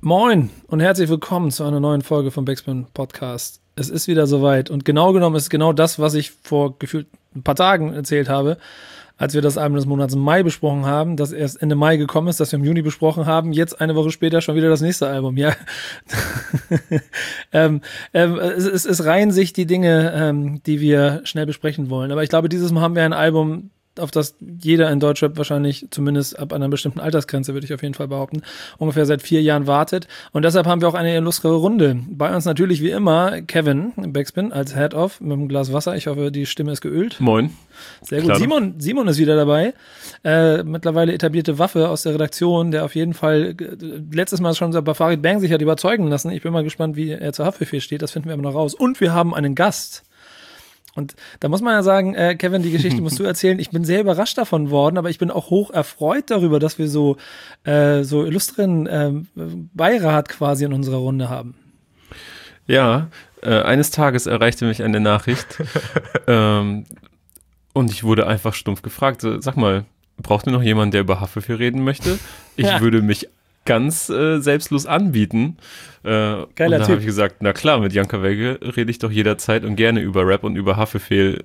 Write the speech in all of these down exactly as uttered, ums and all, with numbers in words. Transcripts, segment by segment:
Moin und herzlich willkommen zu einer neuen Folge vom Backspin Podcast. Es ist wieder soweit und genau genommen ist genau das, was ich vor gefühlt ein paar Tagen erzählt habe, als wir das Album des Monats Mai besprochen haben, das erst Ende Mai gekommen ist, das wir im Juni besprochen haben, jetzt eine Woche später schon wieder das nächste Album, ja. ähm, ähm, es, es, es reihen sich die Dinge, ähm, die wir schnell besprechen wollen, aber ich glaube, dieses Mal haben wir ein Album, auf das jeder in Deutschrap wahrscheinlich, zumindest ab einer bestimmten Altersgrenze, würde ich auf jeden Fall behaupten, ungefähr seit vier Jahren wartet. Und deshalb haben wir auch eine illustre Runde. Bei uns natürlich wie immer Kevin im Backspin als Head-Off mit einem Glas Wasser. Ich hoffe, die Stimme ist geölt. Moin. Sehr gut. Simon, Simon ist wieder dabei. Äh, mittlerweile etablierte Waffe aus der Redaktion, der auf jeden Fall äh, letztes Mal schon bei Farid Bang sich hat überzeugen lassen. Ich bin mal gespannt, wie er zur Haftbefehl steht. Das finden wir aber noch raus. Und wir haben einen Gast. Und da muss man ja sagen, äh, Kevin, die Geschichte musst du erzählen. Ich bin sehr überrascht davon worden, aber ich bin auch hoch erfreut darüber, dass wir so, äh, so illustren äh, Beirat quasi in unserer Runde haben. Ja, äh, eines Tages erreichte mich eine Nachricht ähm, und ich wurde einfach stumpf gefragt, so, sag mal, braucht ihr noch jemanden, der über Haftbefehl reden möchte? Ich ja. würde mich ganz äh, selbstlos anbieten. Äh, Geiler und da Typ. habe ich gesagt, na klar, mit Janka Welge rede ich doch jederzeit und gerne über Rap und über Haftbefehl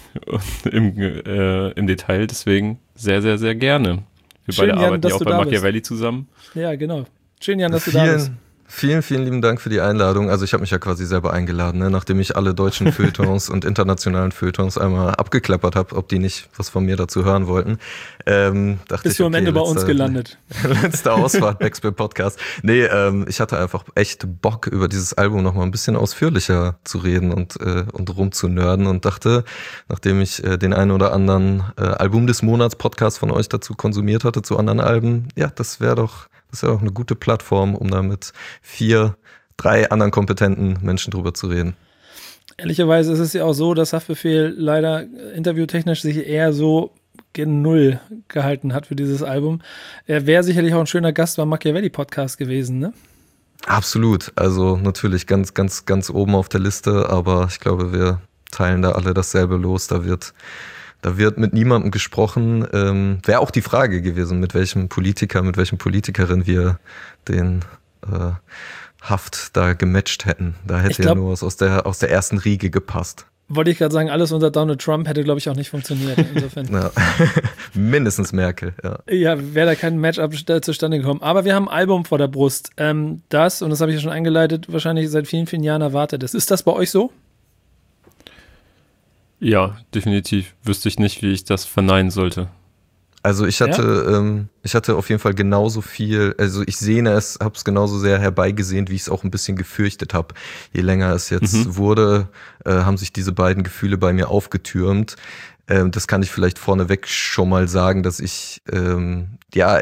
im, äh, im Detail. Deswegen sehr, sehr, sehr gerne. Wir Schön, beide Jan, arbeiten ja auch bei Machiavelli bist. zusammen. Ja, genau. Schön, Jan, dass vielen, du da bist. Vielen, vielen lieben Dank für die Einladung. Also ich habe mich ja quasi selber eingeladen, ne? Nachdem ich alle deutschen Feuilletons und internationalen Feuilletons einmal abgeklappert habe, ob die nicht was von mir dazu hören wollten. Ähm, dachte Bist ich, du am okay, Ende bei letzter, uns gelandet? Letzte Ausfahrt, Backspin Podcast. Nee, ähm, ich hatte einfach echt Bock, über dieses Album nochmal ein bisschen ausführlicher zu reden und, äh, und rumzunörden und dachte, nachdem ich äh, den einen oder anderen äh, Album des Monats Podcast von euch dazu konsumiert hatte, zu anderen Alben, ja, das wäre doch Das ist ja auch eine gute Plattform, um da mit vier, drei anderen kompetenten Menschen drüber zu reden. Ehrlicherweise ist es ja auch so, dass Haftbefehl leider interviewtechnisch sich eher so gen Null gehalten hat für dieses Album. Er wäre sicherlich auch ein schöner Gast beim Machiavelli-Podcast gewesen, ne? Absolut. Also natürlich ganz, ganz, ganz oben auf der Liste, aber ich glaube, wir teilen da alle dasselbe los. Da wird Da wird mit niemandem gesprochen. Ähm, wäre auch die Frage gewesen, mit welchem Politiker, mit welchen Politikerin wir den äh, Haft da gematcht hätten. Da hätte glaub, ja nur was aus der, aus der ersten Riege gepasst. Wollte ich gerade sagen, alles unter Donald Trump hätte, glaube ich, auch nicht funktioniert. Insofern. Ja. Mindestens Merkel, ja. Ja, wäre da kein Matchup zustande gekommen. Aber wir haben ein Album vor der Brust. Ähm, das, und das habe ich ja schon eingeleitet, wahrscheinlich seit vielen, vielen Jahren erwartet ist. Ist das bei euch so? Ja, definitiv. Wüsste ich nicht, wie ich das verneinen sollte. Also ich hatte, ja? ähm, ich hatte auf jeden Fall genauso viel, also ich sehne es, habe es genauso sehr herbeigesehnt, wie ich es auch ein bisschen gefürchtet habe. Je länger es jetzt mhm. wurde, äh, haben sich diese beiden Gefühle bei mir aufgetürmt. Ähm, das kann ich vielleicht vorneweg schon mal sagen, dass ich, ähm, ja,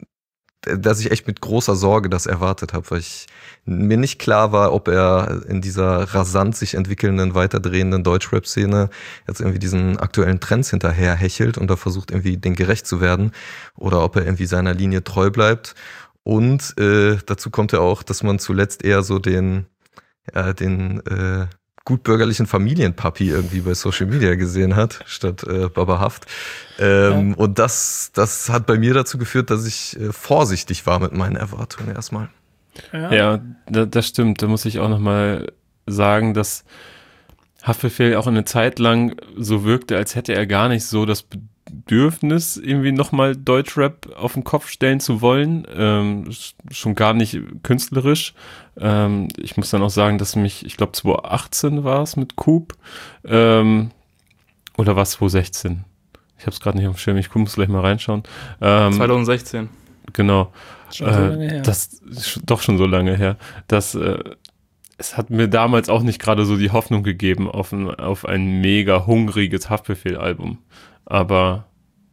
dass ich echt mit großer Sorge das erwartet habe, weil ich mir nicht klar war, ob er in dieser rasant sich entwickelnden, weiterdrehenden Deutschrap-Szene jetzt irgendwie diesen aktuellen Trends hinterher hechelt und da versucht irgendwie den gerecht zu werden oder ob er irgendwie seiner Linie treu bleibt. Und äh, dazu kommt ja auch, dass man zuletzt eher so den, ja, den äh, gutbürgerlichen Familienpapi irgendwie bei Social Media gesehen hat, statt äh, Baba Haft. Ähm, ja. Und das, das hat bei mir dazu geführt, dass ich äh, vorsichtig war mit meinen Erwartungen erstmal. Ja, ja da, das stimmt. Da muss ich auch nochmal sagen, dass Haftbefehl auch eine Zeit lang so wirkte, als hätte er gar nicht so das Bedürfnis, irgendwie nochmal Deutschrap auf den Kopf stellen zu wollen. Ähm, schon gar nicht künstlerisch. Ähm, ich muss dann auch sagen, dass mich, ich glaube zwanzig achtzehn war es mit Coop. Ähm, oder war es zwanzig sechzehn? Ich habe es gerade nicht auf dem Schirm. Ich muss gleich mal reinschauen. Ähm, zwanzig sechzehn. Genau. Schon so lange her. Das ist doch schon so lange her. Das, äh, es hat mir damals auch nicht gerade so die Hoffnung gegeben auf ein, auf ein mega hungriges Haftbefehl-Album. Aber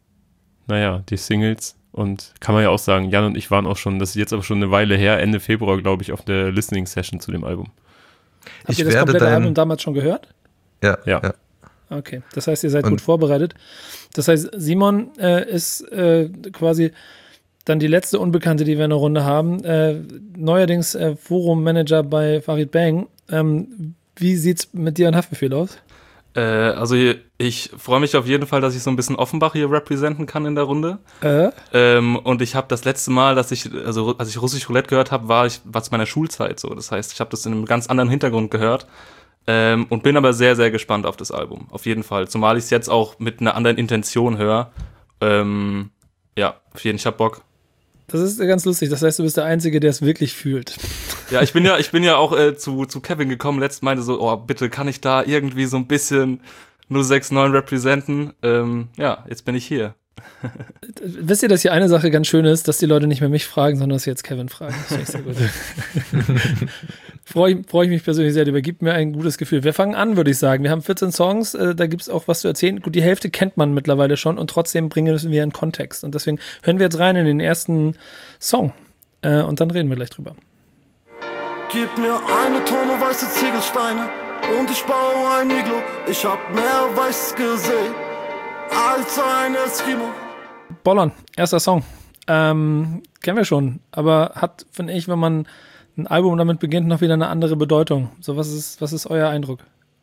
naja, die Singles und kann man ja auch sagen, Jan und ich waren auch schon, das ist jetzt aber schon eine Weile her, Ende Februar, glaube ich, auf der Listening-Session zu dem Album. Habt ich ihr das werde komplette dein... Album damals schon gehört? Ja, ja. ja. Okay, das heißt, ihr seid und gut vorbereitet. Das heißt, Simon äh, ist äh, quasi dann die letzte Unbekannte, die wir in der Runde haben. Äh, neuerdings äh, Forum-Manager bei Farid Bang. Ähm, wie sieht's mit dir an Haftbefehl aus? Äh, also ich freue mich auf jeden Fall, dass ich so ein bisschen Offenbach hier representen kann in der Runde. Äh? Ähm, und ich habe das letzte Mal, dass ich, also als ich Russisch Roulette gehört habe, war ich war zu meiner Schulzeit so. Das heißt, ich habe das in einem ganz anderen Hintergrund gehört. Ähm, und bin aber sehr, sehr gespannt auf das Album. Auf jeden Fall. Zumal ich es jetzt auch mit einer anderen Intention höre. Ähm, ja, auf jeden Fall, ich hab Bock. Das ist ganz lustig. Das heißt, du bist der Einzige, der es wirklich fühlt. Ja, ich bin ja, ich bin ja auch äh, zu, zu Kevin gekommen, letztens meinte so, oh, bitte, kann ich da irgendwie so ein bisschen null sechs neun representen? Ähm, ja, jetzt bin ich hier. Wisst ihr, dass hier eine Sache ganz schön ist, dass die Leute nicht mehr mich fragen, sondern dass sie jetzt Kevin fragen. Das finde ich sehr gut. Freue ich, freu ich mich persönlich sehr drüber. Gibt mir ein gutes Gefühl. Wir fangen an, würde ich sagen. Wir haben vierzehn Songs, äh, da gibt es auch was zu erzählen. Gut, die Hälfte kennt man mittlerweile schon und trotzdem bringen wir einen Kontext. Und deswegen hören wir jetzt rein in den ersten Song äh, und dann reden wir gleich drüber. Gib mir eine Tonne weiße Ziegelsteine und ich baue ein Iglo. Ich hab mehr Weiß gesehen als ein Eskimo. Bollon, erster Song. Ähm, kennen wir schon, aber hat, finde ich, wenn man ein Album damit beginnt, noch wieder eine andere Bedeutung. So, was ist, was ist euer Eindruck?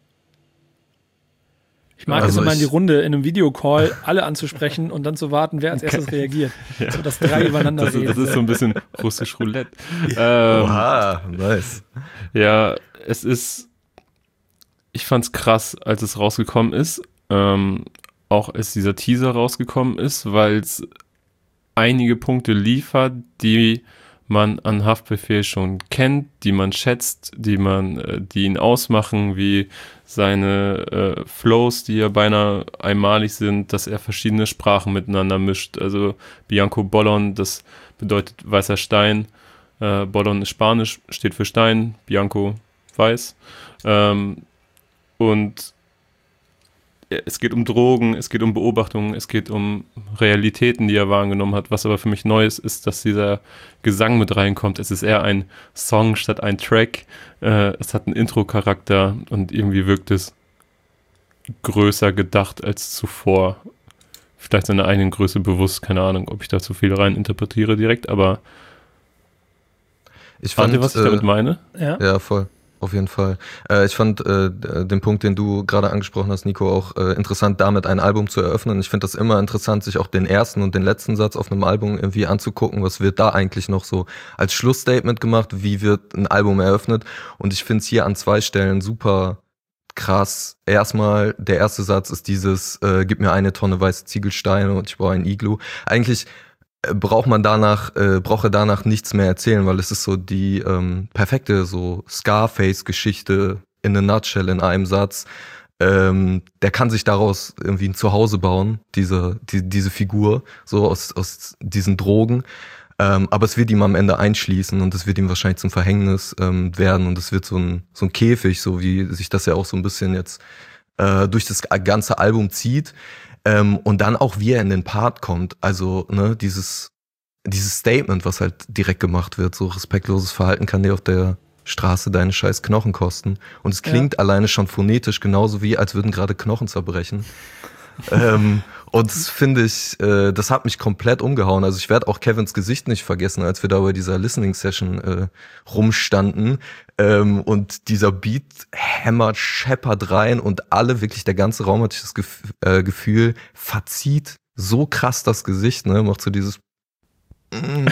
Ich mag also es immer in ich, die Runde, in einem Videocall alle anzusprechen und dann zu warten, wer als erstes reagiert. Ja. So, dass drei übereinander das, reden. das ist so ein bisschen russisch Roulette. ähm, Oha, nice. Ja, es ist, ich fand's krass, als es rausgekommen ist, ähm, auch als dieser Teaser rausgekommen ist, weil es einige Punkte liefert, die man an Haftbefehl schon kennt, die man schätzt, die man, äh, die ihn ausmachen, wie seine äh, Flows, die ja beinahe einmalig sind, dass er verschiedene Sprachen miteinander mischt. Also Bianco Bollon, das bedeutet weißer Stein. Äh, Bollon ist Spanisch, steht für Stein, Bianco weiß. Ähm, und es geht um Drogen, es geht um Beobachtungen, es geht um Realitäten, die er wahrgenommen hat. Was aber für mich neu ist, ist, dass dieser Gesang mit reinkommt. Es ist eher ein Song statt ein Track. Äh, es hat einen Intro-Charakter und irgendwie wirkt es größer gedacht als zuvor. Vielleicht seiner eigenen Größe bewusst, keine Ahnung, ob ich da zu viel rein interpretiere direkt, aber ich fand, ihr, was ich äh, damit meine? Ja, ja, voll. Auf jeden Fall. Äh, ich fand äh, den Punkt, den du gerade angesprochen hast, Nico, auch äh, interessant, damit ein Album zu eröffnen. Ich finde das immer interessant, sich auch den ersten und den letzten Satz auf einem Album irgendwie anzugucken. Was wird da eigentlich noch so als Schlussstatement gemacht? Wie wird ein Album eröffnet? Und ich finde es hier an zwei Stellen super krass. Erstmal, der erste Satz ist dieses, äh, gib mir eine Tonne weiße Ziegelsteine und ich baue ein Iglu. Eigentlich braucht man danach, äh, braucht er danach nichts mehr erzählen, weil es ist so die ähm, perfekte so Scarface-Geschichte in a nutshell, in einem Satz. Ähm, der kann sich daraus irgendwie ein Zuhause bauen, diese, die, diese Figur, so aus, aus diesen Drogen. Ähm, aber es wird ihm am Ende einschließen und es wird ihm wahrscheinlich zum Verhängnis ähm, werden und es wird so ein, so ein Käfig, so wie sich das ja auch so ein bisschen jetzt äh, durch das ganze Album zieht. Ähm, und dann auch, wie er in den Part kommt, also ne, dieses dieses Statement, was halt direkt gemacht wird, so respektloses Verhalten kann dir auf der Straße deine scheiß Knochen kosten. Und es klingt ja alleine schon phonetisch genauso wie, als würden gerade Knochen zerbrechen. ähm, und das finde ich, äh, das hat mich komplett umgehauen. Also ich werde auch Kevins Gesicht nicht vergessen, als wir da bei dieser Listening-Session äh, rumstanden. Ähm, und dieser Beat hämmert, scheppert rein und alle, wirklich der ganze Raum hat sich das Gef- äh, Gefühl, verzieht so krass das Gesicht, ne, macht so dieses mm.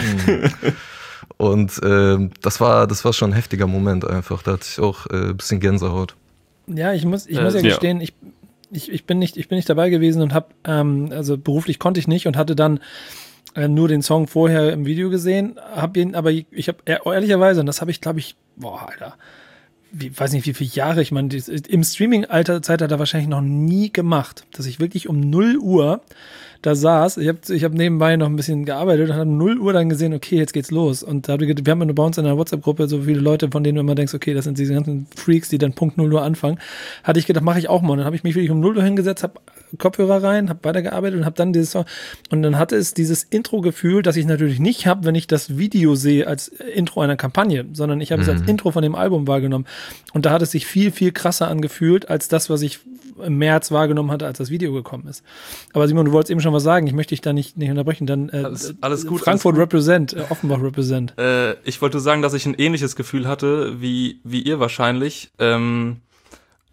Und äh, das war das war schon ein heftiger Moment einfach, da hatte ich auch äh, ein bisschen Gänsehaut. Ja, ich muss, ich Äh, muss ja ja. gestehen, ich, ich, ich bin nicht, ich bin nicht dabei gewesen und habe, ähm, also beruflich konnte ich nicht und hatte dann äh, nur den Song vorher im Video gesehen, habe ihn, aber ich, ich habe ehrlicherweise, und das habe ich, glaube ich, boah, Alter, wie, weiß nicht, wie viele Jahre, ich meine, im Streaming-Alter-Zeit hat er wahrscheinlich noch nie gemacht, dass ich wirklich um null Uhr da saß, ich habe ich hab nebenbei noch ein bisschen gearbeitet und habe um null Uhr dann gesehen, okay, jetzt geht's los. Und da, wir haben ja bei uns in der WhatsApp-Gruppe so viele Leute, von denen du immer denkst, okay, das sind diese ganzen Freaks, die dann Punkt null Uhr anfangen. Hatte ich gedacht, mache ich auch mal. Und dann habe ich mich wirklich um null Uhr hingesetzt, habe Kopfhörer rein, habe weitergearbeitet und habe dann dieses Song. Und dann hatte es dieses Intro-Gefühl, das ich natürlich nicht habe, wenn ich das Video sehe als Intro einer Kampagne, sondern ich habe mhm. es als Intro von dem Album wahrgenommen. Und da hat es sich viel, viel krasser angefühlt, als das, was ich im März wahrgenommen hatte, als das Video gekommen ist. Aber Simon, du wolltest eben schon was sagen, ich möchte dich da nicht, nicht unterbrechen. Dann äh, Alles- alles gut, Frankfurt alles gut. Represent, äh, Offenbach Represent. Äh, ich wollte sagen, dass ich ein ähnliches Gefühl hatte wie, wie ihr wahrscheinlich. Ähm,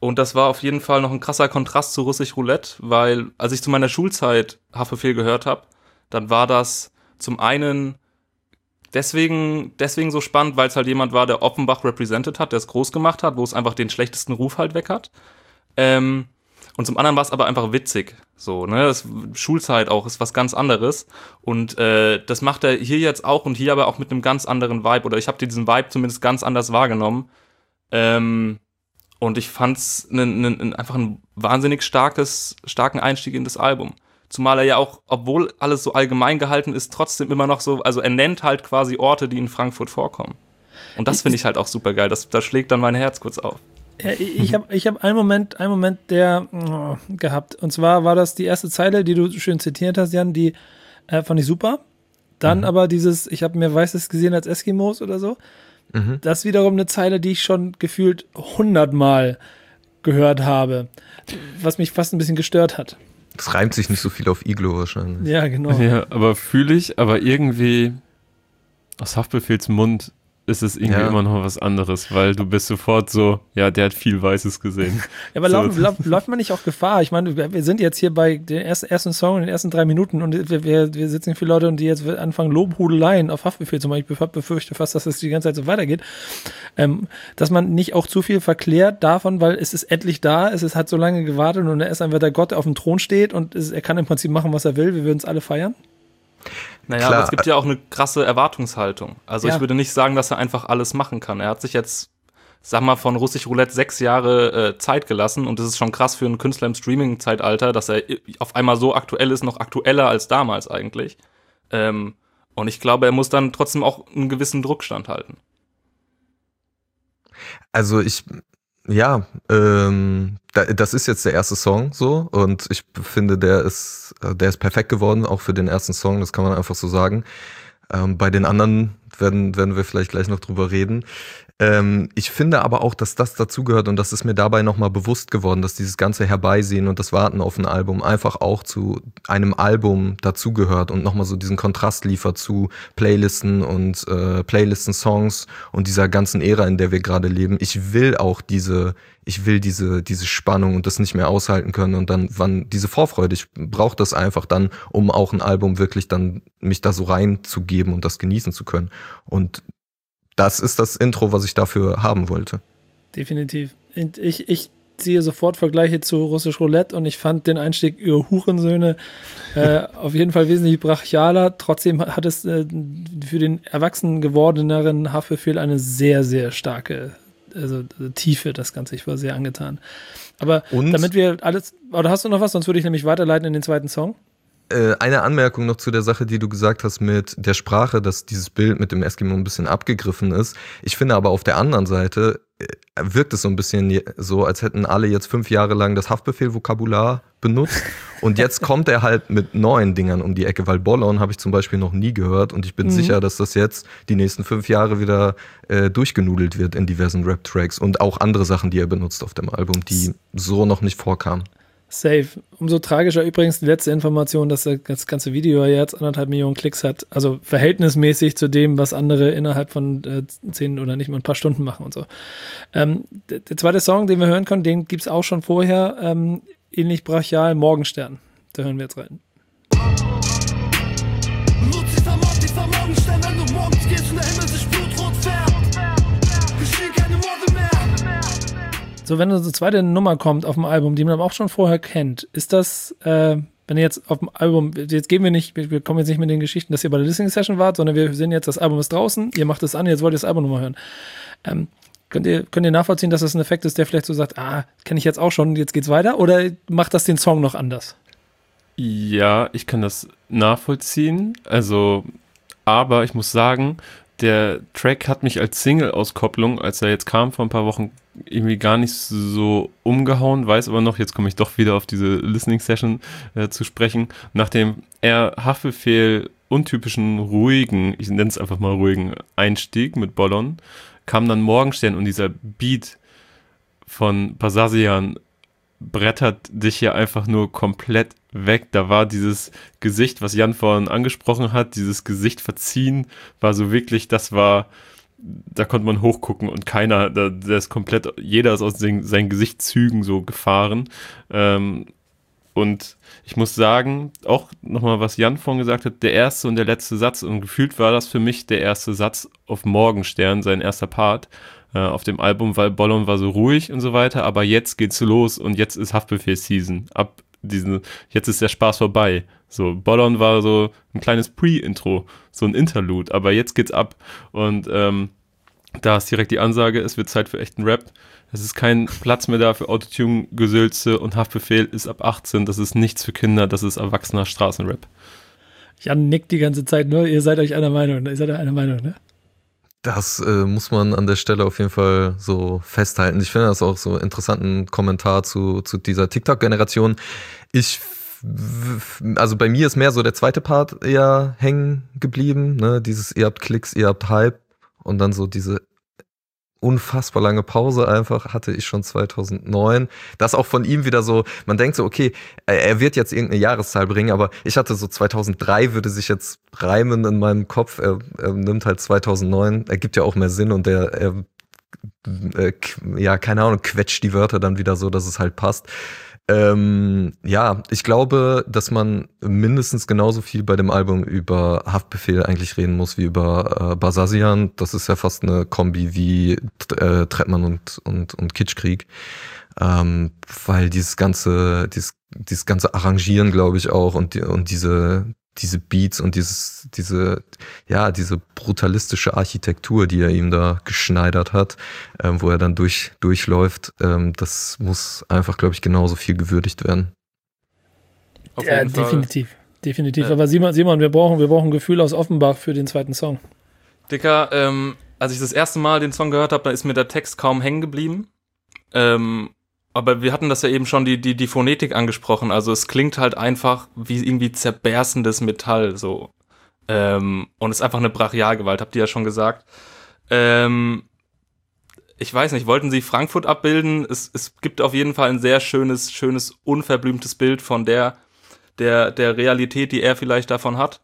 Und das war auf jeden Fall noch ein krasser Kontrast zu Russisch Roulette, weil als ich zu meiner Schulzeit Haftbefehl gehört habe, dann war das zum einen deswegen, deswegen so spannend, weil es halt jemand war, der Offenbach represented hat, der es groß gemacht hat, wo es einfach den schlechtesten Ruf halt weg hat. Ähm, und zum anderen war es aber einfach witzig. So, ne, das Schulzeit auch ist was ganz anderes. Und äh, das macht er hier jetzt auch und hier aber auch mit einem ganz anderen Vibe. Oder ich habe diesen Vibe zumindest ganz anders wahrgenommen. Ähm, Und ich fand's ne, ne, einfach einen wahnsinnig starkes, starken Einstieg in das Album. Zumal er ja auch, obwohl alles so allgemein gehalten ist, trotzdem immer noch so, also er nennt halt quasi Orte, die in Frankfurt vorkommen. Und das finde ich halt auch super geil. Das, das schlägt dann mein Herz kurz auf. Ja, ich habe ich hab einen Moment, einen Moment, der oh, gehabt. Und zwar war das die erste Zeile, die du schön zitiert hast, Jan, die äh, fand ich super. Dann mhm. aber dieses, ich habe mir Weißes gesehen als Eskimos oder so. Mhm. Das ist wiederum eine Zeile, die ich schon gefühlt hundertmal gehört habe, was mich fast ein bisschen gestört hat. Das reimt sich nicht so viel auf Iglo wahrscheinlich. Ja, genau. Ja, aber fühle ich, aber irgendwie aus Haftbefehls Mund ist es irgendwie ja. immer noch was anderes, weil du bist sofort so, ja, der hat viel Weißes gesehen. Ja, aber so. lauf, lauf, läuft man nicht auch Gefahr? Ich meine, wir sind jetzt hier bei den ersten, ersten Song in den ersten drei Minuten und wir, wir, wir sitzen viele Leute, die jetzt anfangen, Lobhudeleien auf Haftbefehl zum Beispiel. Ich befürchte fast, dass es die ganze Zeit so weitergeht. Ähm, dass man nicht auch zu viel verklärt davon, weil es ist endlich da, es ist, hat so lange gewartet und er ist einfach der Gott, der auf dem Thron steht und es, er kann im Prinzip machen, was er will. Wir würden es alle feiern. Naja, Klar. aber es gibt ja auch eine krasse Erwartungshaltung. Also ja. ich würde nicht sagen, dass er einfach alles machen kann. Er hat sich jetzt, sag mal, von Russisch Roulette sechs Jahre äh, Zeit gelassen und das ist schon krass für einen Künstler im Streaming-Zeitalter, dass er auf einmal so aktuell ist, noch aktueller als damals eigentlich. Ähm, und ich glaube, er muss dann trotzdem auch einen gewissen Druck standhalten. Also ich... Ja, ähm, das ist jetzt der erste Song so und ich finde, der ist, der ist perfekt geworden, auch für den ersten Song, das kann man einfach so sagen. Ähm, bei den anderen werden, werden wir vielleicht gleich noch drüber reden. Ähm, ich finde aber auch, dass das dazugehört und das ist mir dabei nochmal bewusst geworden, dass dieses ganze Herbeisehen und das Warten auf ein Album einfach auch zu einem Album dazugehört und nochmal so diesen Kontrast liefert zu Playlisten und äh, Playlisten-Songs und dieser ganzen Ära, in der wir gerade leben. Ich will auch diese, ich will diese, diese Spannung und das nicht mehr aushalten können und dann, wann diese Vorfreude, ich brauche das einfach dann, um auch ein Album wirklich dann mich da so reinzugeben und das genießen zu können. Und das ist das Intro, was ich dafür haben wollte. Definitiv. Ich, ich ziehe sofort Vergleiche zu Russisch Roulette und ich fand den Einstieg über Hurensöhne äh, auf jeden Fall wesentlich brachialer. Trotzdem hat es äh, für den erwachsen gewordeneren Haftbefehl eine sehr, sehr starke also, Tiefe, das Ganze. Ich war sehr angetan. Aber und? damit wir alles, oder hast du noch was? Sonst würde ich nämlich weiterleiten in den zweiten Song. Eine Anmerkung noch zu der Sache, die du gesagt hast mit der Sprache, dass dieses Bild mit dem Eskimo ein bisschen abgegriffen ist. Ich finde aber auf der anderen Seite wirkt es so ein bisschen so, als hätten alle jetzt fünf Jahre lang das Haftbefehl-Vokabular benutzt und jetzt kommt er halt mit neuen Dingern um die Ecke, weil Bollon habe ich zum Beispiel noch nie gehört und ich bin mhm. sicher, dass das jetzt die nächsten fünf Jahre wieder äh, durchgenudelt wird in diversen Rap-Tracks und auch andere Sachen, die er benutzt auf dem Album, die so noch nicht vorkamen. Safe. Umso tragischer übrigens die letzte Information, dass das ganze Video jetzt anderthalb Millionen Klicks hat. Also verhältnismäßig zu dem, was andere innerhalb von äh, zehn oder nicht mal ein paar Stunden machen und so. Ähm, der, der zweite Song, den wir hören können, den gibt's auch schon vorher. Ähm, ähnlich brachial, Morgenstern. Da hören wir jetzt rein. Lucifer, Mortifer, Morgenstern, wenn du morgens gehst und der Himmel sich blutrot färbt. Geschehen keine Morde mehr. So, wenn eine zweite Nummer kommt auf dem Album, die man aber auch schon vorher kennt, ist das, äh, wenn ihr jetzt auf dem Album, jetzt gehen wir nicht, wir kommen jetzt nicht mit den Geschichten, dass ihr bei der Listening Session wart, sondern wir sehen jetzt, das Album ist draußen, ihr macht es an, jetzt wollt ihr das Album nochmal hören. Ähm, könnt ihr, könnt ihr nachvollziehen, dass das ein Effekt ist, der vielleicht so sagt, ah, kenne ich jetzt auch schon, jetzt geht's weiter, oder macht das den Song noch anders? Ja, ich kann das nachvollziehen, also, aber ich muss sagen, der Track hat mich als Single-Auskopplung, als er jetzt kam vor ein paar Wochen, irgendwie gar nicht so umgehauen, weiß aber noch, jetzt komme ich doch wieder auf diese Listening-Session äh, zu sprechen, nachdem er Haftbefehl untypischen, ruhigen, ich nenne es einfach mal ruhigen Einstieg mit Bollon, kam dann Morgenstern und dieser Beat von Basasian brettert dich hier einfach nur komplett weg. Da war dieses Gesicht, was Jan vorhin angesprochen hat, dieses Gesicht verziehen, war so wirklich, das war da konnte man hochgucken und keiner, da, der ist komplett, jeder ist aus den, seinen Gesichtszügen so gefahren. Ähm, und ich muss sagen, auch nochmal, was Jan vorhin gesagt hat, der erste und der letzte Satz, und gefühlt war das für mich der erste Satz auf Morgenstern, sein erster Part äh, auf dem Album, weil Bollon war so ruhig und so weiter, aber jetzt geht's los und jetzt ist Haftbefehl-Season. Ab diesen, jetzt ist der Spaß vorbei. So, Bollon war so ein kleines Pre-Intro, so ein Interlude, aber jetzt geht's ab. Und ähm, da ist direkt die Ansage, es wird Zeit für echten Rap. Es ist kein Platz mehr da für Autotune-Gesülze und Haftbefehl ist ab achtzehn. Das ist nichts für Kinder, das ist erwachsener Straßenrap. Jan nickt die ganze Zeit nur, ihr seid euch einer Meinung, ihr seid euch einer Meinung, ne? Das äh, muss man an der Stelle auf jeden Fall so festhalten. Ich finde das auch so einen interessanten Kommentar zu, zu dieser TikTok-Generation. Ich, also bei mir ist mehr so der zweite Part eher hängen geblieben, ne? Dieses, ihr habt Klicks, ihr habt Hype und dann so diese unfassbar lange Pause einfach hatte ich schon zweitausendneun. Das auch von ihm wieder so, man denkt so, okay, er wird jetzt irgendeine Jahreszahl bringen, aber ich hatte so zweitausenddrei würde sich jetzt reimen in meinem Kopf. Er, er nimmt halt zweitausendneun, er gibt ja auch mehr Sinn und er, er äh, ja, keine Ahnung, quetscht die Wörter dann wieder so, dass es halt passt. Ähm, ja, ich glaube, dass man mindestens genauso viel bei dem Album über Haftbefehl eigentlich reden muss wie über äh, Basazian. Das ist ja fast eine Kombi wie äh, Trettmann und, und, und Kitschkrieg. Ähm, weil dieses ganze, dieses, dieses ganze Arrangieren, glaube ich, auch und, die, und diese, diese Beats und dieses, diese, ja, diese brutalistische Architektur, die er ihm da geschneidert hat, ähm, wo er dann durch, durchläuft, ähm, das muss einfach, glaube ich, genauso viel gewürdigt werden. Auf ja, jeden definitiv, Fall. definitiv. Ja. Aber Simon, Simon, wir brauchen, wir brauchen ein Gefühl aus Offenbach für den zweiten Song. Dicker, ähm, als ich das erste Mal den Song gehört habe, da ist mir der Text kaum hängen geblieben. Ähm, Aber wir hatten das ja eben schon, die, die, die Phonetik angesprochen. Also es klingt halt einfach wie irgendwie zerberstendes Metall so. Ähm, und es ist einfach eine Brachialgewalt, habt ihr ja schon gesagt. Ähm, ich weiß nicht, wollten sie Frankfurt abbilden? Es, es gibt auf jeden Fall ein sehr schönes, schönes, unverblümtes Bild von der, der, der Realität, die er vielleicht davon hat.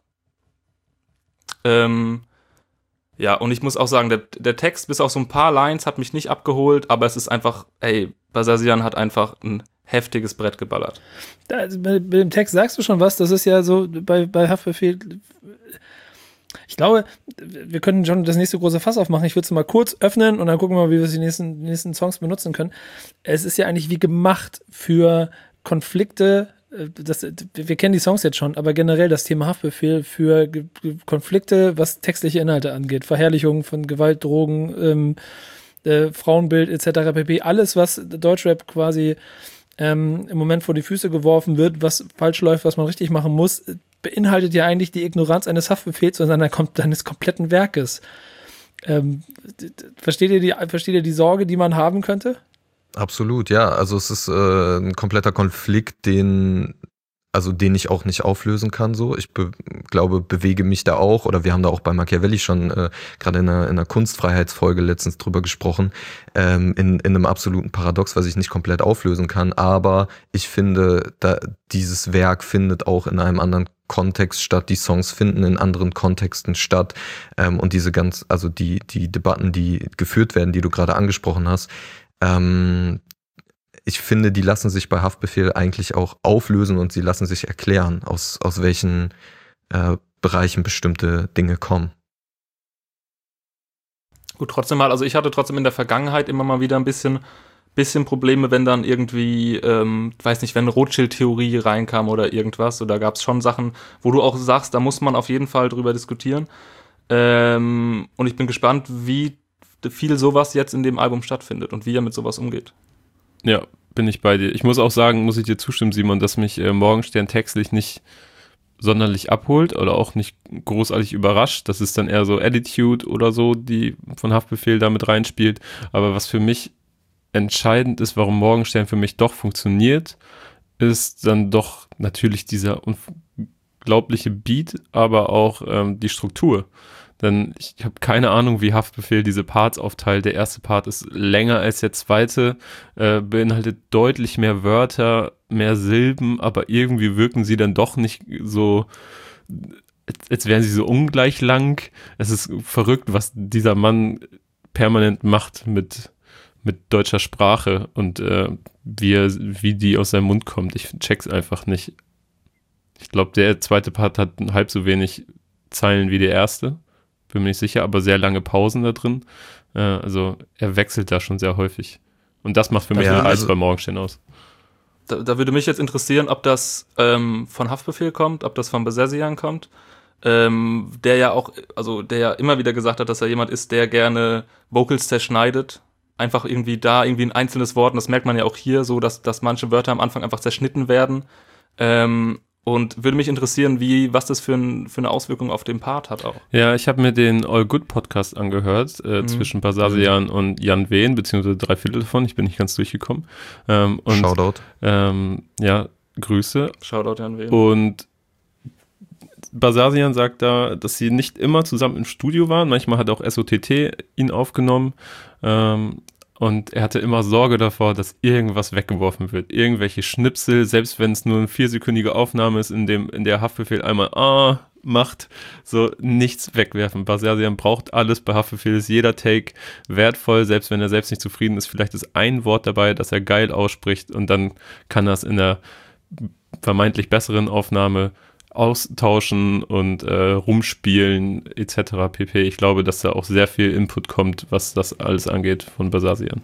Ähm, ja, und ich muss auch sagen, der, der Text bis auf so ein paar Lines hat mich nicht abgeholt, aber es ist einfach, ey, Basazian hat einfach ein heftiges Brett geballert. Da, bei, bei dem Text sagst du schon was, das ist ja so bei, bei Haftbefehl. Ich glaube, wir können schon das nächste große Fass aufmachen. Ich würde es mal kurz öffnen und dann gucken wir mal, wie wir die nächsten, die nächsten Songs benutzen können. Es ist ja eigentlich wie gemacht für Konflikte. Das, wir kennen die Songs jetzt schon, aber generell das Thema Haftbefehl für Ge- Konflikte, was textliche Inhalte angeht, Verherrlichung von Gewalt, Drogen, ähm, äh, Frauenbild et cetera pp. Alles, was Deutschrap quasi ähm, im Moment vor die Füße geworfen wird, was falsch läuft, was man richtig machen muss, beinhaltet ja eigentlich die Ignoranz eines Haftbefehls und seiner, seines kompletten Werkes. Ähm, versteht ihr die, versteht ihr die Sorge, die man haben könnte? Absolut, ja. Also es ist äh, ein kompletter Konflikt, den also den ich auch nicht auflösen kann. So, ich be- glaube, bewege mich da auch, oder wir haben da auch bei Machiavelli schon äh, gerade in einer, in einer Kunstfreiheitsfolge letztens drüber gesprochen, ähm, in, in einem absoluten Paradox, was ich nicht komplett auflösen kann. Aber ich finde, da, dieses Werk findet auch in einem anderen Kontext statt, die Songs finden in anderen Kontexten statt, ähm, und diese ganz, also die die Debatten, die geführt werden, die du gerade angesprochen hast, ähm, ich finde, die lassen sich bei Haftbefehl eigentlich auch auflösen und sie lassen sich erklären, aus, aus welchen äh, Bereichen bestimmte Dinge kommen. Gut, trotzdem mal, also ich hatte trotzdem in der Vergangenheit immer mal wieder ein bisschen, bisschen Probleme, wenn dann irgendwie, ähm, weiß nicht, wenn Rothschild-Theorie reinkam oder irgendwas, oder gab es schon Sachen, wo du auch sagst, da muss man auf jeden Fall drüber diskutieren. Ähm, und ich bin gespannt, wie viel sowas jetzt in dem Album stattfindet und wie er mit sowas umgeht. Ja, bin ich bei dir. Ich muss auch sagen, muss ich dir zustimmen, Simon, dass mich äh, Morgenstern textlich nicht sonderlich abholt oder auch nicht großartig überrascht. Das ist dann eher so Attitude oder so, die von Haftbefehl da mit reinspielt. Aber was für mich entscheidend ist, warum Morgenstern für mich doch funktioniert, ist dann doch natürlich dieser unglaubliche Beat, aber auch ähm, die Struktur. Denn ich habe keine Ahnung, wie Haftbefehl diese Parts aufteilt. Der erste Part ist länger als der zweite, äh, beinhaltet deutlich mehr Wörter, mehr Silben, aber irgendwie wirken sie dann doch nicht so als, als wären sie so ungleich lang. Es ist verrückt, was dieser Mann permanent macht mit, mit deutscher Sprache und äh, wie, er, wie die aus seinem Mund kommt. Ich check's einfach nicht. Ich glaube, der zweite Part hat halb so wenig Zeilen wie der erste. Bin mir nicht sicher, aber sehr lange Pausen da drin. Äh, also er wechselt da schon sehr häufig. Und das macht für mich ja, den also, Reiz bei Morgenstern aus. Da, da würde mich jetzt interessieren, ob das ähm, von Haftbefehl kommt, ob das von Basarsian kommt, ähm, der ja auch, also der ja immer wieder gesagt hat, dass er jemand ist, der gerne Vocals zerschneidet. Einfach irgendwie da irgendwie ein einzelnes Wort, und das merkt man ja auch hier so, dass, dass manche Wörter am Anfang einfach zerschnitten werden. Ähm, Und würde mich interessieren, wie, was das für, ein, für eine Auswirkung auf den Part hat auch. Ja, ich habe mir den All Good Podcast angehört, äh, mhm. zwischen Basarsian mhm. und Jan Wehn, beziehungsweise drei Viertel davon. Ich bin nicht ganz durchgekommen. Ähm, und, Shoutout. Ähm, ja, Grüße. Shoutout Jan Wehn. Und Basarsian sagt da, dass sie nicht immer zusammen im Studio waren. Manchmal hat auch S O T T ihn aufgenommen. Ähm, Und er hatte immer Sorge davor, dass irgendwas weggeworfen wird. Irgendwelche Schnipsel, selbst wenn es nur eine viersekündige Aufnahme ist, in dem in der Haftbefehl einmal ah macht, so nichts wegwerfen. Basarsian braucht alles. Bei Haftbefehl ist jeder Take wertvoll, selbst wenn er selbst nicht zufrieden ist. Vielleicht ist ein Wort dabei, das er geil ausspricht und dann kann er es in der vermeintlich besseren Aufnahme austauschen und äh, rumspielen et cetera pp. Ich glaube, dass da auch sehr viel Input kommt, was das alles angeht von Basarsian.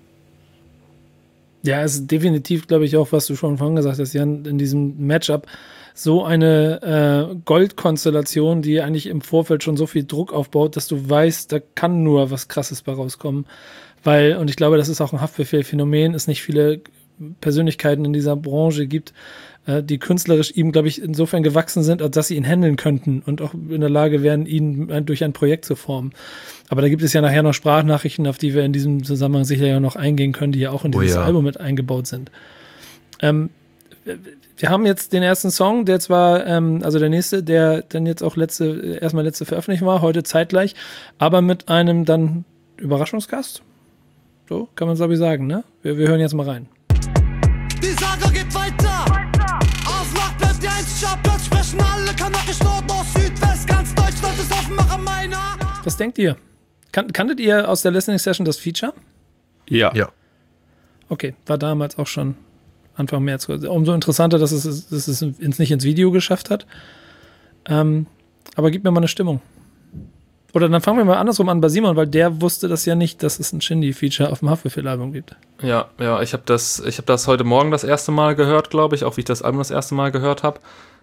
Ja, es ist definitiv, glaube ich, auch, was du schon vorhin gesagt hast, Jan, in diesem Matchup so eine äh, Goldkonstellation, die eigentlich im Vorfeld schon so viel Druck aufbaut, dass du weißt, da kann nur was Krasses bei rauskommen. Weil, und ich glaube, das ist auch ein Haftbefehl-Phänomen, es nicht viele Persönlichkeiten in dieser Branche gibt, die künstlerisch ihm, glaube ich, insofern gewachsen sind, als dass sie ihn handeln könnten und auch in der Lage wären, ihn durch ein Projekt zu formen. Aber da gibt es ja nachher noch Sprachnachrichten, auf die wir in diesem Zusammenhang sicher ja noch eingehen können, die ja auch in dieses oh ja. Album mit eingebaut sind. Ähm, wir haben jetzt den ersten Song, der zwar, ähm, also der nächste, der dann jetzt auch letzte, erstmal letzte veröffentlicht war, heute zeitgleich, aber mit einem dann Überraschungsgast. So kann man es, glaube ich, sagen, ne? Wir, wir hören jetzt mal rein. Die Saga geht weiter. Ausmacht bleibt die Eins-Job. Plötzlich sprechen alle Kanakisch Nord, Nord, Südwest. Ganz Deutschland ist Offenmacher meiner. Was denkt ihr? Kan- kanntet ihr aus der Listening Session das Feature? Ja. Ja. Okay, war damals auch schon Anfang März. Umso interessanter, dass es, dass es ins, nicht ins Video geschafft hat. Ähm, aber gib mir mal eine Stimmung. Oder dann fangen wir mal andersrum an bei Simon, weil der wusste das ja nicht, dass es ein Shindy-Feature auf dem Haftbefehl-Album gibt. Ja, ja, ich habe das, ich habe das heute Morgen das erste Mal gehört, glaube ich, auch wie ich das Album das erste Mal gehört habe.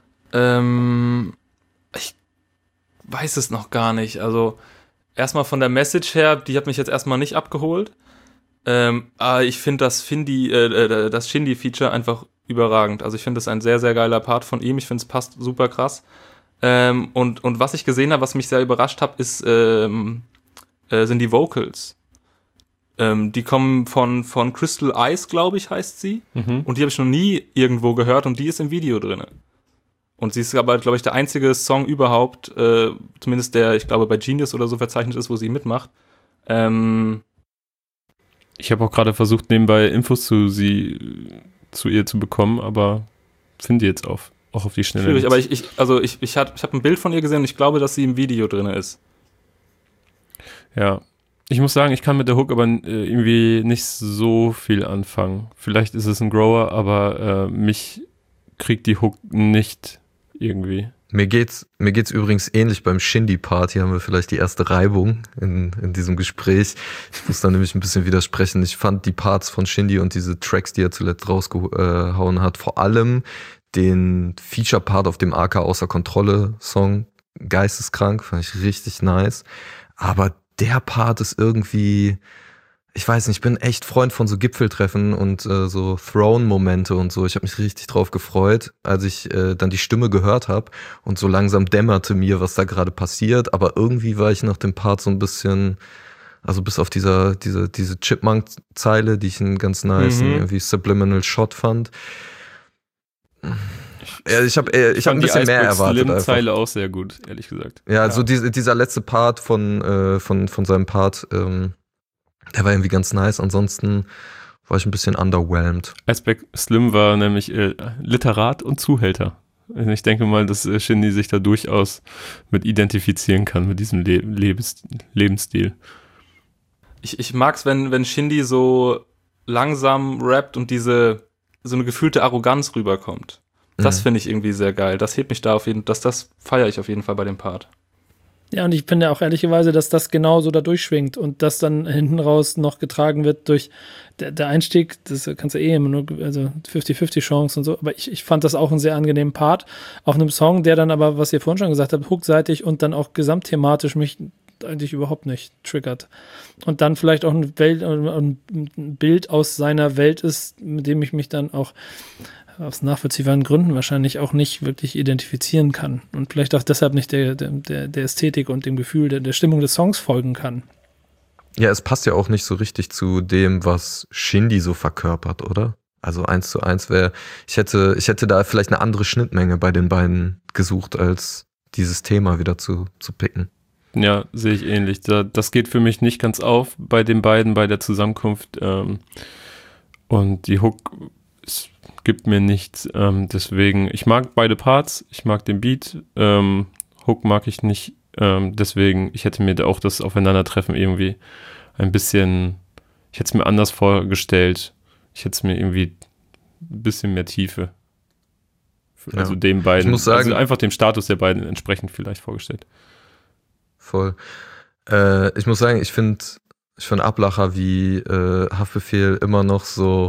Ähm, ich weiß es noch gar nicht. Also erstmal von der Message her, die hat mich jetzt erstmal nicht abgeholt. Ähm, aber ich finde das Findy, äh, das Shindy-Feature einfach überragend. Also ich finde das ein sehr, sehr geiler Part von ihm. Ich finde es passt super krass. Ähm, und, und was ich gesehen habe, was mich sehr überrascht hat, ist, ähm, äh, sind die Vocals. Ähm, die kommen von, von Crystal Eyes, glaube ich, heißt sie. Mhm. Und die habe ich noch nie irgendwo gehört und die ist im Video drin. Und sie ist aber, glaube ich, der einzige Song überhaupt, äh, zumindest der, ich glaube, bei Genius oder so verzeichnet ist, wo sie mitmacht. Ähm, ich habe auch gerade versucht, nebenbei Infos zu sie, zu ihr zu bekommen, aber finde jetzt auf. Auch auf die Schnelle. Schwierig, aber ich, ich, also ich, ich habe ich hab ein Bild von ihr gesehen und ich glaube, dass sie im Video drin ist. Ja, ich muss sagen, ich kann mit der Hook aber äh, irgendwie nicht so viel anfangen. Vielleicht ist es ein Grower, aber äh, mich kriegt die Hook nicht irgendwie. Mir geht's, mir geht's übrigens ähnlich beim Shindy-Part. Hier haben wir vielleicht die erste Reibung in, in diesem Gespräch. Ich muss da nämlich ein bisschen widersprechen. Ich fand die Parts von Shindy und diese Tracks, die er zuletzt rausgehauen hat, vor allem den Feature-Part auf dem A K Außer Kontrolle-Song geisteskrank, fand ich richtig nice. Aber der Part ist irgendwie, ich weiß nicht, ich bin echt Freund von so Gipfeltreffen und äh, so Throne-Momente und so. Ich habe mich richtig drauf gefreut, als ich äh, dann die Stimme gehört habe und so langsam dämmerte mir, was da gerade passiert. Aber irgendwie war ich nach dem Part so ein bisschen, also bis auf dieser, diese, diese Chipmunk-Zeile, die ich einen ganz nice, mhm. irgendwie Subliminal Shot fand. Ja, ich habe ich, ich hab ein bisschen mehr erwartet. Die Zeile auch sehr gut, ehrlich gesagt. Ja, also ja. Die, dieser letzte Part von, äh, von, von seinem Part, ähm, der war irgendwie ganz nice. Ansonsten war ich ein bisschen underwhelmed. Iceberg Slim war nämlich äh, Literat und Zuhälter. Ich denke mal, dass Shindy sich da durchaus mit identifizieren kann, mit diesem Le- Lebens- Lebensstil. Ich, ich mag's, wenn, wenn Shindy so langsam rappt und diese, so eine gefühlte Arroganz rüberkommt. Das mhm. finde ich irgendwie sehr geil. Das hebt mich da auf jeden Fall, das, das feiere ich auf jeden Fall bei dem Part. Ja, und ich finde auch ehrlicherweise, dass das genauso da durchschwingt und das dann hinten raus noch getragen wird durch der, der Einstieg, das kannst du eh immer nur, also fünfzig fünfzig Chance und so, aber ich, ich fand das auch einen sehr angenehmen Part auf einem Song, der dann aber, was ihr vorhin schon gesagt habt, hookseitig und dann auch gesamtthematisch mich eigentlich überhaupt nicht triggert. Und dann vielleicht auch ein, Welt, ein Bild aus seiner Welt ist, mit dem ich mich dann auch aus nachvollziehbaren Gründen wahrscheinlich auch nicht wirklich identifizieren kann und vielleicht auch deshalb nicht der, der, der Ästhetik und dem Gefühl der, der Stimmung des Songs folgen kann. Ja, es passt ja auch nicht so richtig zu dem, was Shindy so verkörpert, oder? Also eins zu eins wäre, ich hätte, ich hätte da vielleicht eine andere Schnittmenge bei den beiden gesucht, als dieses Thema wieder zu, zu picken. Ja, sehe ich ähnlich. Das geht für mich nicht ganz auf bei den beiden, bei der Zusammenkunft. Und die Hook ist gibt mir nichts, ähm, deswegen, ich mag beide Parts, ich mag den Beat, ähm, Hook mag ich nicht, ähm, deswegen, ich hätte mir da auch das Aufeinandertreffen irgendwie ein bisschen, ich hätte es mir anders vorgestellt, ich hätte es mir irgendwie ein bisschen mehr Tiefe, also ja. den beiden, ich muss sagen, also einfach dem Status der beiden entsprechend vielleicht vorgestellt. Voll. Äh, ich muss sagen, ich finde ich find Ablacher wie äh, Haftbefehl immer noch so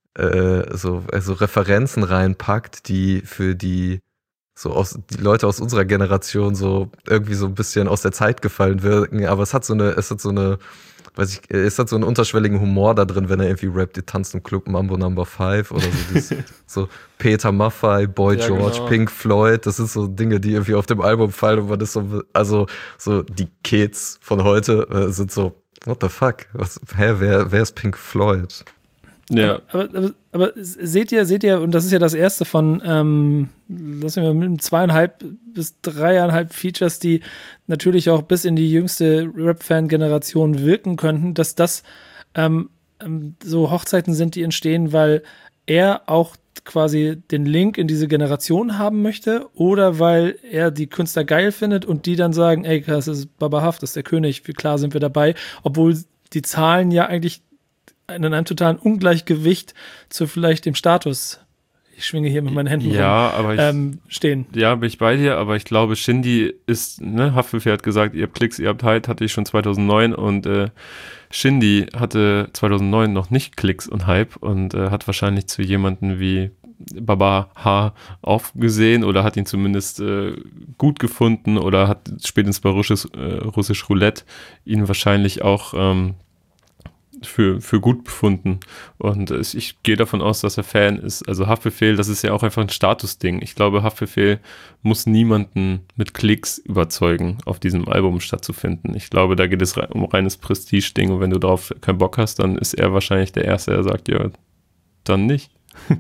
so also Referenzen reinpackt, die für die so aus die Leute aus unserer Generation so irgendwie so ein bisschen aus der Zeit gefallen wirken, aber es hat so eine es hat so eine weiß ich es hat so einen unterschwelligen Humor da drin, wenn er irgendwie rappt, ihr tanzt im Club Mambo Number Five oder so das, so Peter Maffay, Boy ja, George, genau. Pink Floyd, das sind so Dinge, die irgendwie auf dem Album fallen und man ist so also so die Kids von heute äh, sind so what the fuck, was hä wer wer ist Pink Floyd? Ja. Aber, aber, aber seht ihr, seht ihr, und das ist ja das erste von, ähm, lassen wir mit zweieinhalb bis dreieinhalb Features, die natürlich auch bis in die jüngste Rap-Fan-Generation wirken könnten, dass das ähm, so Hochzeiten sind, die entstehen, weil er auch quasi den Link in diese Generation haben möchte oder weil er die Künstler geil findet und die dann sagen, ey, das ist Baba Haft, das ist der König, wie klar sind wir dabei, obwohl die Zahlen ja eigentlich in einem totalen Ungleichgewicht zu vielleicht dem Status, ich schwinge hier mit meinen Händen ja, rum, aber ich, ähm, stehen. Ja, bin ich bei dir, aber ich glaube, Shindy ist, ne, Haftbefehl hat gesagt, ihr habt Klicks, ihr habt Hype, hatte ich schon zweitausendneun und äh, Shindy hatte zweitausendneun noch nicht Klicks und Hype und äh, hat wahrscheinlich zu jemanden wie Baba H aufgesehen oder hat ihn zumindest äh, gut gefunden oder hat spätestens bei Russisch, äh, Russisch Roulette ihn wahrscheinlich auch ähm, für, für gut befunden und äh, ich gehe davon aus, dass er Fan ist. Also Haftbefehl, das ist ja auch einfach ein Statusding. Ich glaube, Haftbefehl muss niemanden mit Klicks überzeugen, auf diesem Album stattzufinden. Ich glaube, da geht es um reines Prestige-Ding und wenn du darauf keinen Bock hast, dann ist er wahrscheinlich der Erste, der sagt, ja, dann nicht.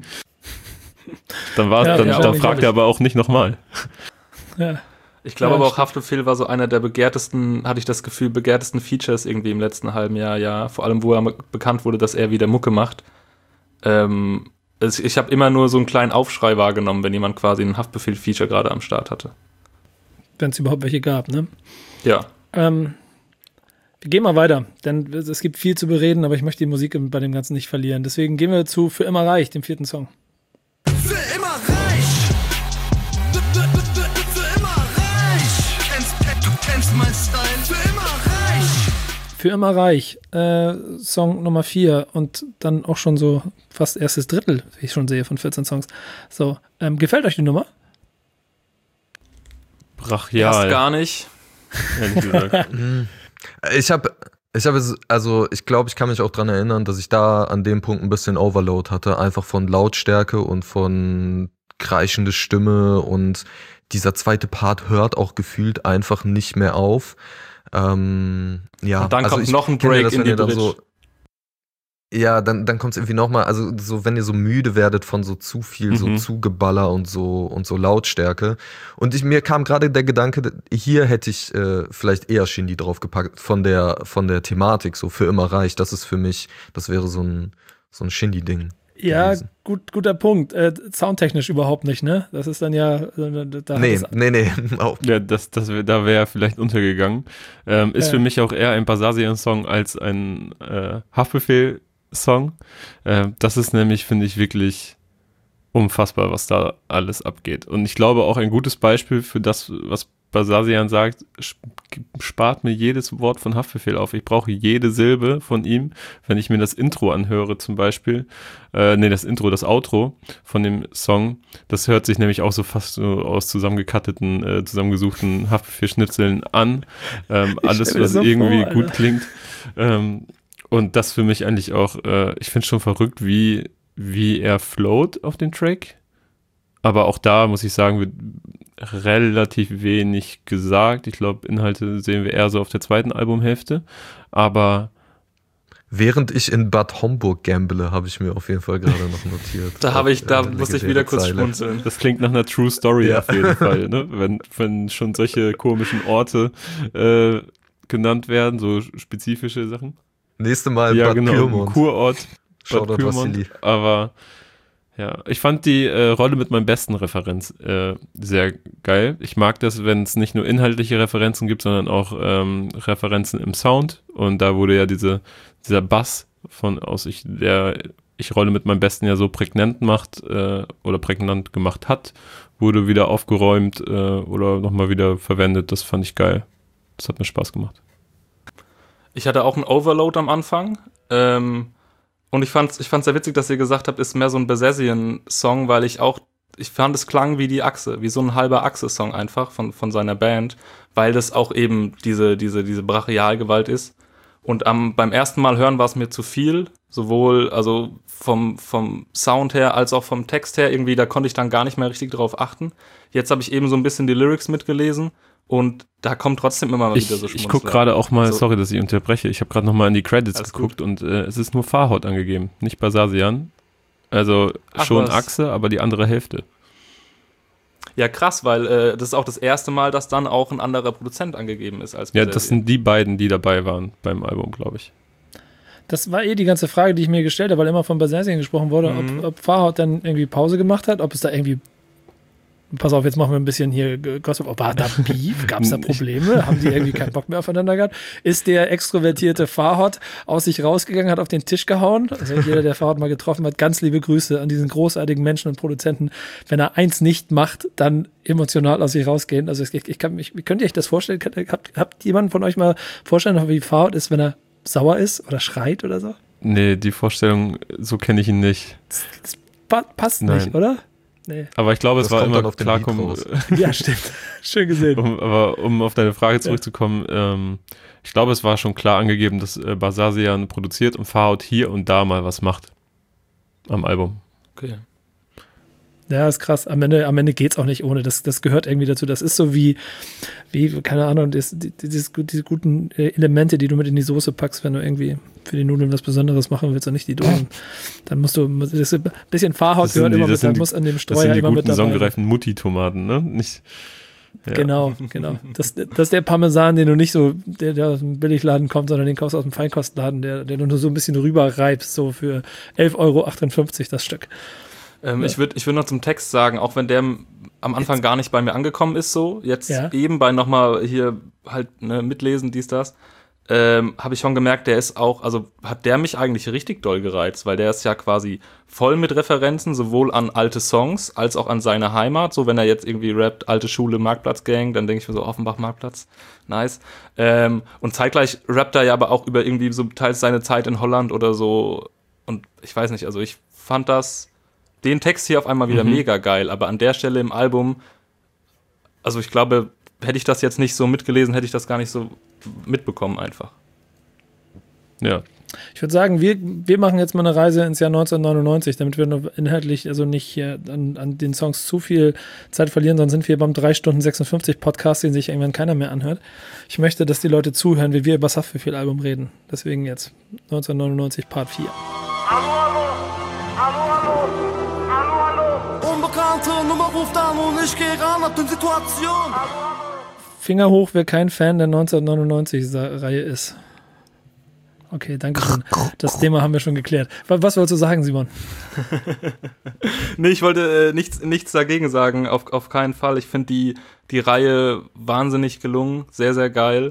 dann war, ja, dann, ja, dann fragt er aber auch nicht nochmal. Ja. Ich glaube ja, aber auch, stimmt. Haftbefehl war so einer der begehrtesten, hatte ich das Gefühl, begehrtesten Features irgendwie im letzten halben Jahr, ja. Vor allem, wo er bekannt wurde, dass er wieder Mucke macht. Ähm, also ich habe immer nur so einen kleinen Aufschrei wahrgenommen, wenn jemand quasi ein Haftbefehl-Feature gerade am Start hatte. Wenn es überhaupt welche gab, ne? Ja. Ähm, wir gehen mal weiter, denn es gibt viel zu bereden, aber ich möchte die Musik bei dem Ganzen nicht verlieren. Deswegen gehen wir zu Für immer reich, dem vierten Song. Für immer reich. Für immer reich. Du kennst mein Style. Für immer reich. Für immer reich, äh, Song Nummer vier und dann auch schon so fast erstes Drittel, wie ich schon sehe, von vierzehn Songs. So, ähm, gefällt euch die Nummer? Brachial. Erst gar nicht. Ehrlich gesagt. Ich habe, ich habe, also ich glaube, ich kann mich auch dran erinnern, dass ich da an dem Punkt ein bisschen Overload hatte, einfach von Lautstärke und von kreischende Stimme und dieser zweite Part hört auch gefühlt einfach nicht mehr auf. Ähm, ja, Und dann also kommt ich noch ein kenne Break das, in wenn die ihr dann Bridge. so, ja, dann, dann kommt es irgendwie nochmal, also so, wenn ihr so müde werdet von so zu viel, Mhm. so Zugeballer und so und so Lautstärke. Und ich, mir kam gerade der Gedanke, hier hätte ich äh, vielleicht eher Shindy draufgepackt von der, von der Thematik, so für immer reich. Das ist für mich, das wäre so ein, so ein Shindy-Ding. Ja, gewesen. gut, guter Punkt. Äh, soundtechnisch überhaupt nicht, ne? Das ist dann ja. Äh, da Nee, nee, nee. Auch. Ja, das, das wär, da wäre er vielleicht untergegangen. Ähm, ist Ja. für mich auch eher ein Basarsian-Song als ein äh, Haftbefehl-Song. Äh, das ist nämlich, finde ich, wirklich unfassbar, was da alles abgeht. Und ich glaube auch ein gutes Beispiel für das, was Basarsian sagt, spart mir jedes Wort von Haftbefehl auf. Ich brauche jede Silbe von ihm, wenn ich mir das Intro anhöre zum Beispiel. Äh, nee, das Intro, das Outro von dem Song, das hört sich nämlich auch so fast so aus zusammengekatteten, äh, zusammengesuchten Haftbefehl-Schnitzeln an. Ähm, alles, stell mir was das so irgendwie vor, gut Alter. klingt. Ähm, und das für mich eigentlich auch, äh, ich finde es schon verrückt, wie, wie er float auf dem Track. Aber auch da muss ich sagen, wird relativ wenig gesagt. Ich glaube, Inhalte sehen wir eher so auf der zweiten Albumhälfte. Aber Während ich in Bad Homburg gamble, habe ich mir auf jeden Fall gerade noch notiert. Da habe ich, da Eine musste ich legendäre wieder kurz Zeile. schmunzeln. das klingt nach einer True Story Ja. auf jeden Fall. Ne? Wenn, wenn schon solche komischen Orte äh, genannt werden, so spezifische Sachen. Nächste Mal ja, Bad genau, Pyrmont. im Kurort. Bad Shoutout Pyrmont. Vassili. Aber ja, ich fand die äh, Rolle mit meinem besten Referenz äh, sehr geil. Ich mag das, wenn es nicht nur inhaltliche Referenzen gibt, sondern auch ähm, Referenzen im Sound. Und da wurde ja diese, dieser Bass von aus ich, der ich Rolle mit meinem Besten ja so prägnant macht äh, oder prägnant gemacht hat, wurde wieder aufgeräumt äh, oder nochmal wieder verwendet. Das fand ich geil. Das hat mir Spaß gemacht. Ich hatte auch einen Overload am Anfang. Ähm, und ich fand's, ich fand's sehr witzig, dass ihr gesagt habt, ist mehr so ein Basarsian-Song, weil ich auch, ich fand, es klang wie die Achse, wie so ein halber Achse-Song einfach von, von seiner Band, weil das auch eben diese, diese, diese Brachialgewalt ist. Und am, beim ersten Mal hören war es mir zu viel, sowohl also vom, vom Sound her als auch vom Text her. Irgendwie, da konnte ich dann gar nicht mehr richtig drauf achten. Jetzt habe ich eben so ein bisschen die Lyrics mitgelesen und da kommt trotzdem immer mal Ich, wieder so ich gucke gerade auch mal, sorry, dass ich unterbreche, ich habe gerade nochmal in die Credits Alles geguckt und äh, es ist nur Farhod angegeben, nicht Basarsian. Also Ach, schon was. Achse, aber die andere Hälfte. Ja, krass, weil äh, das ist auch das erste Mal, dass dann auch ein anderer Produzent angegeben ist als Ja, Basarsian. das sind die beiden, die dabei waren beim Album, glaube ich. Das war eh die ganze Frage, die ich mir gestellt habe, weil immer von Basarsian gesprochen wurde, Mhm. ob, ob Farhod dann irgendwie Pause gemacht hat, ob es da irgendwie. Pass auf, jetzt machen wir ein bisschen hier Gossip. Oh, war da Beef? Gab es da Probleme? Haben die irgendwie keinen Bock mehr aufeinander gehabt? Ist der extrovertierte Farhod aus sich rausgegangen, hat auf den Tisch gehauen? Also jeder, der Farhod mal getroffen hat, ganz liebe Grüße an diesen großartigen Menschen und Produzenten. Wenn er eins nicht macht, dann emotional aus sich rausgehen. Also ich, ich kann mich, könnt ihr euch das vorstellen? Habt, habt jemand von euch mal vorstellen, wie Farhod ist, wenn er sauer ist oder schreit oder so? Nee, die Vorstellung, so kenne ich ihn nicht. Das, das pa- passt Nein. nicht, oder? Nee. Aber ich glaube, es Das war kommt immer dann auf den Beat klarkommen. raus. Ja, stimmt. Schön gesehen. Um, aber um auf deine Frage zurückzukommen, ähm, ich glaube, es war schon klar angegeben, dass äh, Basarsian produziert und Farhod hier und da mal was macht am Album. Okay. Ja, ist krass. Am Ende, am Ende geht's auch nicht ohne. Das, das gehört irgendwie dazu. Das ist so wie, wie keine Ahnung, das, die, dieses, diese guten äh, Elemente, die du mit in die Soße packst, wenn du irgendwie für die Nudeln was Besonderes machen willst und nicht die Dosen. Dann musst du, das ist ein bisschen Farhod Das sind gehört die- immer das mit, sind da die- muss an dem Das Streuer sind die immer mit guten dabei. sonnengereiften Mutti-Tomaten, ne? Nicht, ja. Genau, genau. Das, das ist der Parmesan, den du nicht so, der, der aus dem Billigladen kommt, sondern den kaufst du aus dem Feinkostladen, der, der du nur so ein bisschen rüber reibst, so für elf Euro achtundfünfzig das Stück. Ähm, Ja. Ich würde ich würd noch zum Text sagen, auch wenn der m- am Anfang gar nicht bei mir angekommen ist, so, jetzt Ja. eben bei nochmal hier halt ne, mitlesen, dies, das, ähm, habe ich schon gemerkt, der ist auch, also hat der mich eigentlich richtig doll gereizt, weil der ist ja quasi voll mit Referenzen, sowohl an alte Songs als auch an seine Heimat. So, wenn er jetzt irgendwie rappt, alte Schule, Marktplatz-Gang, dann denke ich mir so, Offenbach-Marktplatz, nice. Ähm, und zeitgleich rappt er ja aber auch über irgendwie so teils seine Zeit in Holland oder so. Und ich weiß nicht, also ich fand das, den Text hier auf einmal wieder Mhm. mega geil, aber an der Stelle im Album, also ich glaube, hätte ich das jetzt nicht so mitgelesen, hätte ich das gar nicht so mitbekommen einfach. Ja. Ich würde sagen, wir, wir machen jetzt mal eine Reise ins Jahr neunzehnhundertneunundneunzig, damit wir noch inhaltlich also nicht hier an, an den Songs zu viel Zeit verlieren, sonst sind wir beim drei Stunden sechsundfünfzig Podcast, den sich irgendwann keiner mehr anhört. Ich möchte, dass die Leute zuhören, wie wir über das Haftbefehl-Album reden. Deswegen jetzt neunzehnhundertneunundneunzig Part vier. Hallo, hallo, hallo, hallo, hallo, hallo. Unbekannte Nummer ruft an und ich gehe ran ab den Situation. Finger hoch, wer kein Fan der neunzehnhundertneunundneunzig-Reihe ist. Okay, danke schön. Das Thema haben wir schon geklärt. Was wolltest du sagen, Simon? Nee, ich wollte äh, nichts, nichts dagegen sagen, auf, auf keinen Fall. Ich finde die, die Reihe wahnsinnig gelungen, sehr, sehr geil.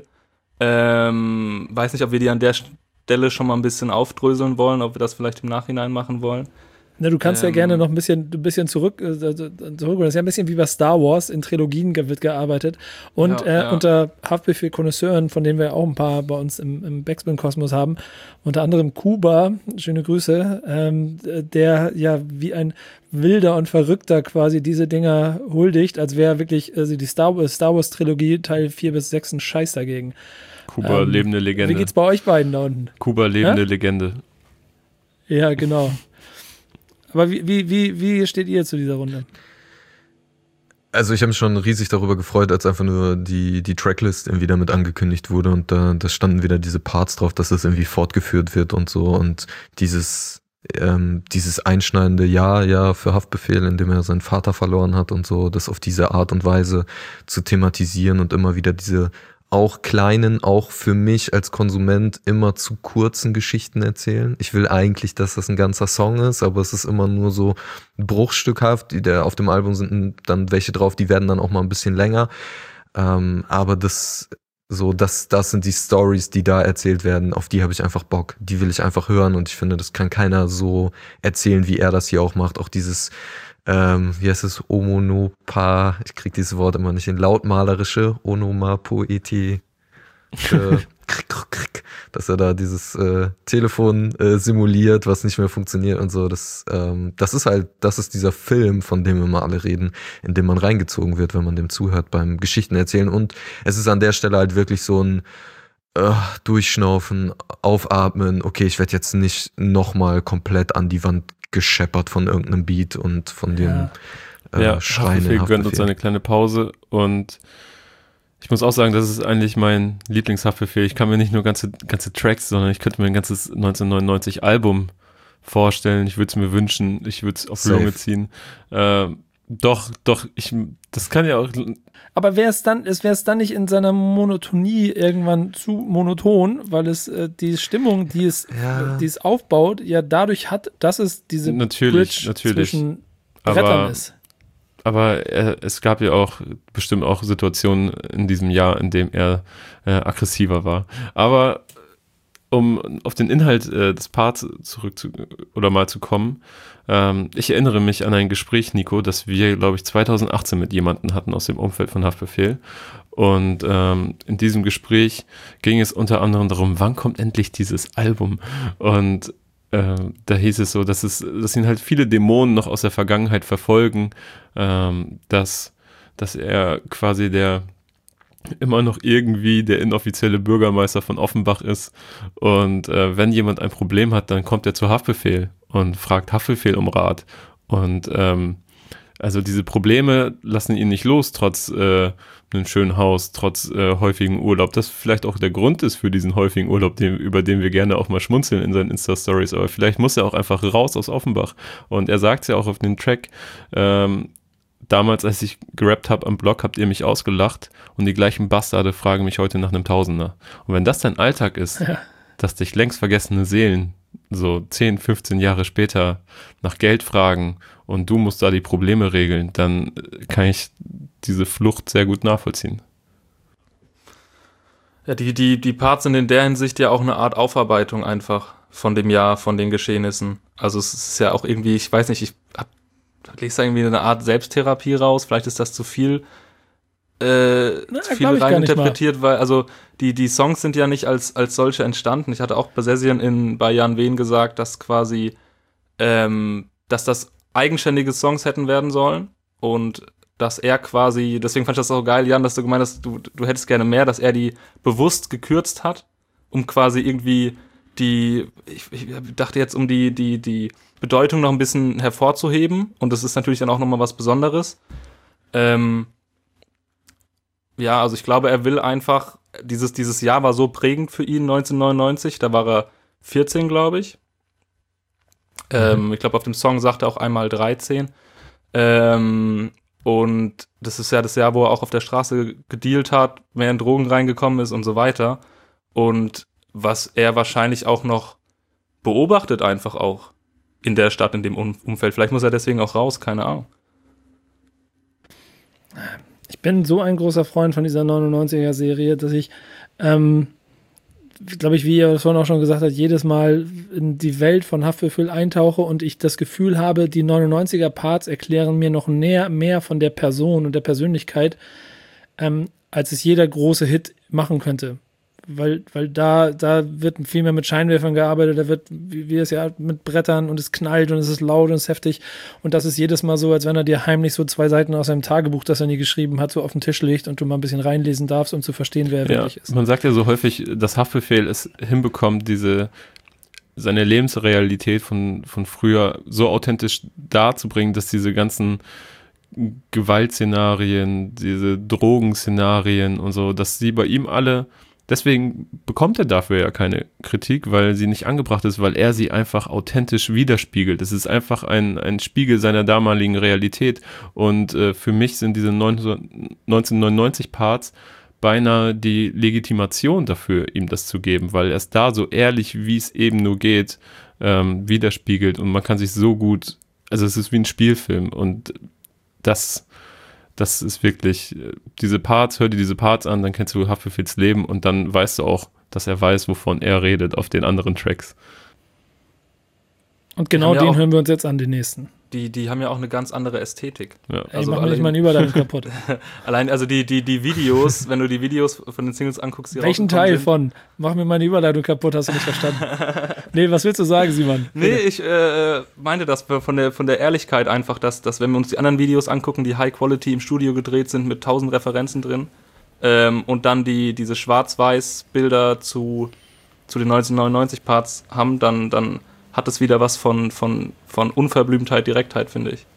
Ähm, weiß nicht, ob wir die an der Stelle schon mal ein bisschen aufdröseln wollen, ob wir das vielleicht im Nachhinein machen wollen. Na, du kannst ähm, ja gerne noch ein bisschen, ein bisschen zurück, äh, zurück. Das ist ja ein bisschen wie bei Star Wars, in Trilogien wird gearbeitet. Und ja, äh, ja. unter Haftbefehl-Konnoisseuren, von denen wir auch ein paar bei uns im, im Backspin-Kosmos haben, unter anderem Kuba, schöne Grüße, ähm, der ja wie ein Wilder und Verrückter quasi diese Dinger huldigt, als wäre wirklich also die Star Wars, Star Wars-Trilogie Teil vier bis sechs ein Scheiß dagegen. Kuba, ähm, lebende Legende. Wie geht's bei euch beiden da unten? Kuba, lebende ja? Legende. Ja, genau. Aber wie, wie, wie, wie steht ihr zu dieser Runde? Also ich habe mich schon riesig darüber gefreut, als einfach nur die, die Tracklist irgendwie damit angekündigt wurde und da, da standen wieder diese Parts drauf, dass das irgendwie fortgeführt wird und so und dieses, ähm, dieses einschneidende Ja, ja für Haftbefehl, in dem er seinen Vater verloren hat und so, das auf diese Art und Weise zu thematisieren und immer wieder diese auch kleinen, auch für mich als Konsument immer zu kurzen Geschichten erzählen. Ich will eigentlich, dass das ein ganzer Song ist, aber es ist immer nur so bruchstückhaft. Die, der, auf dem Album sind dann welche drauf, die werden dann auch mal ein bisschen länger. Ähm, aber das, so, das, das sind die Stories, die da erzählt werden, auf die habe ich einfach Bock. Die will ich einfach hören und ich finde, das kann keiner so erzählen, wie er das hier auch macht. Auch dieses Ähm, wie heißt es, Omonopa, ich krieg dieses Wort immer nicht hin, lautmalerische, Onomapoetie, äh, dass er da dieses äh, Telefon äh, simuliert, was nicht mehr funktioniert und so, das, ähm, das ist halt, das ist dieser Film, von dem immer alle reden, in dem man reingezogen wird, wenn man dem zuhört beim Geschichten erzählen und es ist an der Stelle halt wirklich so ein äh, Durchschnaufen, Aufatmen, okay, ich werde jetzt nicht nochmal komplett an die Wand gescheppert von irgendeinem Beat und von dem Ja. äh, Ja, Schreien. Haftbefehl gönnt uns eine kleine Pause und ich muss auch sagen, das ist eigentlich mein Lieblingshaftbefehl. Ich kann mir nicht nur ganze, ganze Tracks, sondern ich könnte mir ein ganzes neunzehnhundertneunundneunzig Album vorstellen. Ich würde es mir wünschen, ich würde es auf Safe. Lunge ziehen. Äh, doch, doch, ich, das kann ja auch. Aber wäre es dann, wäre es dann nicht in seiner Monotonie irgendwann zu monoton, weil es äh, die Stimmung, die es, Ja. die es aufbaut, ja dadurch hat, dass es diese Natürlich, Bridge natürlich. zwischen Aber- Brettern ist. Aber er, es gab ja auch bestimmt auch Situationen in diesem Jahr, in dem er äh, aggressiver war. Aber um auf den Inhalt äh, des Parts zurück zu, oder mal zu kommen, ähm, ich erinnere mich an ein Gespräch, Nico, das wir, glaube ich, zweitausendachtzehn mit jemandem hatten aus dem Umfeld von Haftbefehl. Und ähm, in diesem Gespräch ging es unter anderem darum, wann kommt endlich dieses Album? Und äh, da hieß es so, dass es, dass ihn halt viele Dämonen noch aus der Vergangenheit verfolgen, ähm, dass, dass er quasi der immer noch irgendwie der inoffizielle Bürgermeister von Offenbach ist und äh, wenn jemand ein Problem hat, dann kommt er zu Haftbefehl und fragt Haftbefehl um Rat und ähm, also diese Probleme lassen ihn nicht los, trotz äh, einem schönen Haus, trotz äh, häufigen Urlaub, das vielleicht auch der Grund ist für diesen häufigen Urlaub, den, über den wir gerne auch mal schmunzeln in seinen Insta-Stories, aber vielleicht muss er auch einfach raus aus Offenbach und er sagt es ja auch auf dem Track, ähm, damals, als ich gerappt habe am Blog, habt ihr mich ausgelacht und die gleichen Bastarde fragen mich heute nach einem Tausender. Und wenn das dein Alltag ist, Ja. dass dich längst vergessene Seelen so zehn, fünfzehn Jahre später nach Geld fragen und du musst da die Probleme regeln, dann kann ich diese Flucht sehr gut nachvollziehen. Ja, die, die, die Parts sind in der Hinsicht ja auch eine Art Aufarbeitung einfach von dem Jahr, von den Geschehnissen. Also es ist ja auch irgendwie, ich weiß nicht, ich hab lese da irgendwie eine Art Selbsttherapie raus, vielleicht ist das zu viel, äh, Na, zu glaub viel ich gar nicht reininterpretiert, weil also die, die Songs sind ja nicht als, als solche entstanden. Ich hatte auch bei Session in, bei Jan Wehn gesagt, dass quasi, ähm, dass das eigenständige Songs hätten werden sollen und dass er quasi, deswegen fand ich das auch geil, Jan, dass du gemeint hast, du, du hättest gerne mehr, dass er die bewusst gekürzt hat, um quasi irgendwie die, ich, ich dachte jetzt, um die, die, die Bedeutung noch ein bisschen hervorzuheben und das ist natürlich dann auch nochmal was Besonderes. Ähm, ja, also ich glaube, er will einfach, dieses, dieses Jahr war so prägend für ihn, neunzehnhundertneunundneunzig, da war er vierzehn, glaube ich. Mhm. Ähm, ich glaube, auf dem Song sagt er auch einmal dreizehn. Ähm, und das ist ja das Jahr, wo er auch auf der Straße gedealt hat, mehr in Drogen reingekommen ist und so weiter. Und was er wahrscheinlich auch noch beobachtet, einfach auch in der Stadt, in dem um- Umfeld. Vielleicht muss er deswegen auch raus, keine Ahnung. Ich bin so ein großer Freund von dieser neunundneunziger-Serie, dass ich, ähm, glaube ich, wie ihr das vorhin auch schon gesagt habt, jedes Mal in die Welt von Haftbefehl eintauche und ich das Gefühl habe, die neunundneunziger-Parts erklären mir noch näher, mehr von der Person und der Persönlichkeit, ähm, als es jeder große Hit machen könnte. Weil, weil da, da wird viel mehr mit Scheinwerfern gearbeitet, da wird, wie, wie es ja mit Brettern und es knallt und es ist laut und es ist heftig und das ist jedes Mal so, als wenn er dir heimlich so zwei Seiten aus seinem Tagebuch, das er nie geschrieben hat, so auf den Tisch legt und du mal ein bisschen reinlesen darfst, um zu verstehen, wer er Ja, wirklich ist. man sagt ja so häufig, dass Haftbefehl es hinbekommt, diese seine Lebensrealität von, von früher so authentisch darzubringen, dass diese ganzen Gewaltszenarien, diese Drogenszenarien und so, dass sie bei ihm alle, deswegen bekommt er dafür ja keine Kritik, weil sie nicht angebracht ist, weil er sie einfach authentisch widerspiegelt. Es ist einfach ein, ein Spiegel seiner damaligen Realität und äh, für mich sind diese neunzehnhundertneunundneunzig Parts beinahe die Legitimation dafür, ihm das zu geben, weil er es da so ehrlich, wie es eben nur geht, ähm, widerspiegelt und man kann sich so gut, also es ist wie ein Spielfilm und das, das ist wirklich, diese Parts, hör dir diese Parts an, dann kennst du Haftbefehls Leben und dann weißt du auch, dass er weiß, wovon er redet auf den anderen Tracks. Und genau ja den auch- hören wir uns jetzt an, den nächsten. Die, die haben ja auch eine ganz andere Ästhetik. Ja. Ey, Also mach mir nicht allein- meine Überleitung kaputt. Allein, also die, die, die Videos, wenn du die Videos von den Singles anguckst, die Welchen rausgekommen Teil sind. von? Mach mir meine Überleitung kaputt, hast du nicht verstanden. Nee, was willst du sagen, Simon? Nee, ich äh, meinte das von der, von der Ehrlichkeit einfach, dass, dass wenn wir uns die anderen Videos angucken, die High Quality im Studio gedreht sind mit tausend Referenzen drin ähm, und dann die diese Schwarz-Weiß-Bilder zu, zu den neunzehnhundertneunundneunzig Parts haben, dann, dann hat es wieder was von, von, von Unverblümtheit, Direktheit, finde ich.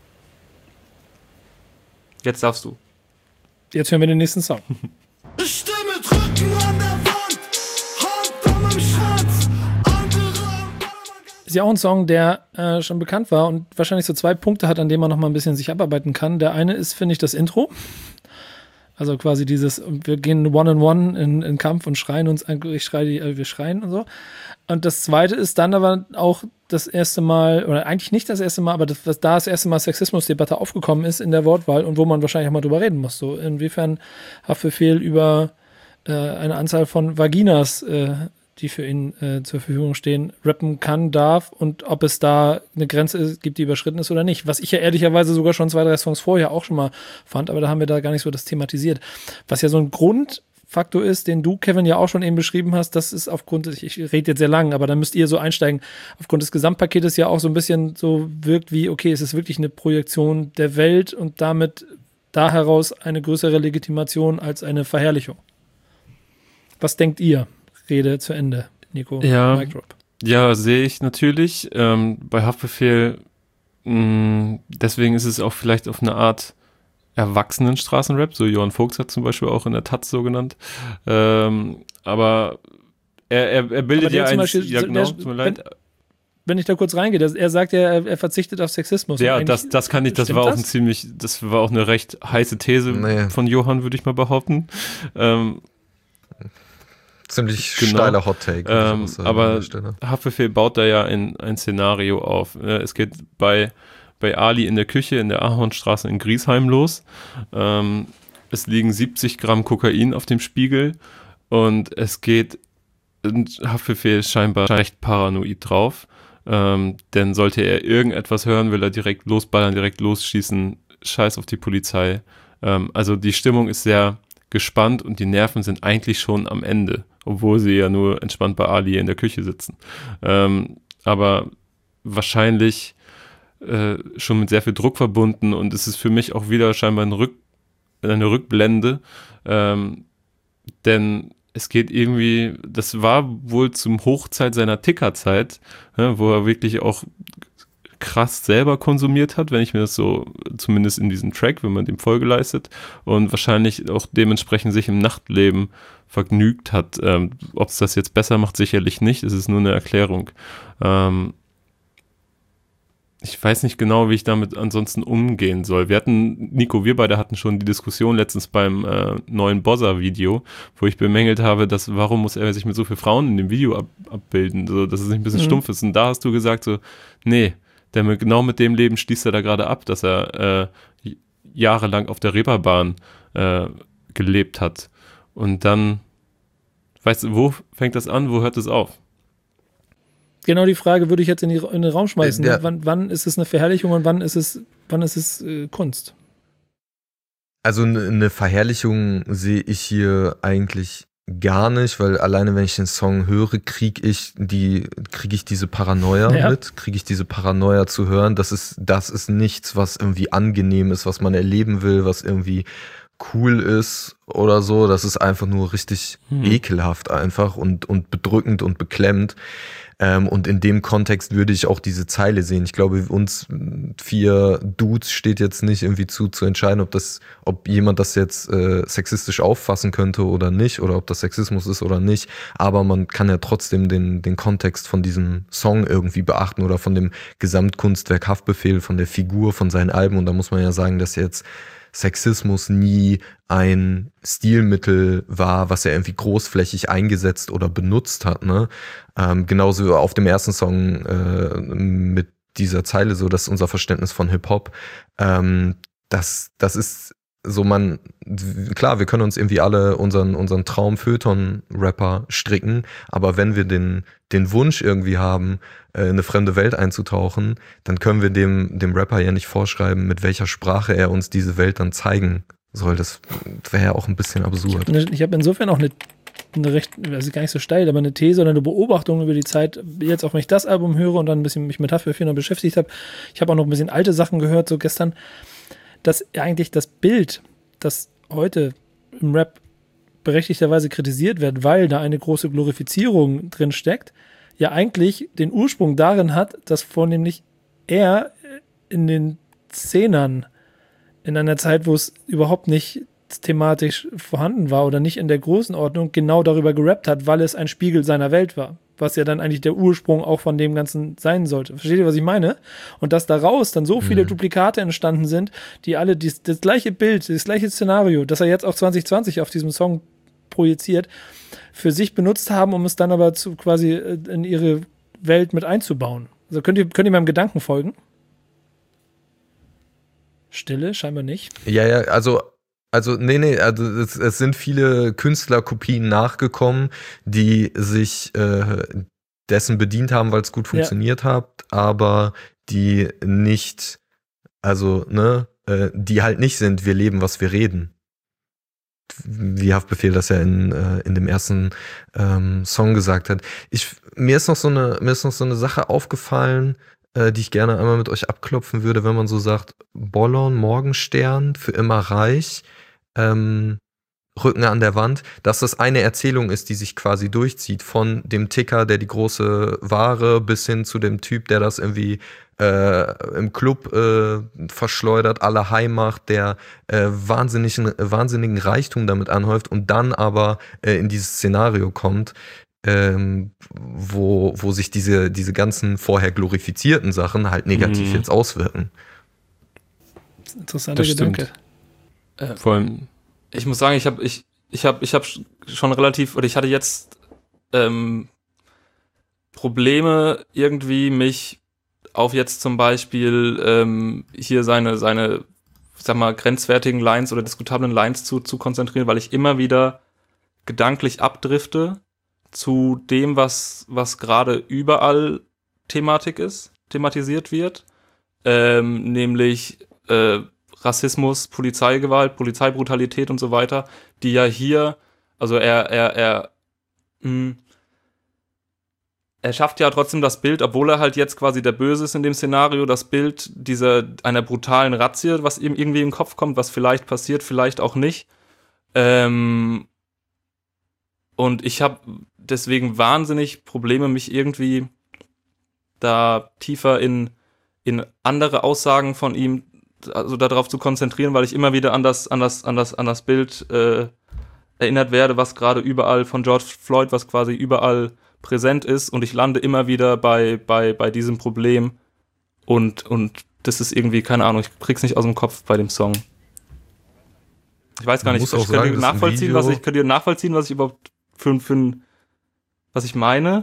Jetzt darfst du. Jetzt hören wir den nächsten Song. Ich stehe mit Rücken an der Wand, Hand an meinem Schwanz, andere am Ist ja auch ein Song, der äh, schon bekannt war und wahrscheinlich so zwei Punkte hat, an denen man noch mal ein bisschen sich abarbeiten kann. Der eine ist, finde ich, das Intro. Also quasi dieses, wir gehen one-on-one in, in Kampf und schreien uns, an- ich schreie, die, äh, wir schreien und so. Und das zweite ist dann aber auch das erste Mal, oder eigentlich nicht das erste Mal, aber das, was da das erste Mal Sexismusdebatte aufgekommen ist in der Wortwahl und wo man wahrscheinlich auch mal drüber reden muss. So, inwiefern Haftbefehl über äh, eine Anzahl von Vaginas, äh, die für ihn äh, zur Verfügung stehen, rappen kann, darf und ob es da eine Grenze ist, gibt, die überschritten ist oder nicht. Was ich ja ehrlicherweise sogar schon zwei, drei Songs vorher auch schon mal fand, aber da haben wir da gar nicht so das thematisiert. Was ja so ein Grundfaktor ist, den du, Kevin, ja auch schon eben beschrieben hast, das ist aufgrund, des, ich rede jetzt sehr lang, aber da müsst ihr so einsteigen, aufgrund des Gesamtpaketes ja auch so ein bisschen so wirkt wie, okay, es ist wirklich eine Projektion der Welt und damit da heraus eine größere Legitimation als eine Verherrlichung. Was denkt ihr? Rede zu Ende, Nico. Ja. Mic drop. Ja, sehe ich natürlich. Ähm, bei Haftbefehl, mh, deswegen ist es auch vielleicht auf eine Art erwachsenen Straßenrap, so Johann Vogts hat zum Beispiel auch in der Taz so genannt. Ähm, aber er, er, er bildet Aber der ja zum eins, Beispiel- ja so- genau, der- tut mir leid. Wenn ich da kurz reingehe, das, er sagt ja, er, er verzichtet auf Sexismus. Ja, Und eigentlich- das, das kann ich, das stimmt war auch das? ein ziemlich, das war auch eine recht heiße These Nee. von Johann, würde ich mal behaupten. Ähm, Ziemlich Genau. steiler Hot Take. Ähm, muss ich sagen, an aber der Stelle. Haftbefehl baut da ja ein, ein Szenario auf. Äh, Es geht bei, bei Ali in der Küche in der Ahornstraße in Griesheim los. Ähm, es liegen siebzig Gramm Kokain auf dem Spiegel und es geht, und Haftbefehl ist scheinbar recht paranoid drauf. Ähm, denn sollte er irgendetwas hören, will er direkt losballern, direkt losschießen, scheiß auf die Polizei. Ähm, also die Stimmung ist sehr gespannt und die Nerven sind eigentlich schon am Ende, obwohl sie ja nur entspannt bei Ali in der Küche sitzen. Ähm, aber wahrscheinlich äh, schon mit sehr viel Druck verbunden und es ist für mich auch wieder scheinbar ein Rück, eine Rückblende, ähm, denn es geht irgendwie, das war wohl zum Hochzeit seiner Tickerzeit, ne, wo er wirklich auch krass selber konsumiert hat, wenn ich mir das so, zumindest in diesem Track, wenn man dem Folge leistet und wahrscheinlich auch dementsprechend sich im Nachtleben vergnügt hat. Ähm, ob es das jetzt besser macht, sicherlich nicht, es ist nur eine Erklärung. Ähm, ich weiß nicht genau, wie ich damit ansonsten umgehen soll. Wir hatten, Nico, wir beide hatten schon die Diskussion letztens beim äh, neuen Bozza-Video, wo ich bemängelt habe, dass warum muss er sich mit so vielen Frauen in dem Video ab, abbilden, so, dass es nicht ein bisschen mhm. stumpf ist. Und da hast du gesagt so, nee, der mit, genau mit dem Leben schließt er da gerade ab, dass er äh, jahrelang auf der Reeperbahn äh, gelebt hat. Und dann, weißt du, wo fängt das an, wo hört es auf? Genau die Frage würde ich jetzt in, die, in den Raum schmeißen. Der, wann, wann ist es eine Verherrlichung und wann ist es, wann ist es äh, Kunst? Also eine Verherrlichung sehe ich hier eigentlich gar nicht, weil alleine wenn ich den Song höre, kriege ich die, kriege ich diese Paranoia ja. mit, kriege ich diese Paranoia zu hören. Das ist, das ist nichts, was irgendwie angenehm ist, was man erleben will, was irgendwie cool ist oder so. Das ist einfach nur richtig hm. ekelhaft einfach und, und bedrückend und beklemmt. Ähm, und in dem Kontext würde ich auch diese Zeile sehen. Ich glaube, uns vier Dudes steht jetzt nicht irgendwie zu, zu entscheiden, ob das, ob jemand das jetzt äh, sexistisch auffassen könnte oder nicht, oder ob das Sexismus ist oder nicht. Aber man kann ja trotzdem den, den Kontext von diesem Song irgendwie beachten oder von dem Gesamtkunstwerk Haftbefehl, von der Figur, von seinen Alben. Und da muss man ja sagen, dass jetzt Sexismus nie ein Stilmittel war, was er irgendwie großflächig eingesetzt oder benutzt hat, ne? Ähm, genauso auf dem ersten Song äh, mit dieser Zeile, so, das ist unser Verständnis von Hip-Hop. Ähm, das, das ist so, man, klar, wir können uns irgendwie alle unseren, unseren Traum-Feuilleton-Rapper stricken, aber wenn wir den, den Wunsch irgendwie haben, in eine fremde Welt einzutauchen, dann können wir dem, dem Rapper ja nicht vorschreiben, mit welcher Sprache er uns diese Welt dann zeigen soll. Das wäre ja auch ein bisschen absurd. Ich habe insofern auch eine, eine recht, also gar nicht so steil, aber eine These oder eine Beobachtung über die Zeit, jetzt auch wenn ich das Album höre und dann ein bisschen mich mit Haftbefehl noch beschäftigt habe. Ich habe auch noch ein bisschen alte Sachen gehört, so gestern, dass eigentlich das Bild, das heute im Rap berechtigterweise kritisiert wird, weil da eine große Glorifizierung drin steckt, ja eigentlich den Ursprung darin hat, dass vornehmlich er in den Zehnern in einer Zeit, wo es überhaupt nicht thematisch vorhanden war oder nicht in der Größenordnung, genau darüber gerappt hat, weil es ein Spiegel seiner Welt war. Was ja dann eigentlich der Ursprung auch von dem Ganzen sein sollte. Versteht ihr, was ich meine? Und dass daraus dann so viele mhm. Duplikate entstanden sind, die alle dies, das gleiche Bild, das gleiche Szenario, das er jetzt auch zwanzig zwanzig auf diesem Song projiziert, für sich benutzt haben, um es dann aber zu quasi in ihre Welt mit einzubauen. Also könnt ihr, könnt ihr meinem Gedanken folgen? Stille, scheinbar nicht. Ja, ja, also Also, nee, nee, also es, es sind viele Künstlerkopien nachgekommen, die sich äh, dessen bedient haben, weil es gut funktioniert ja. hat, aber die nicht, also, ne, äh, die halt nicht sind, wir leben, was wir reden. Wie Haftbefehl das ja in, äh, in dem ersten ähm, Song gesagt hat. Ich, mir ist noch so eine, mir ist noch so eine Sache aufgefallen, äh, die ich gerne einmal mit euch abklopfen würde, wenn man so sagt, Bollon, Morgenstern, für immer reich, ähm, Rücken an der Wand, dass das eine Erzählung ist, die sich quasi durchzieht, von dem Ticker, der die große Ware, bis hin zu dem Typ, der das irgendwie äh, im Club äh, verschleudert, alle heim macht, der äh, wahnsinnigen, wahnsinnigen Reichtum damit anhäuft und dann aber äh, in dieses Szenario kommt, ähm, wo, wo sich diese, diese ganzen vorher glorifizierten Sachen halt negativ mhm. jetzt auswirken. Das ist ein interessanter Gedanke. Äh, Vor allem, ich muss sagen, ich habe ich ich habe ich habe schon relativ oder ich hatte jetzt ähm, Probleme irgendwie mich auf jetzt zum Beispiel ähm, hier seine seine ich sag mal grenzwertigen Lines oder diskutablen Lines zu zu konzentrieren, weil ich immer wieder gedanklich abdrifte zu dem, was was gerade überall Thematik ist, thematisiert wird, ähm, nämlich äh, Rassismus, Polizeigewalt, Polizeibrutalität und so weiter, die ja hier, also er, er, er, mh, er schafft ja trotzdem das Bild, obwohl er halt jetzt quasi der Böse ist in dem Szenario, das Bild dieser, einer brutalen Razzia, was ihm irgendwie im Kopf kommt, was vielleicht passiert, vielleicht auch nicht. Ähm, und ich habe deswegen wahnsinnig Probleme, mich irgendwie da tiefer in, in andere Aussagen von ihm also darauf zu konzentrieren, weil ich immer wieder an das, an das, an das, an das Bild äh, erinnert werde, was gerade überall von George Floyd, was quasi überall präsent ist und ich lande immer wieder bei, bei, bei diesem Problem Und, und das ist irgendwie, keine Ahnung, ich krieg's nicht aus dem Kopf bei dem Song. Ich weiß gar nicht, ich, ich könnt ihr nachvollziehen, was ich, könnt ihr nachvollziehen, was ich überhaupt für, für ein, was ich meine?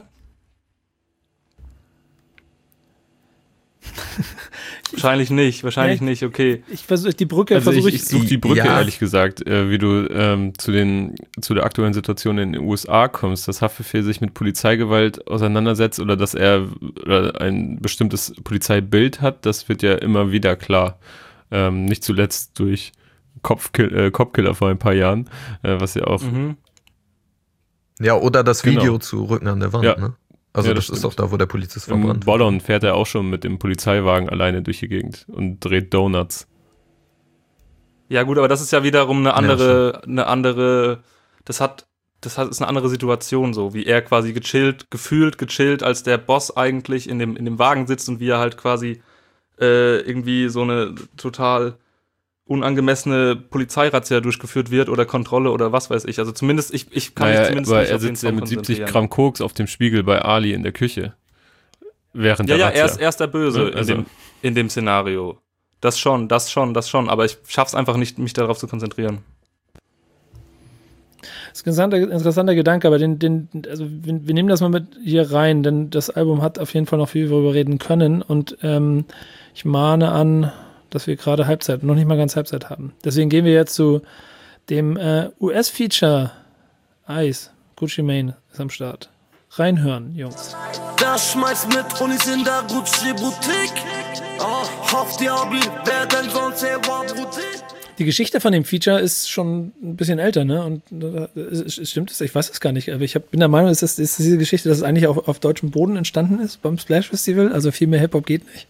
Wahrscheinlich nicht, wahrscheinlich ja, nicht, okay. Ich versuche die Brücke, also versuche ich, ich suche die Brücke, ja. ehrlich gesagt, äh, wie du ähm, zu den zu der aktuellen Situation in den U S A kommst, dass Haftbefehl sich mit Polizeigewalt auseinandersetzt oder dass er oder ein bestimmtes Polizeibild hat, das wird ja immer wieder klar. Ähm, nicht zuletzt durch Kopfkill, äh, Kopfkiller vor ein paar Jahren, äh, was ja auch mhm. Ja, oder das Video genau. zu Rücken an der Wand, ja. ne? Also ja, das, das ist auch da, wo der Polizist Im verbrannt. Bollon fährt er auch schon mit dem Polizeiwagen alleine durch die Gegend und dreht Donuts. Ja gut, aber das ist ja wiederum eine andere, ja, eine andere, das hat, das hat, ist eine andere Situation so, wie er quasi gechillt, gefühlt gechillt, als der Boss eigentlich in dem, in dem Wagen sitzt und wie er halt quasi äh, irgendwie so eine total unangemessene Polizeirazzia durchgeführt wird oder Kontrolle oder was weiß ich. Also zumindest, ich, ich kann naja, mich zumindest aber nicht er auf den sitzt Song ja mit siebzig konzentrieren. Gramm Koks auf dem Spiegel bei Ali in der Küche. Während ja, der ja, Razzia. er ist, er ist der Böse ja, also. in, dem, in dem Szenario. Das schon, das schon, das schon. Aber ich schaff's einfach nicht, mich darauf zu konzentrieren. Das ist ein interessanter, interessanter Gedanke, aber den, den, also wir, wir nehmen das mal mit hier rein, denn das Album hat auf jeden Fall noch viel, worüber wir reden können. Und ähm, ich mahne an, dass wir gerade Halbzeit, noch nicht mal ganz Halbzeit haben. Deswegen gehen wir jetzt zu dem äh, U S-Feature Ice. Gucci Mane ist am Start. Reinhören, Jungs. Der schmeißt mit Unis in der Gucci-Boutique. Oh, auf die Abi, wer denn sonst hier war Boutique? Die Geschichte von dem Feature ist schon ein bisschen älter, ne? Und äh, stimmt es? Ich weiß es gar nicht. Aber ich hab, bin der Meinung, ist das, ist das diese Geschichte, dass es eigentlich auf, auf deutschem Boden entstanden ist, beim Splash Festival. Also viel mehr Hip-Hop geht nicht.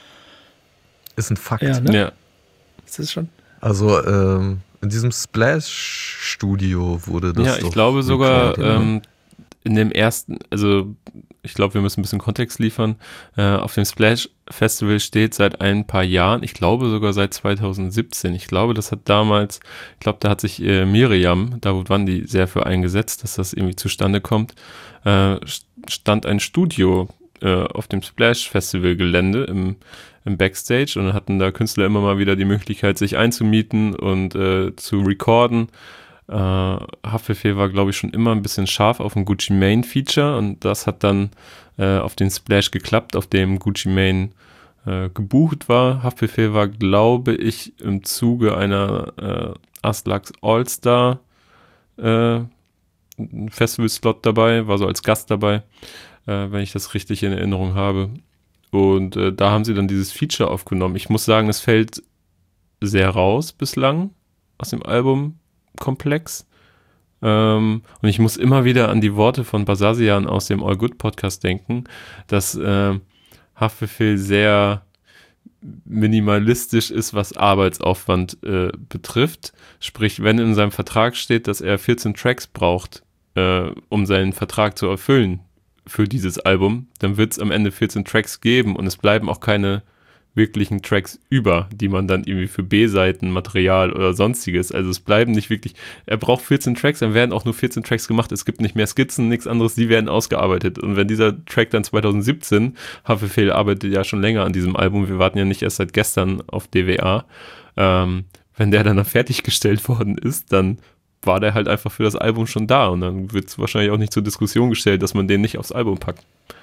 Ist ein Fakt. Ja, ne? Ja. Ist das schon? Also, ähm, in diesem Splash-Studio wurde das. Ja, ich doch glaube sogar recorded, ähm, in dem ersten, also ich glaube, wir müssen ein bisschen Kontext liefern. Äh, auf dem Splash Festival steht seit ein paar Jahren, ich glaube sogar seit zwanzig siebzehn. Ich glaube, das hat damals, ich glaube, da hat sich äh, Miriam, Davut Wandi, sehr für eingesetzt, dass das irgendwie zustande kommt. Äh, stand ein Studio äh, auf dem Splash Festival Gelände im im Backstage und dann hatten da Künstler immer mal wieder die Möglichkeit, sich einzumieten und äh, zu recorden. Äh, Haftbefehl war, glaube ich, schon immer ein bisschen scharf auf ein Gucci Mane Feature und das hat dann äh, auf den Splash geklappt, auf dem Gucci Mane äh, gebucht war. Haftbefehl war, glaube ich, im Zuge einer äh, Aslaks All-Star äh, Festival-Slot dabei, war so als Gast dabei, äh, wenn ich das richtig in Erinnerung habe. Und äh, da haben sie dann dieses Feature aufgenommen. Ich muss sagen, es fällt sehr raus bislang aus dem Albumkomplex. Ähm, und ich muss immer wieder an die Worte von Basazian aus dem All Good Podcast denken, dass äh, Haftbefehl sehr minimalistisch ist, was Arbeitsaufwand äh, betrifft. Sprich, wenn in seinem Vertrag steht, dass er vierzehn Tracks braucht, äh, um seinen Vertrag zu erfüllen, für dieses Album, dann wird es am Ende vierzehn Tracks geben und es bleiben auch keine wirklichen Tracks über, die man dann irgendwie für B-Seiten, Material oder sonstiges, also es bleiben nicht wirklich, er braucht vierzehn Tracks, dann werden auch nur vierzehn Tracks gemacht, es gibt nicht mehr Skizzen, nichts anderes, die werden ausgearbeitet und wenn dieser Track dann zwanzig siebzehn, Haftbefehl arbeitet ja schon länger an diesem Album, wir warten ja nicht erst seit gestern auf D W A, ähm, wenn der dann fertiggestellt worden ist, dann war der halt einfach für das Album schon da und dann wird es wahrscheinlich auch nicht zur Diskussion gestellt, dass man den nicht aufs Album packt.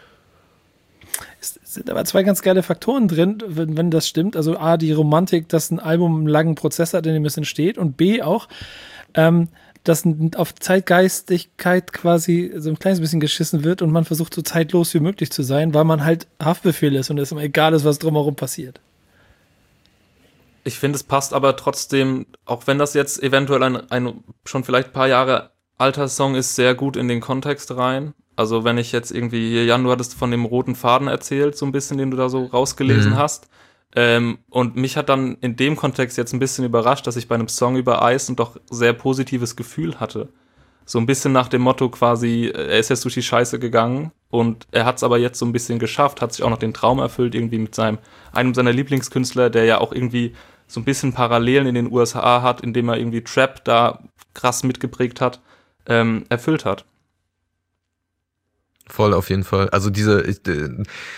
Es sind aber zwei ganz geile Faktoren drin, wenn, wenn das stimmt. Also A, die Romantik, dass ein Album einen langen Prozess hat, in dem es entsteht und B auch, ähm, dass auf Zeitgeistigkeit quasi so ein kleines bisschen geschissen wird und man versucht so zeitlos wie möglich zu sein, weil man halt Haftbefehl ist und es immer egal ist, was drumherum passiert. Ich finde, es passt aber trotzdem, auch wenn das jetzt eventuell ein, ein schon vielleicht ein paar Jahre alter Song ist, sehr gut in den Kontext rein. Also wenn ich jetzt irgendwie, Jan, du hattest von dem roten Faden erzählt, so ein bisschen, den du da so rausgelesen mhm. hast. Ähm, und mich hat dann in dem Kontext jetzt ein bisschen überrascht, dass ich bei einem Song über Eis ein doch sehr positives Gefühl hatte. So ein bisschen nach dem Motto quasi, er ist jetzt durch die Scheiße gegangen und er hat es aber jetzt so ein bisschen geschafft, hat sich auch noch den Traum erfüllt, irgendwie mit seinem, einem seiner Lieblingskünstler, der ja auch irgendwie so ein bisschen Parallelen in den U S A hat, indem er irgendwie Trap da krass mitgeprägt hat, ähm, erfüllt hat. Voll, auf jeden Fall. Also diese, ich,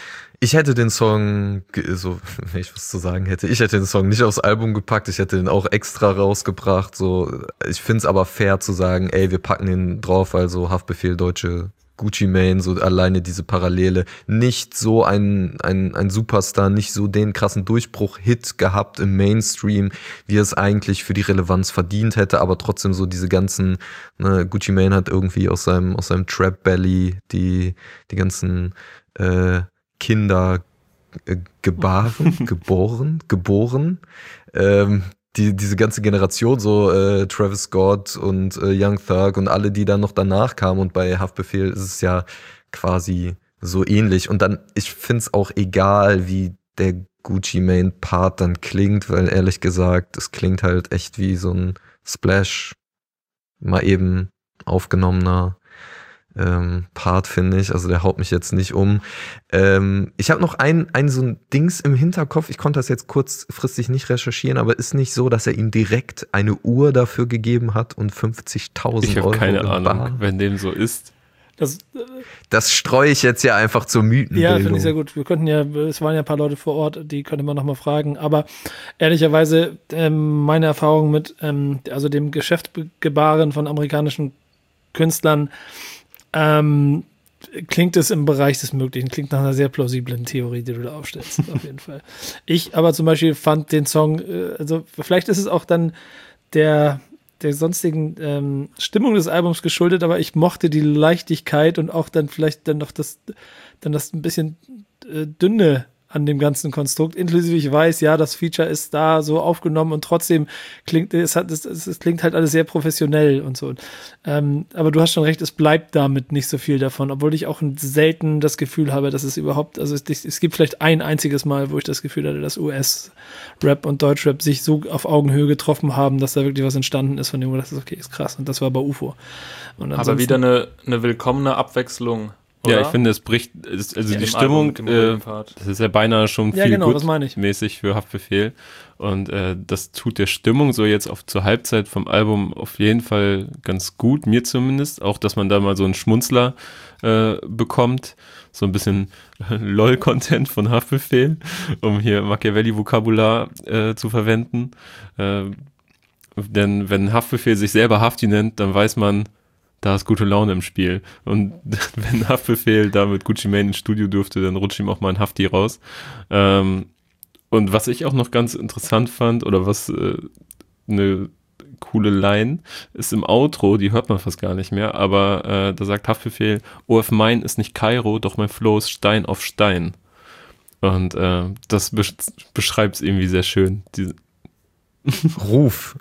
Ich hätte den Song, so, wenn ich was zu sagen hätte, ich hätte den Song nicht aufs Album gepackt, ich hätte den auch extra rausgebracht, so. Ich find's aber fair zu sagen, ey, wir packen den drauf, also Haftbefehl, deutsche Gucci Mane, so alleine diese Parallele. Nicht so ein, ein, ein Superstar, nicht so den krassen Durchbruch-Hit gehabt im Mainstream, wie es eigentlich für die Relevanz verdient hätte, aber trotzdem so diese ganzen, ne, Gucci Mane hat irgendwie aus seinem, aus seinem Trap-Belly die, die ganzen, äh, Kinder äh, gebaren, geboren, geboren, ähm, die, diese ganze Generation, so äh, Travis Scott und äh, Young Thug und alle, die dann noch danach kamen, und bei Haftbefehl ist es ja quasi so ähnlich. Und dann, ich find's auch egal, wie der Gucci Mane Part dann klingt, weil ehrlich gesagt, es klingt halt echt wie so ein Splash, mal eben aufgenommener Ähm, Part, finde ich. Also der haut mich jetzt nicht um. Ähm, ich habe noch ein, ein so ein Dings im Hinterkopf. Ich konnte das jetzt kurzfristig nicht recherchieren, aber ist nicht so, dass er ihm direkt eine Uhr dafür gegeben hat und fünfzigtausend Euro. Ich habe keine Ahnung, Ahnung, wenn dem so ist. Das, äh, das streue ich jetzt ja einfach zur Mythenbildung. Ja, finde ich sehr gut. Wir könnten ja, es waren ja ein paar Leute vor Ort, die könnte man nochmal fragen. Aber ehrlicherweise, ähm, meine Erfahrung mit ähm, also dem Geschäftsgebaren von amerikanischen Künstlern, Ähm, klingt es im Bereich des Möglichen, klingt nach einer sehr plausiblen Theorie, die du da aufstellst, auf jeden Fall. Ich aber zum Beispiel fand den Song, äh, also vielleicht ist es auch dann der, der sonstigen ähm, Stimmung des Albums geschuldet, aber ich mochte die Leichtigkeit und auch dann vielleicht dann noch das, dann das ein bisschen äh, dünne an dem ganzen Konstrukt, inklusive ich weiß, ja, das Feature ist da so aufgenommen und trotzdem klingt es, hat, es, es klingt halt alles sehr professionell und so. Ähm, aber du hast schon recht, es bleibt damit nicht so viel davon, obwohl ich auch selten das Gefühl habe, dass es überhaupt, also es, es gibt vielleicht ein einziges Mal, wo ich das Gefühl hatte, dass U S-Rap und Deutschrap sich so auf Augenhöhe getroffen haben, dass da wirklich was entstanden ist, von dem, wo das ist, okay, ist krass, und das war bei U F O. Und aber wieder eine, eine willkommene Abwechslung. Oder? Ja, ich finde, es bricht, es, also ja, die Stimmung, Album, äh, das ist ja beinahe schon ja, viel genau, gut das meine ich. mäßig für Haftbefehl. Und äh, das tut der Stimmung so jetzt auf, zur Halbzeit vom Album auf jeden Fall ganz gut, mir zumindest. Auch, dass man da mal so einen Schmunzler äh, bekommt, so ein bisschen LOL-Content von Haftbefehl, um hier Machiavelli-Vokabular äh, zu verwenden. Äh, denn wenn Haftbefehl sich selber Hafti nennt, dann weiß man, da ist gute Laune im Spiel. Und wenn Haftbefehl da mit Gucci Mane ins Studio durfte, dann rutscht ihm auch mal ein Hafti raus. Ähm, und was ich auch noch ganz interessant fand, oder was äh, eine coole Line, ist im Outro, die hört man fast gar nicht mehr, aber äh, da sagt Haftbefehl, O F mein ist nicht Kairo, doch mein Flow ist Stein auf Stein. Und äh, das besch- beschreibt es irgendwie sehr schön. Diese Ruf.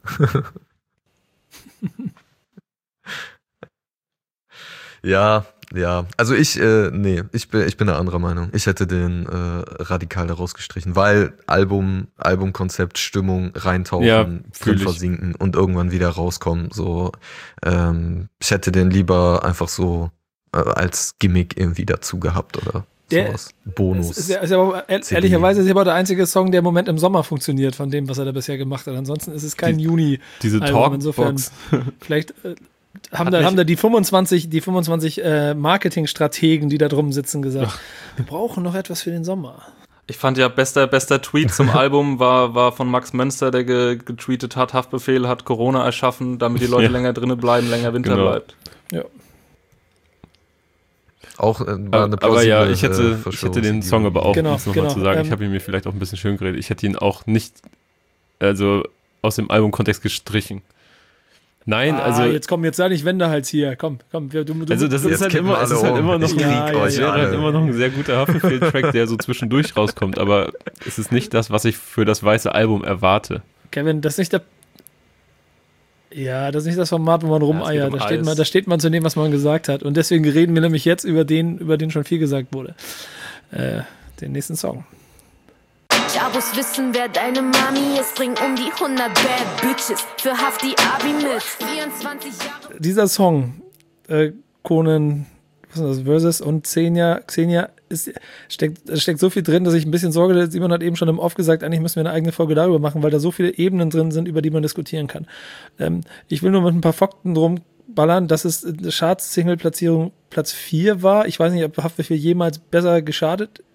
Ja, ja. Also ich, äh, nee, ich bin, ich bin eine anderer Meinung. Ich hätte den äh, radikal herausgestrichen, weil Album, Albumkonzept, Stimmung, reintauchen, Ja, drin fühl ich. versinken und irgendwann wieder rauskommen. So, ähm, ich hätte den lieber einfach so äh, als Gimmick irgendwie dazu gehabt oder Der- sowas. Bonus. Ist ja, ist ja aber, ehr- C D. ehrlicherweise ist ja aber der einzige Song, der im Moment im Sommer funktioniert, von dem, was er da bisher gemacht hat. Ansonsten ist es kein Die- Juni. diese Album, insofern. Talkbox. Vielleicht äh, haben, Hat da, mich- haben da die fünfundzwanzig, die fünfundzwanzig äh, Marketingstrategen, die da drum sitzen, gesagt, wir brauchen noch etwas für den Sommer. Ich fand ja, bester, bester Tweet zum Album war, war von Max Mönster, der ge, getweetet hat, Haftbefehl hat Corona erschaffen, damit die Leute Ja. länger drinnen bleiben, länger Winter Genau. bleibt. Ja. Auch äh, war eine Aber plausible, ja, ich äh, hätte, ich hätte den Song aber auch, Genau, um es nochmal genau, zu sagen, ähm, ich habe ihn mir vielleicht auch ein bisschen schön geredet. Ich hätte ihn auch nicht, also aus dem Albumkontext gestrichen. Nein, ah, also, jetzt komm, jetzt sei nicht Wendehals hier. Komm, komm, wir, du, du, also das du, ist halt kippen immer, es alle ist halt um. immer noch, Ich krieg ja, euch es wäre halt alle. immer noch ein sehr guter Haftbefehl-Track, der so zwischendurch rauskommt, aber es ist nicht das, was ich für das weiße Album erwarte. Kevin, das ist nicht der. Ja, das ist nicht das Format, wo man rumeiert. um da, steht Eis. man, da steht man zu dem, was man gesagt hat. Und deswegen reden wir nämlich jetzt über den, über den schon viel gesagt wurde. Äh, den nächsten Song. Jabos wissen, wer deine Mami ist. Bring um die hundert Bad Bitches für Hafti Abi mit. vierundzwanzig Jahre. Dieser Song, äh, Conan, was ist das, Versus und Xenia, Xenia, ist, steckt, da steckt so viel drin, dass ich ein bisschen Sorge habe. Simon hat eben schon im Off gesagt, eigentlich müssen wir eine eigene Folge darüber machen, weil da so viele Ebenen drin sind, über die man diskutieren kann. Ähm, ich will nur mit ein paar Fakten drum ballern, dass es eine Charts-Single-Platzierung Platz vier war. Ich weiß nicht, ob Haftbefehl jemals besser geschadet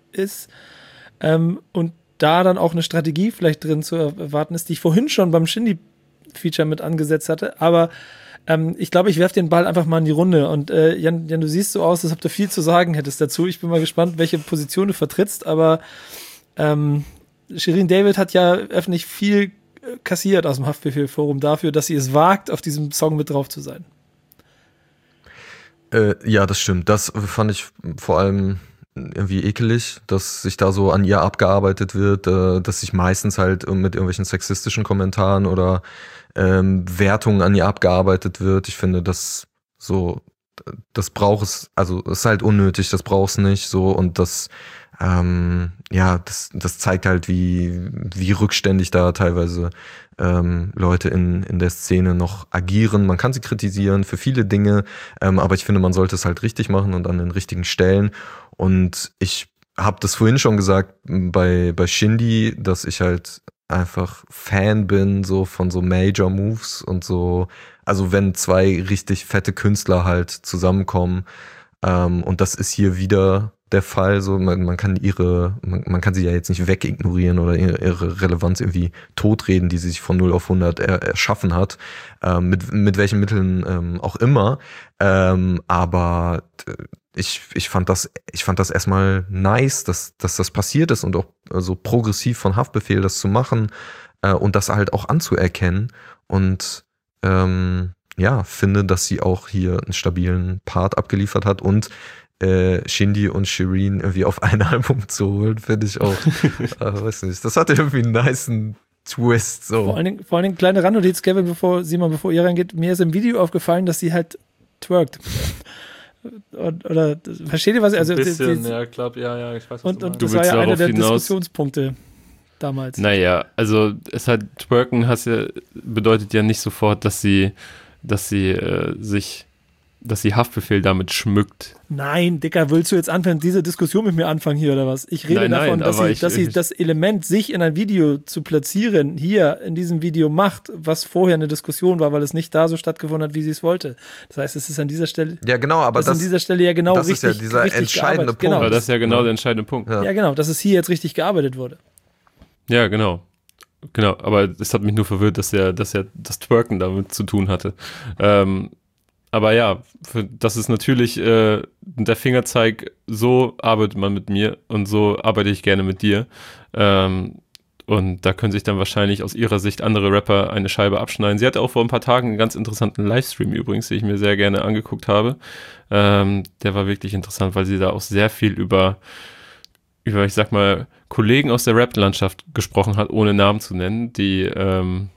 ist ähm, und da dann auch eine Strategie vielleicht drin zu erwarten ist, die ich vorhin schon beim Shindy-Feature mit angesetzt hatte, aber ähm, ich glaube, ich werfe den Ball einfach mal in die Runde und äh, Jan, Jan, du siehst so aus, als ob du viel zu sagen hättest dazu. Ich bin mal gespannt, welche Position du vertrittst, aber ähm, Shirin David hat ja öffentlich viel kassiert aus dem Haftbefehl-Forum dafür, dass sie es wagt, auf diesem Song mit drauf zu sein. Äh, ja, das stimmt. Das fand ich vor allem irgendwie ekelig, dass sich da so an ihr abgearbeitet wird, äh, dass sich meistens halt mit irgendwelchen sexistischen Kommentaren oder ähm, Wertungen an ihr abgearbeitet wird. Ich finde, das so, das braucht es, also es ist halt unnötig, das braucht es nicht so und das Ähm, ja, das, das zeigt halt, wie, wie rückständig da teilweise ähm, Leute in, in der Szene noch agieren. Man kann sie kritisieren für viele Dinge, ähm, aber ich finde, man sollte es halt richtig machen und an den richtigen Stellen. Und ich habe das vorhin schon gesagt bei, bei Shindy, dass ich halt einfach Fan bin so von so Major Moves und so, also wenn zwei richtig fette Künstler halt zusammenkommen, ähm, und das ist hier wieder der Fall, so man, man kann ihre, man, man kann sie ja jetzt nicht wegignorieren oder ihre, ihre Relevanz irgendwie totreden, die sie sich von null auf hundert er, erschaffen hat, ähm, mit, mit welchen Mitteln ähm, auch immer, ähm, aber ich, ich fand das, ich fand das erstmal nice, dass, dass das passiert ist und auch so progressiv von Haftbefehl das zu machen äh, und das halt auch anzuerkennen und ähm, ja, finde, dass sie auch hier einen stabilen Part abgeliefert hat und Äh, Shindy und Shirin irgendwie auf ein Album zu holen, finde ich auch, äh, weiß nicht, das hatte irgendwie einen nicen Twist, so. Vor allen Dingen, vor allen Dingen kleine Randnotiz, Kevin, bevor Simon, bevor ihr reingeht, mir ist im Video aufgefallen, dass sie halt twerkt. oder, oder versteht ihr was? Also, ein bisschen, die, die, ja, glaub, ja, ja, ich weiß, was und, du und meinst. das Du war willst ja einer darauf der hinaus- Diskussionspunkte damals. Naja, also es hat Twerken hast ja, bedeutet ja nicht sofort, dass sie, dass sie äh, sich, dass sie Haftbefehl damit schmückt. Nein, Dicker, willst du jetzt anfangen, diese Diskussion mit mir anfangen hier oder was? Ich rede Nein, nein, davon, dass, aber sie, ich- dass sie ich- das Element, sich in ein Video zu platzieren, hier in diesem Video macht, was vorher eine Diskussion war, weil es nicht da so stattgefunden hat, wie sie es wollte. Das heißt, es ist an dieser Stelle, Ja, genau, aber das ist das, an dieser Stelle ja genau das ist richtig, ja dieser richtig entscheidende gearbeitet. Punkt. Genau, Aber das ist ja genau Ja. der entscheidende Punkt. Ja. ja, genau, dass es hier jetzt richtig gearbeitet wurde. Ja, genau. Genau, aber es hat mich nur verwirrt, dass er, dass er das Twerken damit zu tun hatte. Ähm, aber ja, für, das ist natürlich äh, der Fingerzeig, so arbeitet man mit mir und so arbeite ich gerne mit dir. Ähm, und da können sich dann wahrscheinlich aus ihrer Sicht andere Rapper eine Scheibe abschneiden. Sie hatte auch vor ein paar Tagen einen ganz interessanten Livestream übrigens, den ich mir sehr gerne angeguckt habe. Ähm, der war wirklich interessant, weil sie da auch sehr viel über über, ich sag mal, Kollegen aus der Rap-Landschaft gesprochen hat, ohne Namen zu nennen, die, ähm,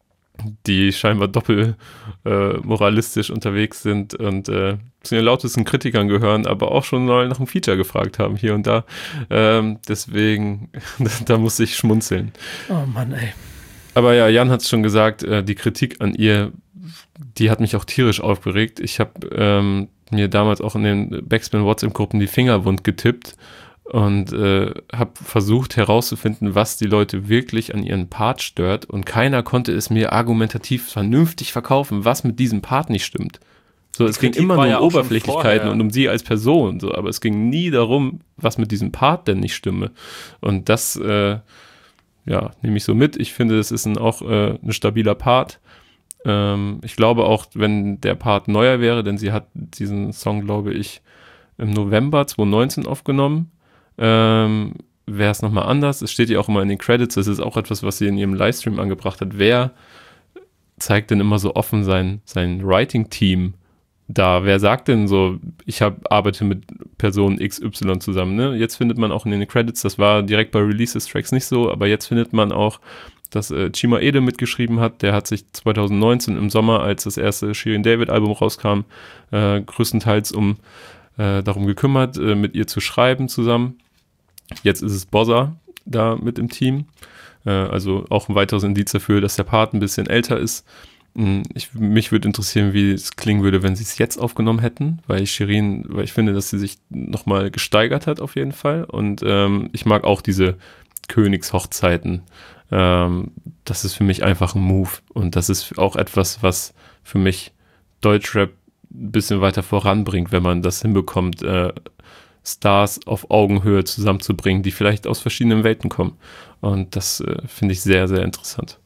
die scheinbar doppel äh, moralistisch unterwegs sind und äh, zu den lautesten Kritikern gehören, aber auch schon mal nach einem Feature gefragt haben, hier und da. Ähm, deswegen, da muss ich schmunzeln. Oh Mann, ey. Aber ja, Jan hat es schon gesagt, äh, die Kritik an ihr, die hat mich auch tierisch aufgeregt. Ich habe ähm, mir damals auch in den Backspin-WhatsApp-Gruppen die Finger wund getippt und äh, habe versucht herauszufinden, was die Leute wirklich an ihren Part stört und keiner konnte es mir argumentativ vernünftig verkaufen, was mit diesem Part nicht stimmt. So, es ging Kritik immer war nur ja um auch schon Oberflächlichkeiten vorher. und um sie als Person, so, aber es ging nie darum, was mit diesem Part denn nicht stimme. Und das, äh, ja, nehme ich so mit. Ich finde, das ist ein, auch äh, ein stabiler Part. Ähm, ich glaube auch, wenn der Part neuer wäre, denn sie hat diesen Song, glaube ich, im November zwanzig neunzehn aufgenommen, ähm, wäre es nochmal anders. Es steht ja auch immer in den Credits, das ist auch etwas, was sie in ihrem Livestream angebracht hat. Wer zeigt denn immer so offen sein, sein Writing-Team da? Wer sagt denn so, ich hab, arbeite mit Person X Y zusammen, ne? Jetzt findet man auch in den Credits, das war direkt bei Release des Tracks nicht so, aber jetzt findet man auch, dass äh, Chima Ede mitgeschrieben hat. Der hat sich zwanzig neunzehn im Sommer, als das erste Shirin David Album rauskam, äh, größtenteils um äh, darum gekümmert, äh, mit ihr zu schreiben zusammen. Jetzt ist es Bozza da mit im Team. Äh, also auch ein weiteres Indiz dafür, dass der Part ein bisschen älter ist. Ich, mich würde interessieren, wie es klingen würde, wenn sie es jetzt aufgenommen hätten, weil ich Shirin, weil ich finde, dass sie sich nochmal gesteigert hat auf jeden Fall. Und ähm, ich mag auch diese Königshochzeiten. Ähm, das ist für mich einfach ein Move. Und das ist auch etwas, was für mich Deutschrap ein bisschen weiter voranbringt, wenn man das hinbekommt, äh, Stars auf Augenhöhe zusammenzubringen, die vielleicht aus verschiedenen Welten kommen. Und das äh, finde ich sehr, sehr interessant.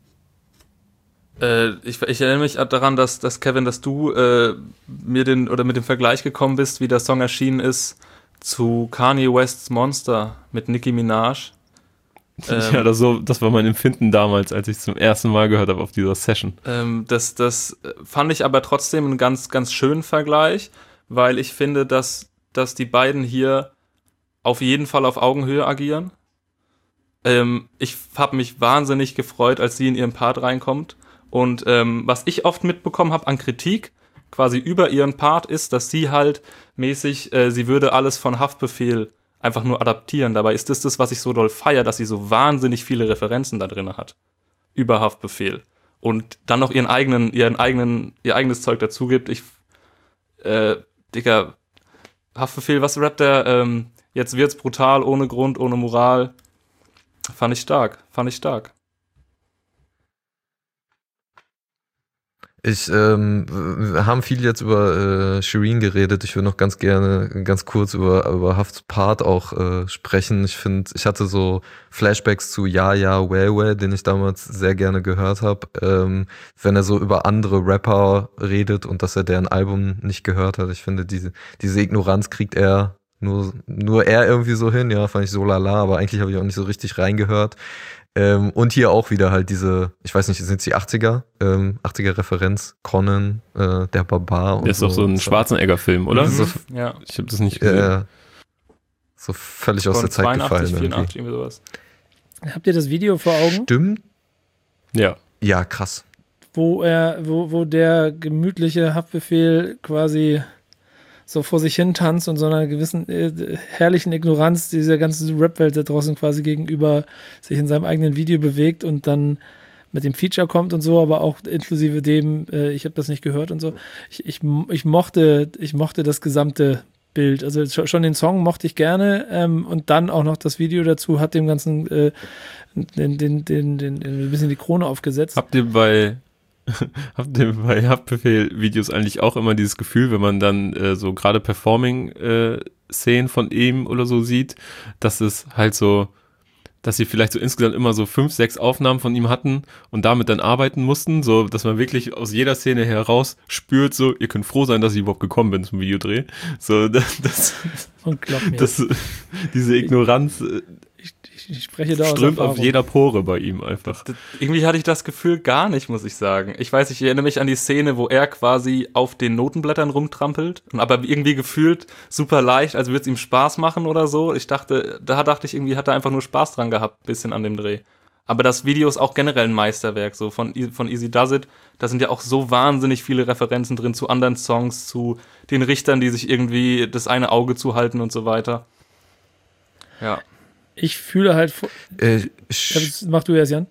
Äh, ich, ich erinnere mich daran, dass, dass Kevin, dass du äh, mir den oder mit dem Vergleich gekommen bist, wie der Song erschienen ist zu Kanye Wests Monster mit Nicki Minaj. Ähm, ja, das, so, das war mein Empfinden damals, als ich es zum ersten Mal gehört habe auf dieser Session. Ähm, das, das fand ich aber trotzdem einen ganz, ganz schönen Vergleich, weil ich finde, dass, dass die beiden hier auf jeden Fall auf Augenhöhe agieren. Ähm, ich habe mich wahnsinnig gefreut, als sie in ihren Part reinkommt. Und ähm, was ich oft mitbekommen habe an Kritik, quasi über ihren Part, ist, dass sie halt mäßig, äh, sie würde alles von Haftbefehl einfach nur adaptieren. Dabei ist das das, was ich so doll feiere, dass sie so wahnsinnig viele Referenzen da drin hat. Über Haftbefehl. Und dann noch ihren eigenen, ihren eigenen, ihr eigenes Zeug dazu gibt. Ich, äh, Digga, Haftbefehl, was rappt der? Ähm, jetzt wird's brutal, ohne Grund, ohne Moral. Fand ich stark, fand ich stark. Ich, ähm, wir haben viel jetzt über äh, Shireen geredet. Ich würde noch ganz gerne, ganz kurz über, über Hafts Part auch äh, sprechen. Ich finde, ich hatte so Flashbacks zu Ja, Ja, Well, Well, den ich damals sehr gerne gehört habe. Ähm, wenn er so über andere Rapper redet und dass er deren Album nicht gehört hat. Ich finde, diese, diese Ignoranz kriegt er nur, nur er irgendwie so hin. Ja, fand ich so lala, aber eigentlich habe ich auch nicht so richtig reingehört. Ähm, und hier auch wieder halt diese, ich weiß nicht, sind es die achtziger? Ähm, achtziger-Referenz, Conan, äh, der Barbar und Der ist so. doch so ein Schwarzenegger-Film, oder? Mhm. So, ja. Ich habe das nicht gesehen. Äh, so völlig aus der Zeit gefallen. vierundachtzig, irgendwie sowas. Habt ihr das Video vor Augen? Stimmt. Ja. Ja, krass. Wo er, wo, wo der gemütliche Haftbefehl quasi so vor sich hin tanzt und so einer gewissen äh, herrlichen Ignoranz dieser ganzen Rap-Welt da draußen quasi gegenüber sich in seinem eigenen Video bewegt und dann mit dem Feature kommt und so, aber auch inklusive dem, äh, ich habe das nicht gehört und so. Ich, ich, ich mochte, ich mochte das gesamte Bild. Also schon den Song mochte ich gerne ähm, und dann auch noch das Video dazu hat dem Ganzen äh, den, den, den, den, den, ein bisschen die Krone aufgesetzt. Habt ihr bei Habt ihr bei Haftbefehl-Videos eigentlich auch immer dieses Gefühl, wenn man dann äh, so gerade Performing-Szenen äh, von ihm oder so sieht, dass es halt so, dass sie vielleicht so insgesamt immer so fünf, sechs Aufnahmen von ihm hatten und damit dann arbeiten mussten, so dass man wirklich aus jeder Szene heraus spürt, so, ihr könnt froh sein, dass ich überhaupt gekommen bin zum Videodreh. So, das, das, und glaub mir. Das, diese Ignoranz ich, ich, ich spreche da strömt auf jeder Pore bei ihm einfach. Das, das, irgendwie hatte ich das Gefühl gar nicht, muss ich sagen. Ich weiß, ich erinnere mich an die Szene, wo er quasi auf den Notenblättern rumtrampelt, aber irgendwie gefühlt super leicht, als würde es ihm Spaß machen oder so. Ich dachte, da dachte ich irgendwie, hat er einfach nur Spaß dran gehabt, bisschen an dem Dreh. Aber das Video ist auch generell ein Meisterwerk, so von, von Easy Does It. Da sind ja auch so wahnsinnig viele Referenzen drin zu anderen Songs, zu den Richtern, die sich irgendwie das eine Auge zuhalten und so weiter. Ja. Ich fühle halt. Äh, mach du erst, Jan.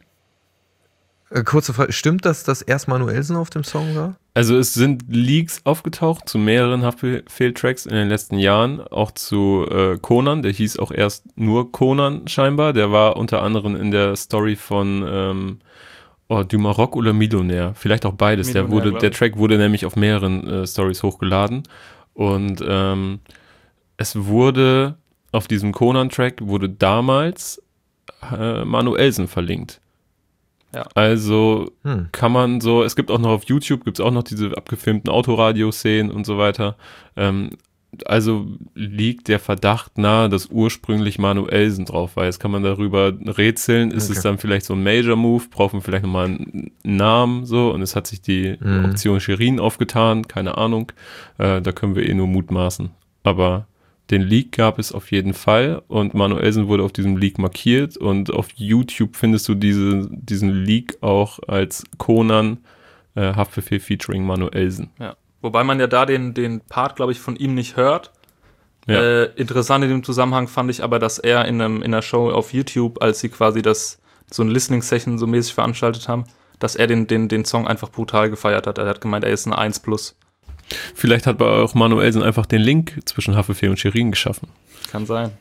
Äh, kurze Frage: Stimmt das, dass erst Manuelsen auf dem Song war? Also, es sind Leaks aufgetaucht zu mehreren Haftbefehl-Tracks in den letzten Jahren. Auch zu äh, Conan, der hieß auch erst nur Conan scheinbar. Der war unter anderem in der Story von ähm, oh, Du Maroc oder Millionär. Vielleicht auch beides. Millionär, der, wurde, der Track wurde nämlich auf mehreren äh, Stories hochgeladen. Und ähm, es wurde. Auf diesem Conan-Track wurde damals äh, Manuelsen verlinkt. Ja. Also hm. kann man so, es gibt auch noch auf YouTube, gibt es auch noch diese abgefilmten Autoradio-Szenen und so weiter. Ähm, also liegt der Verdacht nahe, dass ursprünglich Manuelsen drauf war. Jetzt kann man darüber rätseln, ist okay. es dann vielleicht so ein Major-Move, braucht man vielleicht nochmal einen Namen so und es hat sich die hm. Option Shireen aufgetan, keine Ahnung. Äh, da können wir eh nur mutmaßen. Aber den Leak gab es auf jeden Fall und Manuelsen wurde auf diesem Leak markiert und auf YouTube findest du diese, diesen Leak auch als Conan äh, Haftbefehl featuring Manuelsen. Ja. Wobei man ja da den, den Part, glaube ich, von ihm nicht hört. Ja. Äh, interessant in dem Zusammenhang fand ich aber, dass er in, einem, in einer Show auf YouTube, als sie quasi das so ein Listening-Session so mäßig veranstaltet haben, dass er den, den, den Song einfach brutal gefeiert hat. Er hat gemeint, er ist ein eins plus. Vielleicht hat aber auch Manuelsen einfach den Link zwischen Haftbefehl und Shireen geschaffen. Kann sein.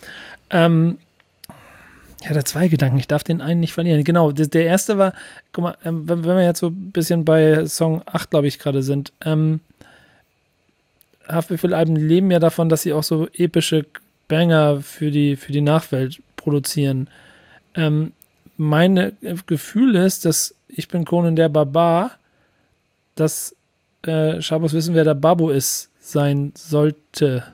Ähm, ich hatte zwei Gedanken, ich darf den einen nicht verlieren. Genau, der, der erste war, guck mal, ähm, wenn, wenn wir jetzt so ein bisschen bei Song acht, glaube ich, gerade sind, ähm, Haftbefehl-Alben leben ja davon, dass sie auch so epische Banger für die, für die Nachwelt produzieren. Ähm, mein Gefühl ist, dass Ich bin Conan der Barbar, dass äh, Schabos wissen, wer der Babbo ist, sein sollte.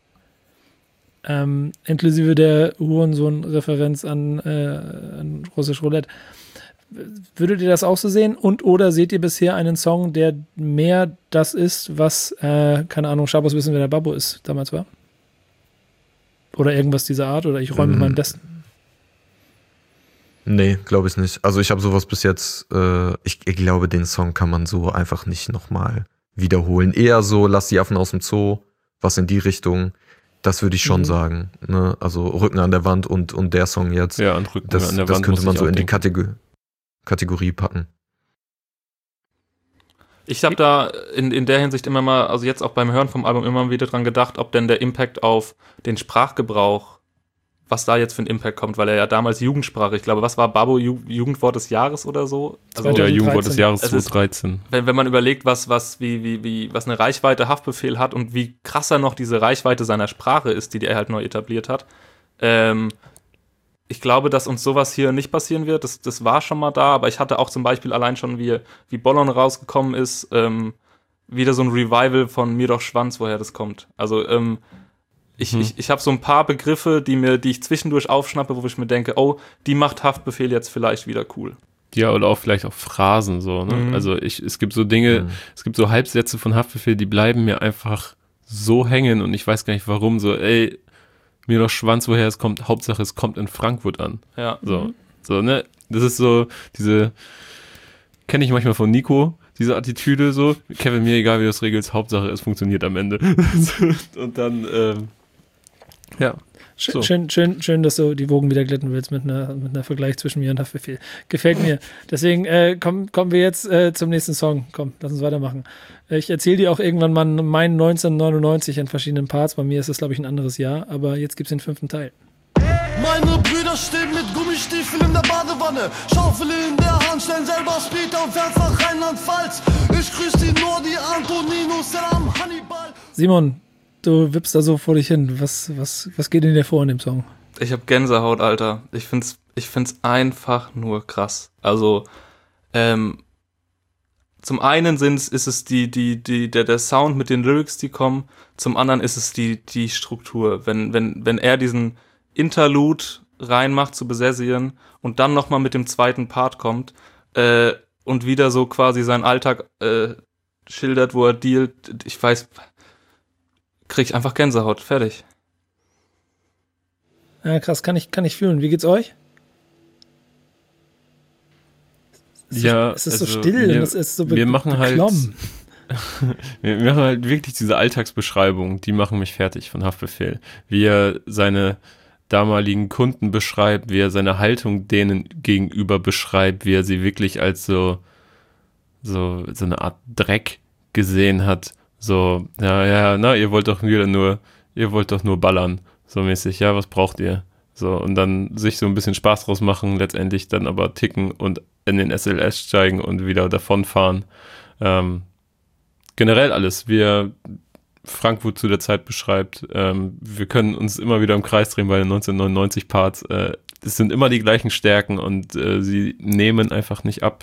Ähm, inklusive der Hurensohn-Referenz an, äh, an Russisch Roulette. Würdet ihr das auch so sehen? Und oder seht ihr bisher einen Song, der mehr das ist, was, äh, keine Ahnung, Schabos wissen, wer der Babbo ist, damals war? Oder irgendwas dieser Art? Oder ich räume Mhm. mit meinem Besten? Nee, glaube ich nicht. Also ich habe sowas bis jetzt, äh, ich, ich glaube, den Song kann man so einfach nicht nochmal wiederholen. Eher so, lass die Affen aus dem Zoo, was in die Richtung, das würde ich schon Mhm. sagen. Ne? Also Rücken an der Wand und, und der Song jetzt, Ja, und Rücken das, an der das Wand könnte muss man ich so auch in die denken. Kategor- Kategorie packen. Ich habe da in, in der Hinsicht immer mal, also jetzt auch beim Hören vom Album immer wieder dran gedacht, ob denn der Impact auf den Sprachgebrauch, was da jetzt für ein Impact kommt, weil er ja damals Jugendsprache, ich glaube, was war Babbo, Ju- Jugendwort des Jahres oder so? Also, Ja, Jugendwort des Jahres Es ist- zwanzig dreizehn. wenn, wenn man überlegt, was, was, wie, wie, wie, was eine Reichweite Haftbefehl hat und wie krasser noch diese Reichweite seiner Sprache ist, die er halt neu etabliert hat. Ähm, ich glaube, dass uns sowas hier nicht passieren wird. Das, das war schon mal da, aber ich hatte auch zum Beispiel allein schon, wie, wie Bollon rausgekommen ist, ähm, wieder so ein Revival von Mir doch Schwanz, woher das kommt. Also, ähm, ich, Mhm. ich, ich habe so ein paar Begriffe, die mir, die ich zwischendurch aufschnappe, wo ich mir denke, oh, die macht Haftbefehl jetzt vielleicht wieder cool. Ja, oder auch vielleicht auch Phrasen so, ne? Mhm. Also ich, es gibt so Dinge, Mhm. es gibt so Halbsätze von Haftbefehl, die bleiben mir einfach so hängen und ich weiß gar nicht warum, so, ey, mir doch Schwanz, woher es kommt, Hauptsache es kommt in Frankfurt an. Ja. So, so, ne? Das ist so, diese, kenne ich manchmal von Nico, diese Attitüde so, Kevin, mir egal wie du es regelst, Hauptsache es funktioniert am Ende. Und dann, ähm, ja. Schön, So. schön, schön, schön, dass du die Wogen wieder glätten willst mit einer, mit einer Vergleich zwischen mir und Haftbefehl. Gefällt mir. Deswegen äh, kommen, kommen wir jetzt äh, zum nächsten Song. Komm, lass uns weitermachen. Ich erzähle dir auch irgendwann mal meinen neunzehnhundertneunundneunzig in verschiedenen Parts. Bei mir ist das, glaube ich, ein anderes Jahr. Aber jetzt gibt es den fünften Teil. Meine Brüder stehen mit Gummistiefeln in der Badewanne, Schaufel in der Hand, stellen selber Speed auf, einfach Rheinland-Pfalz. Ich grüß die Nordi, Antonino, Salam, Hannibal. Simon, du wippst da so vor dich hin. Was, was, was geht in dir vor in dem Song? Ich hab Gänsehaut, Alter. Ich find's, ich find's einfach nur krass. Also, ähm, zum einen sind's, ist es die, die, die, der, der Sound mit den Lyrics, die kommen. Zum anderen ist es die, die Struktur. Wenn, wenn, wenn er diesen Interlude reinmacht zu Besessien und dann nochmal mit dem zweiten Part kommt, äh, und wieder so quasi seinen Alltag, äh, schildert, wo er dealt. Ich weiß, krieg ich einfach Gänsehaut. Fertig. Ja, krass, kann ich, kann ich fühlen. Wie geht's euch? Es Ja, ist, es ist also so still wir- und es ist so be- wir machen halt- beklommen. Wir wir machen halt wirklich diese Alltagsbeschreibung, die machen mich fertig von Haftbefehl. Wie er seine damaligen Kunden beschreibt, wie er seine Haltung denen gegenüber beschreibt, wie er sie wirklich als so, so, so eine Art Dreck gesehen hat. So, ja, ja, na, ihr wollt doch wieder nur, ihr wollt doch nur ballern. So mäßig, ja, was braucht ihr? So, und dann sich so ein bisschen Spaß draus machen, letztendlich dann aber ticken und in den S L S steigen und wieder davonfahren. Ähm, generell alles, wie er Frankfurt zu der Zeit beschreibt. Ähm, wir können uns immer wieder im Kreis drehen bei den neunzehnhundertneunundneunzig Parts. Äh, es sind immer die gleichen Stärken und äh, sie nehmen einfach nicht ab.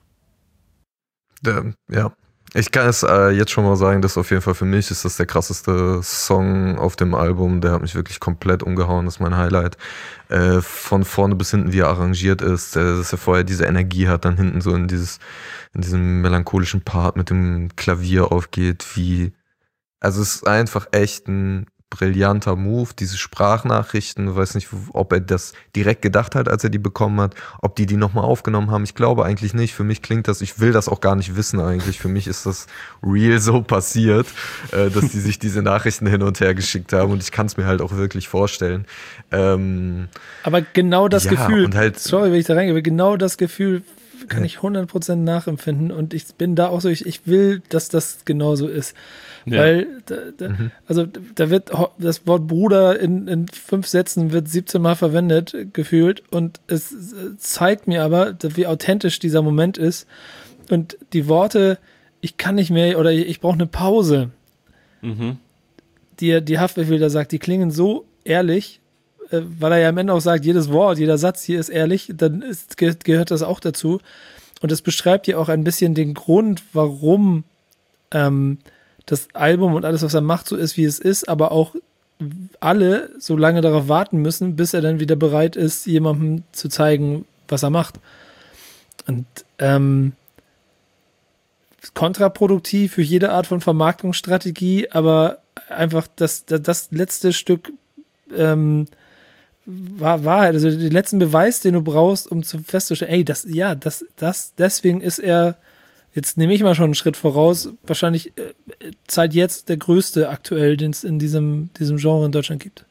Der, ja. Ich kann es äh, jetzt schon mal sagen, dass auf jeden Fall für mich ist das der krasseste Song auf dem Album. Der hat mich wirklich komplett umgehauen, das ist mein Highlight. Äh, von vorne bis hinten, wie er arrangiert ist, äh, dass er vorher diese Energie hat, dann hinten so in dieses, in diesem melancholischen Part mit dem Klavier aufgeht, wie, also es ist einfach echt ein brillanter Move, diese Sprachnachrichten, weiß nicht, ob er das direkt gedacht hat, als er die bekommen hat, ob die die nochmal aufgenommen haben, ich glaube eigentlich nicht, für mich klingt das, ich will das auch gar nicht wissen eigentlich, für mich ist das real so passiert, äh, dass die sich diese Nachrichten hin und her geschickt haben und ich kann es mir halt auch wirklich vorstellen. Ähm, Aber genau das ja, Gefühl, und halt- sorry, wenn ich da reingehe, aber genau das Gefühl kann ich hundert Prozent nachempfinden und ich bin da auch so, ich, ich will, dass das genauso ist. Ja. Weil, da, da, also da wird ho- das Wort Bruder in, in fünf Sätzen wird siebzehn Mal verwendet, gefühlt und es äh, zeigt mir aber, wie authentisch dieser Moment ist und die Worte, ich kann nicht mehr oder ich, ich brauche eine Pause. mhm. die, die Haftbefehl da sagt, die klingen so ehrlich, äh, weil er ja am Ende auch sagt, jedes Wort, jeder Satz hier ist ehrlich, dann ist, ge- gehört das auch dazu. Und es beschreibt ja auch ein bisschen den Grund, warum ähm, das Album und alles, was er macht, so ist, wie es ist, aber auch alle so lange darauf warten müssen, bis er dann wieder bereit ist, jemandem zu zeigen, was er macht. Und ähm, kontraproduktiv für jede Art von Vermarktungsstrategie, aber einfach das, das, das letzte Stück ähm, war Wahrheit, also den letzten Beweis, den du brauchst, um zu festzustellen, ey, das, ja, das, das, deswegen ist er, jetzt nehme ich mal schon einen Schritt voraus, wahrscheinlich äh, seit jetzt der größte aktuell, den es in diesem, diesem Genre in Deutschland gibt.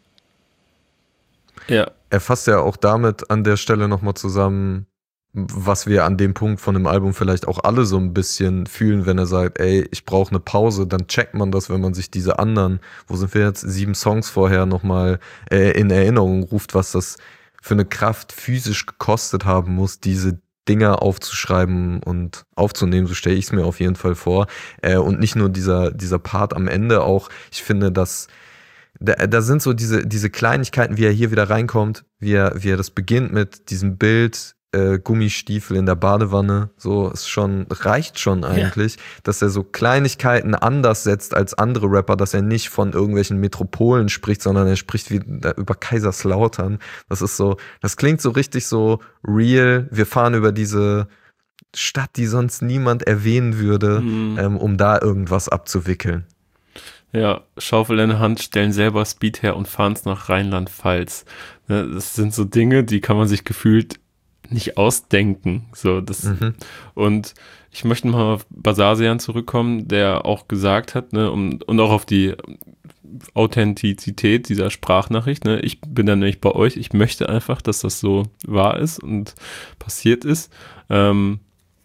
Ja. Er fasst ja auch damit an der Stelle nochmal zusammen, was wir an dem Punkt von dem Album vielleicht auch alle so ein bisschen fühlen, wenn er sagt, ey, ich brauche eine Pause, dann checkt man das, wenn man sich diese anderen, wo sind wir jetzt, sieben Songs vorher nochmal äh, in Erinnerung ruft, was das für eine Kraft physisch gekostet haben muss, diese Dinge aufzuschreiben und aufzunehmen, so stelle ich es mir auf jeden Fall vor. Äh, und nicht nur dieser, dieser Part am Ende auch, ich finde, dass da, da sind so diese, diese Kleinigkeiten, wie er hier wieder reinkommt, wie er, wie er das beginnt mit diesem Bild, äh, Gummistiefel in der Badewanne, so ist schon, reicht schon eigentlich, ja. Dass er so Kleinigkeiten anders setzt als andere Rapper, dass er nicht von irgendwelchen Metropolen spricht, sondern er spricht wie über Kaiserslautern. Das ist so, das klingt so richtig so real. Wir fahren über diese Stadt, die sonst niemand erwähnen würde, mhm. ähm, um da irgendwas abzuwickeln. Ja, Schaufel in der Hand, stellen selber Speed her und fahren es nach Rheinland-Pfalz. Das sind so Dinge, die kann man sich gefühlt nicht ausdenken. So, das, mhm. Und ich möchte mal auf Basarsian zurückkommen, der auch gesagt hat, ne, um, und auch auf die Authentizität dieser Sprachnachricht, ne, ich bin dann nämlich bei euch, ich möchte einfach, dass das so wahr ist und passiert ist. Ähm,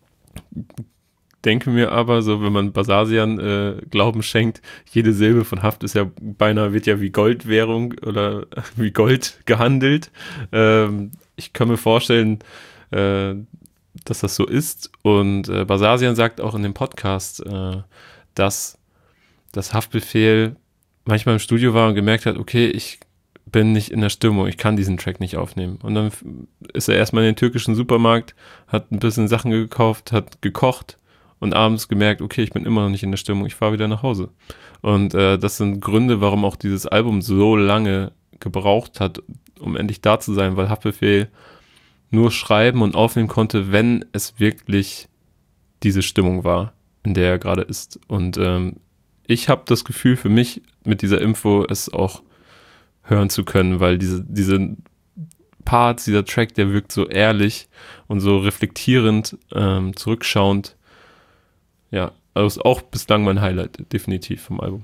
denke mir aber so, wenn man Basarsian äh, Glauben schenkt, jede Silbe von Haft ist ja beinahe, wird ja wie Goldwährung oder wie Gold gehandelt. Ähm, ich kann mir vorstellen, äh, dass das so ist. Und äh, Basarsian sagt auch in dem Podcast, äh, dass das Haftbefehl manchmal im Studio war und gemerkt hat, okay, ich bin nicht in der Stimmung, ich kann diesen Track nicht aufnehmen. Und dann ist er erstmal in den türkischen Supermarkt, hat ein bisschen Sachen gekauft, hat gekocht und abends gemerkt, okay, ich bin immer noch nicht in der Stimmung, ich fahre wieder nach Hause. Und äh, das sind Gründe, warum auch dieses Album so lange gebraucht hat, um endlich da zu sein, weil Haftbefehl nur schreiben und aufnehmen konnte, wenn es wirklich diese Stimmung war, in der er gerade ist. Und ähm, ich habe das Gefühl für mich, mit dieser Info es auch hören zu können, weil diese, diese Parts, dieser Track, der wirkt so ehrlich und so reflektierend, ähm, zurückschauend. Ja, also ist auch bislang mein Highlight, definitiv vom Album.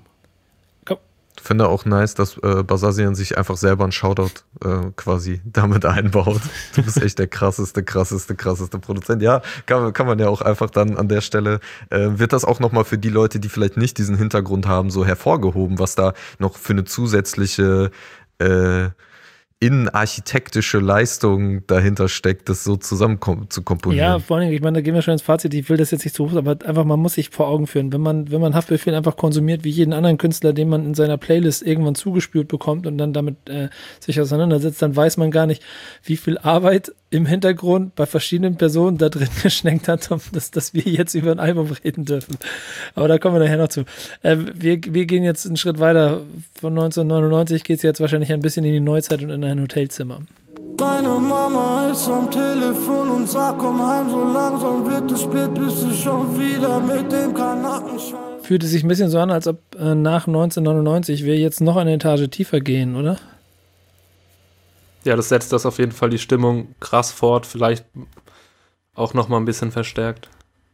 Ich finde auch nice, dass äh, Basarsian sich einfach selber einen Shoutout äh, quasi damit einbaut. Du bist echt der krasseste, krasseste, krasseste Produzent. Ja, kann, kann man ja auch einfach dann an der Stelle, äh, wird das auch nochmal für die Leute, die vielleicht nicht diesen Hintergrund haben, so hervorgehoben, was da noch für eine zusätzliche äh, innenarchitektische Leistung dahinter steckt, das so zusammen kom- zu komponieren. Ja, vor allem, ich meine, da gehen wir schon ins Fazit, ich will das jetzt nicht zu hoch, aber einfach, man muss sich vor Augen führen, wenn man, wenn man Haftbefehl einfach konsumiert, wie jeden anderen Künstler, den man in seiner Playlist irgendwann zugespült bekommt und dann damit äh, sich auseinandersetzt, dann weiß man gar nicht, wie viel Arbeit im Hintergrund bei verschiedenen Personen da drin geschneckt hat, um dass, dass wir jetzt über ein Album reden dürfen. Aber da kommen wir nachher noch zu. Äh, wir, wir gehen jetzt einen Schritt weiter. Von neunzehnhundertneunundneunzig geht es jetzt wahrscheinlich ein bisschen in die Neuzeit und in ein Hotelzimmer. Deine Mama ist am Telefon und sagt, komm heim, so langsam wird es spät, bist du schon wieder mit dem Kanakenschein. Fühlt es sich ein bisschen so an, als ob äh, nach neunzehnhundertneunundneunzig wir jetzt noch eine Etage tiefer gehen, oder? Ja, das setzt das auf jeden Fall die Stimmung krass fort, vielleicht auch noch mal ein bisschen verstärkt.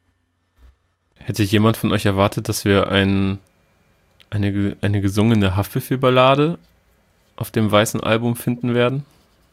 Hätte jemand von euch erwartet, dass wir ein, eine, eine gesungene Haftbefehl-Ballade auf dem weißen Album finden werden?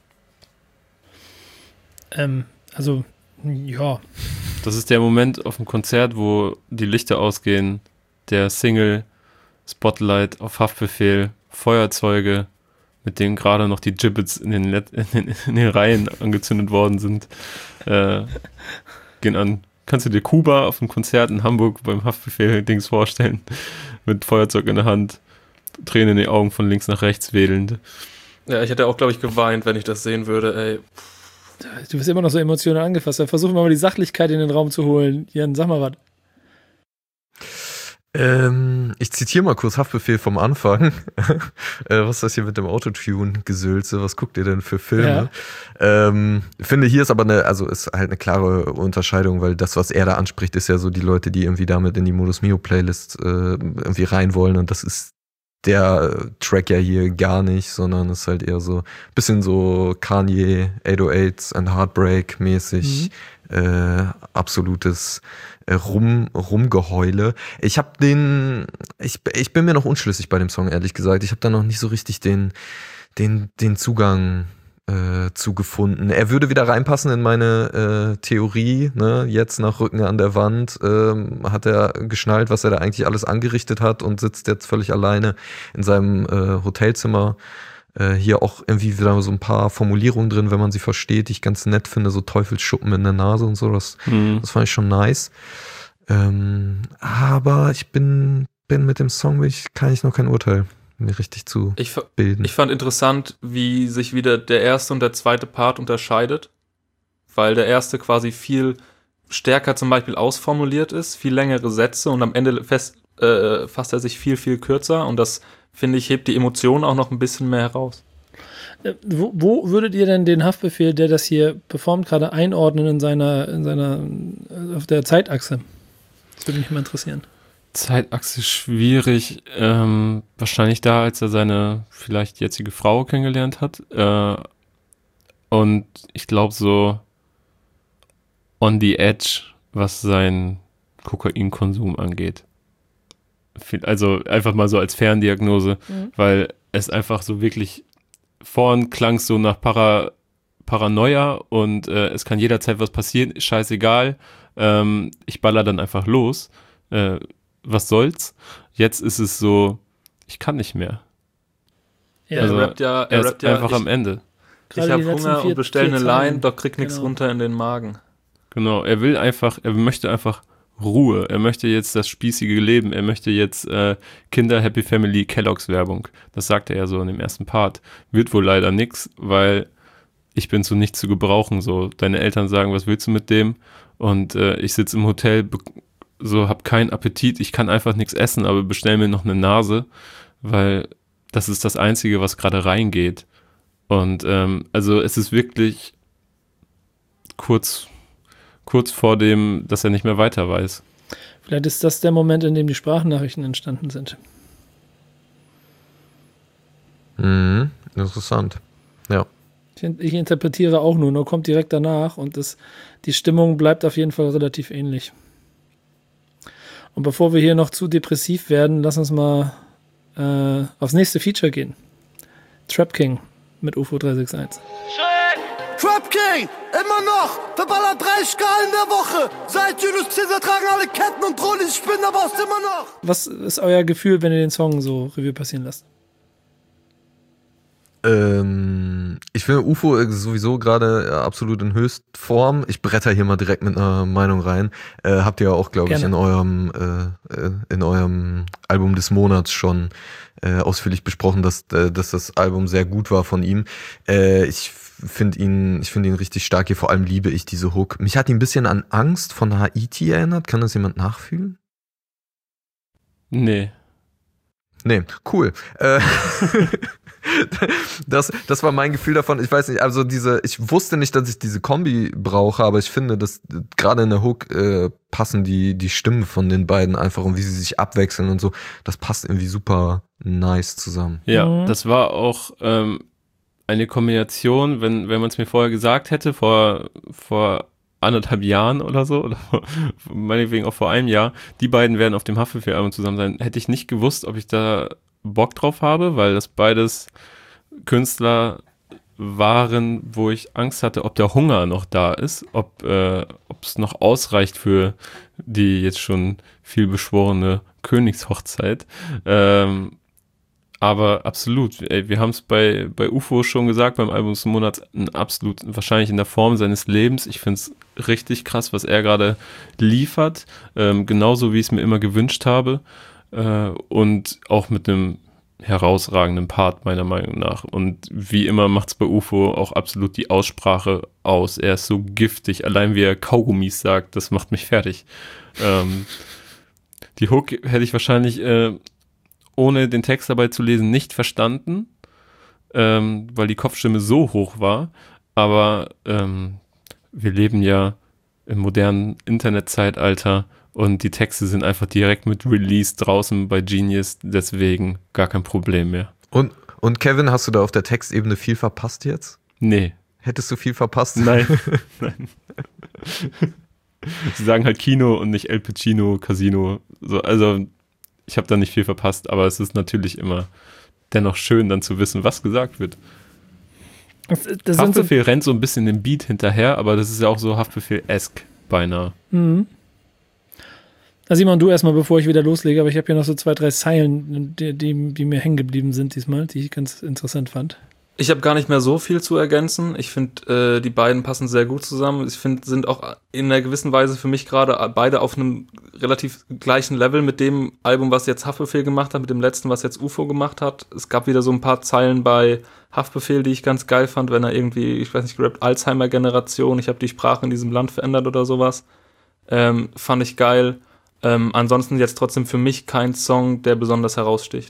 Ähm, also, ja. Das ist der Moment auf dem Konzert, wo die Lichter ausgehen, der Single, Spotlight auf Haftbefehl, Feuerzeuge, mit denen gerade noch die Gibbets in den, Let- in den, in den Reihen angezündet worden sind, äh, gehen an. Kannst du dir Kuba auf dem Konzert in Hamburg beim Haftbefehl-Dings vorstellen? mit Feuerzeug in der Hand, Tränen in den Augen von links nach rechts wedelnd. Ja, ich hätte auch, glaube ich, geweint, wenn ich das sehen würde, ey. Du bist immer noch so emotional angefasst. Dann versuchen wir mal die Sachlichkeit in den Raum zu holen. Jan, sag mal was. Ähm, ich zitiere mal kurz Haftbefehl vom Anfang. äh, was ist das hier mit dem Autotune-Gesülze? Was guckt ihr denn für Filme? Ja. Ähm, ich finde, hier ist aber eine, also ist halt eine klare Unterscheidung, weil das, was er da anspricht, ist ja so die Leute, die irgendwie damit in die Modus Mio-Playlist äh, irgendwie rein wollen, und das ist der Track ja hier gar nicht, sondern ist halt eher so ein bisschen so Kanye, acht null acht and Heartbreak mäßig, mhm. äh, absolutes äh, Rum, Rumgeheule. Ich habe den, ich, ich bin mir noch unschlüssig bei dem Song, ehrlich gesagt. Ich habe da noch nicht so richtig den, den, den Zugang äh, zugefunden. Er würde wieder reinpassen in meine äh, Theorie, ne? Jetzt nach Rücken an der Wand ähm, hat er geschnallt, was er da eigentlich alles angerichtet hat, und sitzt jetzt völlig alleine in seinem äh, Hotelzimmer. Äh, hier auch irgendwie wieder so ein paar Formulierungen drin, wenn man sie versteht, die ich ganz nett finde, so Teufelsschuppen in der Nase und so, das, mhm. das fand ich schon nice. Ähm, aber ich bin, bin mit dem Song, ich, kann ich noch kein Urteil mir richtig zu ich fa- bilden. Ich fand interessant, wie sich wieder der erste und der zweite Part unterscheidet, weil der erste quasi viel stärker zum Beispiel ausformuliert ist, viel längere Sätze, und am Ende fest, äh, fasst er sich viel, viel kürzer, und das, finde ich, hebt die Emotionen auch noch ein bisschen mehr heraus. Äh, wo, wo würdet ihr denn den Haftbefehl, der das hier performt, gerade einordnen in seiner, in seiner, auf der Zeitachse? Das würde mich mal interessieren. Zeitachse schwierig, ähm, wahrscheinlich da, als er seine vielleicht jetzige Frau kennengelernt hat, äh, und ich glaube so on the edge, was seinen Kokainkonsum angeht. Also einfach mal so als Ferndiagnose, mhm. weil es einfach so wirklich, vorn klang es so nach Para, Paranoia, und äh, es kann jederzeit was passieren, scheißegal, ähm, ich baller dann einfach los, äh, was soll's? Jetzt ist es so, ich kann nicht mehr. Ja, also, er rappt ja, er, er rappt ist ja, einfach ich, am Ende. Ich habe Hunger vier, und bestell eine Line, doch krieg nichts genau. runter in den Magen. Genau, er will einfach, er möchte einfach Ruhe. Er möchte jetzt das spießige Leben. Er möchte jetzt äh, Kinder, Happy Family, Kellogg's Werbung. Das sagt er ja so in dem ersten Part. Wird wohl leider nix, weil ich bin zu nichts zu gebrauchen. So, deine Eltern sagen, was willst du mit dem? Und äh, ich sitze im Hotel, be- so hab keinen Appetit. Ich kann einfach nichts essen, aber bestell mir noch eine Nase, weil das ist das Einzige, was gerade reingeht. Und ähm, also es ist wirklich kurz kurz vor dem, dass er nicht mehr weiter weiß. Vielleicht ist das der Moment, in dem die Sprachnachrichten entstanden sind. Mhm, interessant. Ja. Ich, ich interpretiere auch nur, nur kommt direkt danach, und das, die Stimmung bleibt auf jeden Fall relativ ähnlich. Und bevor wir hier noch zu depressiv werden, lass uns mal äh, aufs nächste Feature gehen. Trap King mit U F O drei sechs eins. Trap King, immer noch, verballert drei Skalen in der Woche. Seit Julius Caesar tragen alle Ketten und drohen die Spinnerboss immer noch. Was ist euer Gefühl, wenn ihr den Song so Revue passieren lasst? Ähm, ich finde U F O sowieso gerade absolut in Höchstform. Ich bretter hier mal direkt mit einer Meinung rein. Äh, habt ihr ja auch, glaube ich, in eurem äh, in eurem Album des Monats schon äh, ausführlich besprochen, dass äh, dass das Album sehr gut war von ihm. Äh, ich finde ihn, ich finde ihn richtig stark hier. Vor allem liebe ich diese Hook. Mich hat ihn ein bisschen an Angst von Haiti erinnert. Kann das jemand nachfühlen? Nee. Nee, cool. Äh, das, das war mein Gefühl davon. Ich weiß nicht, also diese, ich wusste nicht, dass ich diese Kombi brauche, aber ich finde, dass gerade in der Hook äh, passen die, die Stimmen von den beiden einfach, und wie sie sich abwechseln und so. Das passt irgendwie super nice zusammen. Ja, Mhm. das war auch ähm, eine Kombination, wenn, wenn man es mir vorher gesagt hätte, vor, vor anderthalb Jahren oder so, oder vor, meinetwegen auch vor einem Jahr, die beiden werden auf dem Haftbefehl-Album zusammen sein, hätte ich nicht gewusst, ob ich da Bock drauf habe, weil das beides Künstler waren, wo ich Angst hatte, ob der Hunger noch da ist, ob äh, ob es noch ausreicht für die jetzt schon viel beschworene Königshochzeit. Ähm, aber absolut, ey, wir haben es bei, bei U F O schon gesagt, beim Album des Monats, ein absolut, wahrscheinlich in der Form seines Lebens. Ich finde es richtig krass, was er gerade liefert, ähm, genauso wie ich es mir immer gewünscht habe. äh, und auch mit einem herausragenden Part meiner Meinung nach. Und wie immer macht es bei U F O auch absolut die Aussprache aus. Er ist so giftig, allein wie er Kaugummis sagt, das macht mich fertig. Ähm, die Hook hätte ich wahrscheinlich äh, ohne den Text dabei zu lesen nicht verstanden, ähm, weil die Kopfstimme so hoch war. Aber ähm, wir leben ja im modernen Internetzeitalter und die Texte sind einfach direkt mit Release draußen bei Genius, deswegen gar kein Problem mehr. Und, und Kevin, hast du da auf der Textebene viel verpasst jetzt? Nee. Hättest du viel verpasst? Nein. Nein. Sie sagen halt Kino und nicht El Pacino, Casino. So, also ich habe da nicht viel verpasst, aber es ist natürlich immer dennoch schön, dann zu wissen, was gesagt wird. Das, das Haftbefehl so rennt so ein bisschen den Beat hinterher, aber das ist ja auch so Haftbefehl-esque beinahe. Mhm. Na Simon, du erstmal, bevor ich wieder loslege, aber ich habe hier noch so zwei, drei Zeilen, die, die, die mir hängen geblieben sind diesmal, die ich ganz interessant fand. Ich habe gar nicht mehr so viel zu ergänzen. Ich finde, äh, die beiden passen sehr gut zusammen. Ich finde, sind auch in einer gewissen Weise für mich gerade beide auf einem relativ gleichen Level mit dem Album, was jetzt Haftbefehl gemacht hat, mit dem letzten, was jetzt U F O gemacht hat. Es gab wieder so ein paar Zeilen bei Haftbefehl, die ich ganz geil fand, wenn er irgendwie, ich weiß nicht, gerappt, Alzheimer-Generation, ich habe die Sprache in diesem Land verändert oder sowas. Ähm, fand ich geil. Ähm, ansonsten jetzt trotzdem für mich kein Song, der besonders heraussticht.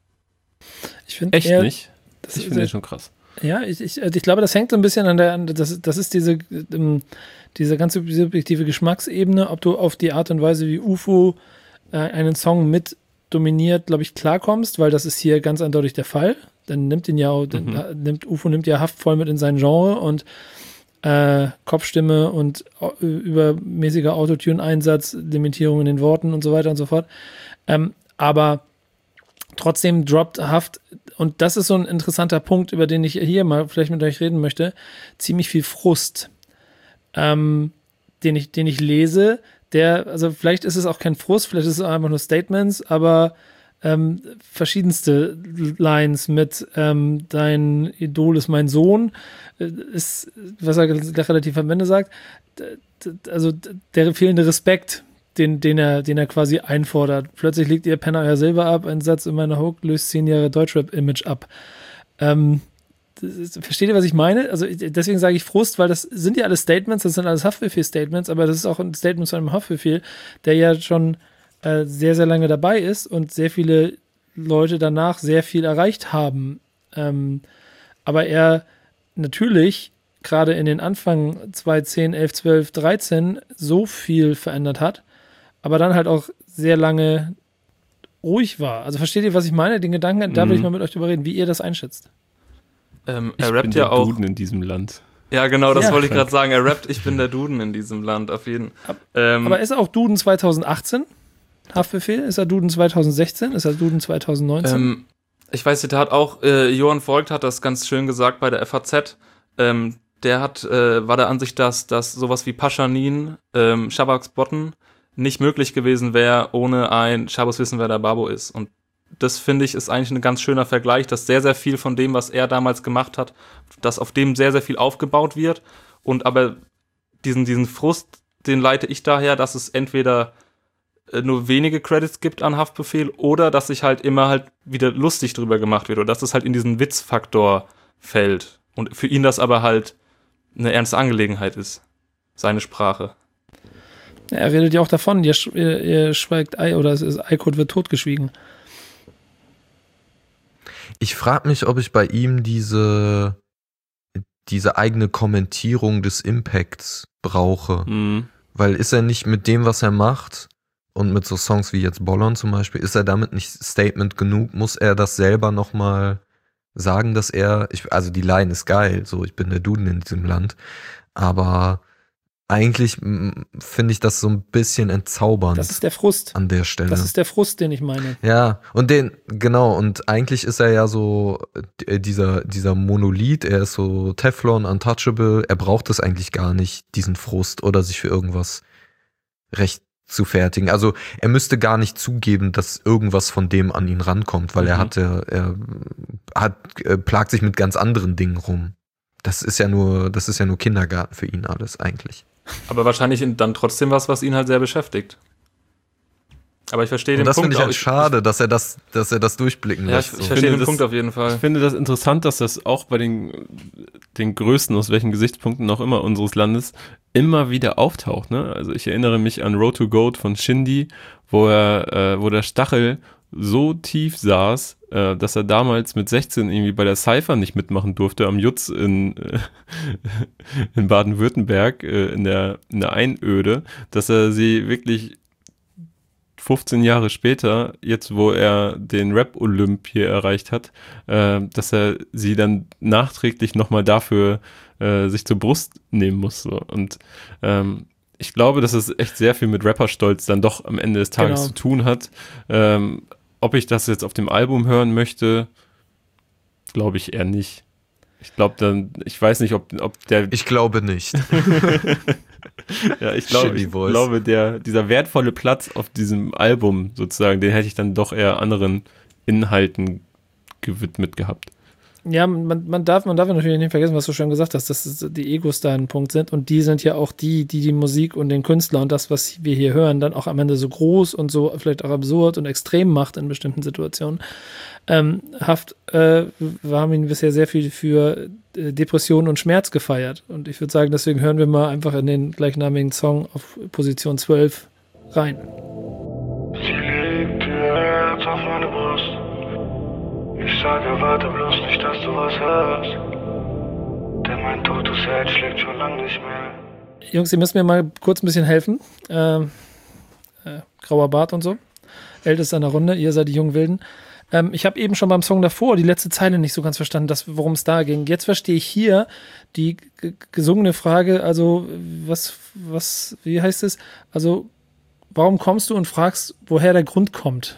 Ich finde echt eher, nicht. Das ich finde den schon krass. Ja, ich, ich, also ich glaube, das hängt so ein bisschen an der, an, das, das ist diese, ähm, diese ganze subjektive Geschmacksebene, ob du auf die Art und Weise, wie U F O äh, einen Song mit dominiert, glaube ich, klarkommst, weil das ist hier ganz eindeutig der Fall. Dann nimmt ihn ja, mhm. dann, nimmt U F O nimmt ja Haft voll mit in sein Genre und Äh, Kopfstimme und äh, übermäßiger Autotune-Einsatz, Limitierung in den Worten und so weiter und so fort. Ähm, aber trotzdem droppt Haft, und das ist so ein interessanter Punkt, über den ich hier mal vielleicht mit euch reden möchte, ziemlich viel Frust, ähm, den ich, den ich lese, der, also vielleicht ist es auch kein Frust, vielleicht ist es einfach nur Statements, aber Ähm, verschiedenste Lines mit ähm, dein Idol ist mein Sohn, äh, ist, was er relativ am Ende sagt, d- d- also d- der fehlende Respekt, den, den, er, den er quasi einfordert. Plötzlich legt ihr Penner euer Silber ab, ein Satz in meiner Hook löst zehn Jahre Deutschrap-Image ab. Ähm, das, versteht ihr, was ich meine? Also deswegen sage ich Frust, weil das sind ja alles Statements, das sind alles Haftbefehl-Statements, aber das ist auch ein Statement zu einem Haftbefehl, der ja schon sehr, sehr lange dabei ist und sehr viele Leute danach sehr viel erreicht haben. Ähm, aber er natürlich gerade in den Anfang zweitausendzehn, elf, zwölf, dreizehn so viel verändert hat, aber dann halt auch sehr lange ruhig war. Also versteht ihr, was ich meine? Den Gedanken, mhm. da will ich mal mit euch drüber reden, wie ihr das einschätzt. Ähm, er ich rappt bin ja der auch. Duden in diesem Land. Ja, genau, das ja. wollte ich gerade sagen. Er rappt, ich bin der Duden in diesem Land, auf jeden Fall. Ähm, aber ist er auch Duden zweitausendachtzehn? Haftbefehl? Ist er Duden zweitausendsechzehn? Ist er Duden zweitausendneunzehn? Ähm, ich weiß nicht, da hat auch äh, Johann Voigt hat das ganz schön gesagt bei der F A Z. Ähm, der hat, äh, war der Ansicht, dass, dass sowas wie Paschanin, ähm, Shabaks Botten nicht möglich gewesen wäre, ohne ein Shabos wissen, wer der Babo ist. Und das, finde ich, ist eigentlich ein ganz schöner Vergleich, dass sehr, sehr viel von dem, was er damals gemacht hat, dass auf dem sehr, sehr viel aufgebaut wird. Und aber diesen, diesen Frust, den leite ich daher, dass es entweder nur wenige Credits gibt an Haftbefehl oder dass sich halt immer halt wieder lustig drüber gemacht wird oder dass es halt in diesen Witzfaktor fällt und für ihn das aber halt eine ernste Angelegenheit ist, seine Sprache. Ja, er redet ja auch davon, ihr, ihr, ihr schweigt Ei oder es ist Eicode wird totgeschwiegen. Ich frage mich, ob ich bei ihm diese, diese eigene Kommentierung des Impacts brauche. Mhm. Weil ist er nicht mit dem, was er macht, und mit so Songs wie jetzt Bollon zum Beispiel, ist er damit nicht Statement genug? Muss er das selber nochmal sagen, dass er, ich, also die Line ist geil, so ich bin der Duden in diesem Land, aber eigentlich finde ich das so ein bisschen entzaubernd. Das ist der Frust. An der Stelle. Das ist der Frust, den ich meine. Ja, und den, genau, und eigentlich ist er ja so äh, dieser, dieser Monolith, er ist so Teflon, untouchable, er braucht es eigentlich gar nicht, diesen Frust oder sich für irgendwas recht zu fertigen. Also er müsste gar nicht zugeben, dass irgendwas von dem an ihn rankommt, weil mhm. er hatte, er hat, er plagt sich mit ganz anderen Dingen rum. Das ist ja nur, das ist ja nur Kindergarten für ihn alles eigentlich. Aber wahrscheinlich dann trotzdem was, was ihn halt sehr beschäftigt. Aber ich verstehe den Und das Punkt finde ich auch. halt schade, dass er das, dass er das durchblicken Ja, lässt. ich, ich so. verstehe den das, Punkt auf jeden Fall. Ich finde das interessant, dass das auch bei den, den Größten, aus welchen Gesichtspunkten auch immer unseres Landes, immer wieder auftaucht. Ne? Also ich erinnere mich an Road to Goat von Shindy, wo er, äh, wo der Stachel so tief saß, äh, dass er damals mit sechzehn irgendwie bei der Cypher nicht mitmachen durfte, am Jutz in, äh, in Baden-Württemberg, äh, in der, in der Einöde, dass er sie wirklich fünfzehn Jahre später, jetzt wo er den Rap-Olymp hier erreicht hat, äh, dass er sie dann nachträglich nochmal dafür äh, sich zur Brust nehmen muss. So. Und ähm, ich glaube, dass es echt sehr viel mit Rapperstolz dann doch am Ende des Tages Genau. zu tun hat. Ähm, ob ich das jetzt auf dem Album hören möchte, glaube ich eher nicht. Ich glaube dann, ich weiß nicht, ob, ob der... Ich glaube nicht. Ja, ich glaube, Shitty ich Voice. glaube der, dieser wertvolle Platz auf diesem Album sozusagen, den hätte ich dann doch eher anderen Inhalten gewidmet gehabt. Ja, man, man, darf, man darf natürlich nicht vergessen, was du schon gesagt hast, dass es die Egos da ein Punkt sind und die sind ja auch die, die die Musik und den Künstler und das, was wir hier hören, dann auch am Ende so groß und so vielleicht auch absurd und extrem macht in bestimmten Situationen. Ähm, Haft, äh, wir haben ihn bisher sehr viel für äh, Depression und Schmerz gefeiert und ich würde sagen, deswegen hören wir mal einfach in den gleichnamigen Song auf Position zwölf rein. Sie legt ihr Herz auf meine Brust. Ich sage, warte bloß nicht, dass du was hörst. Denn mein totes Herz schlägt schon lange nicht mehr. Jungs, ihr müsst mir mal kurz ein bisschen helfen. Ähm, äh, grauer Bart und so. Ältester in der Runde, ihr seid die jungen Wilden. Ähm, ich habe eben schon beim Song davor die letzte Zeile nicht so ganz verstanden, worum es da ging. Jetzt verstehe ich hier die g- gesungene Frage, also was, was, wie heißt es? Also, warum kommst du und fragst, woher der Grund kommt?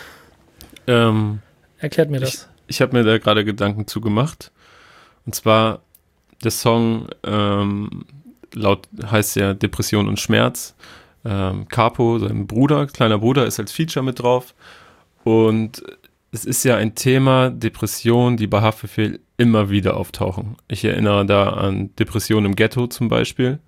Ähm, Erklärt mir das. Ich, ich habe mir da gerade Gedanken zu gemacht. Und zwar, der Song ähm, laut heißt ja Depression und Schmerz. Ähm, Capo, sein Bruder, kleiner Bruder, ist als Feature mit drauf. Und es ist ja ein Thema, Depression, die bei Haftbefehl immer wieder auftauchen. Ich erinnere da an Depression im Ghetto zum Beispiel.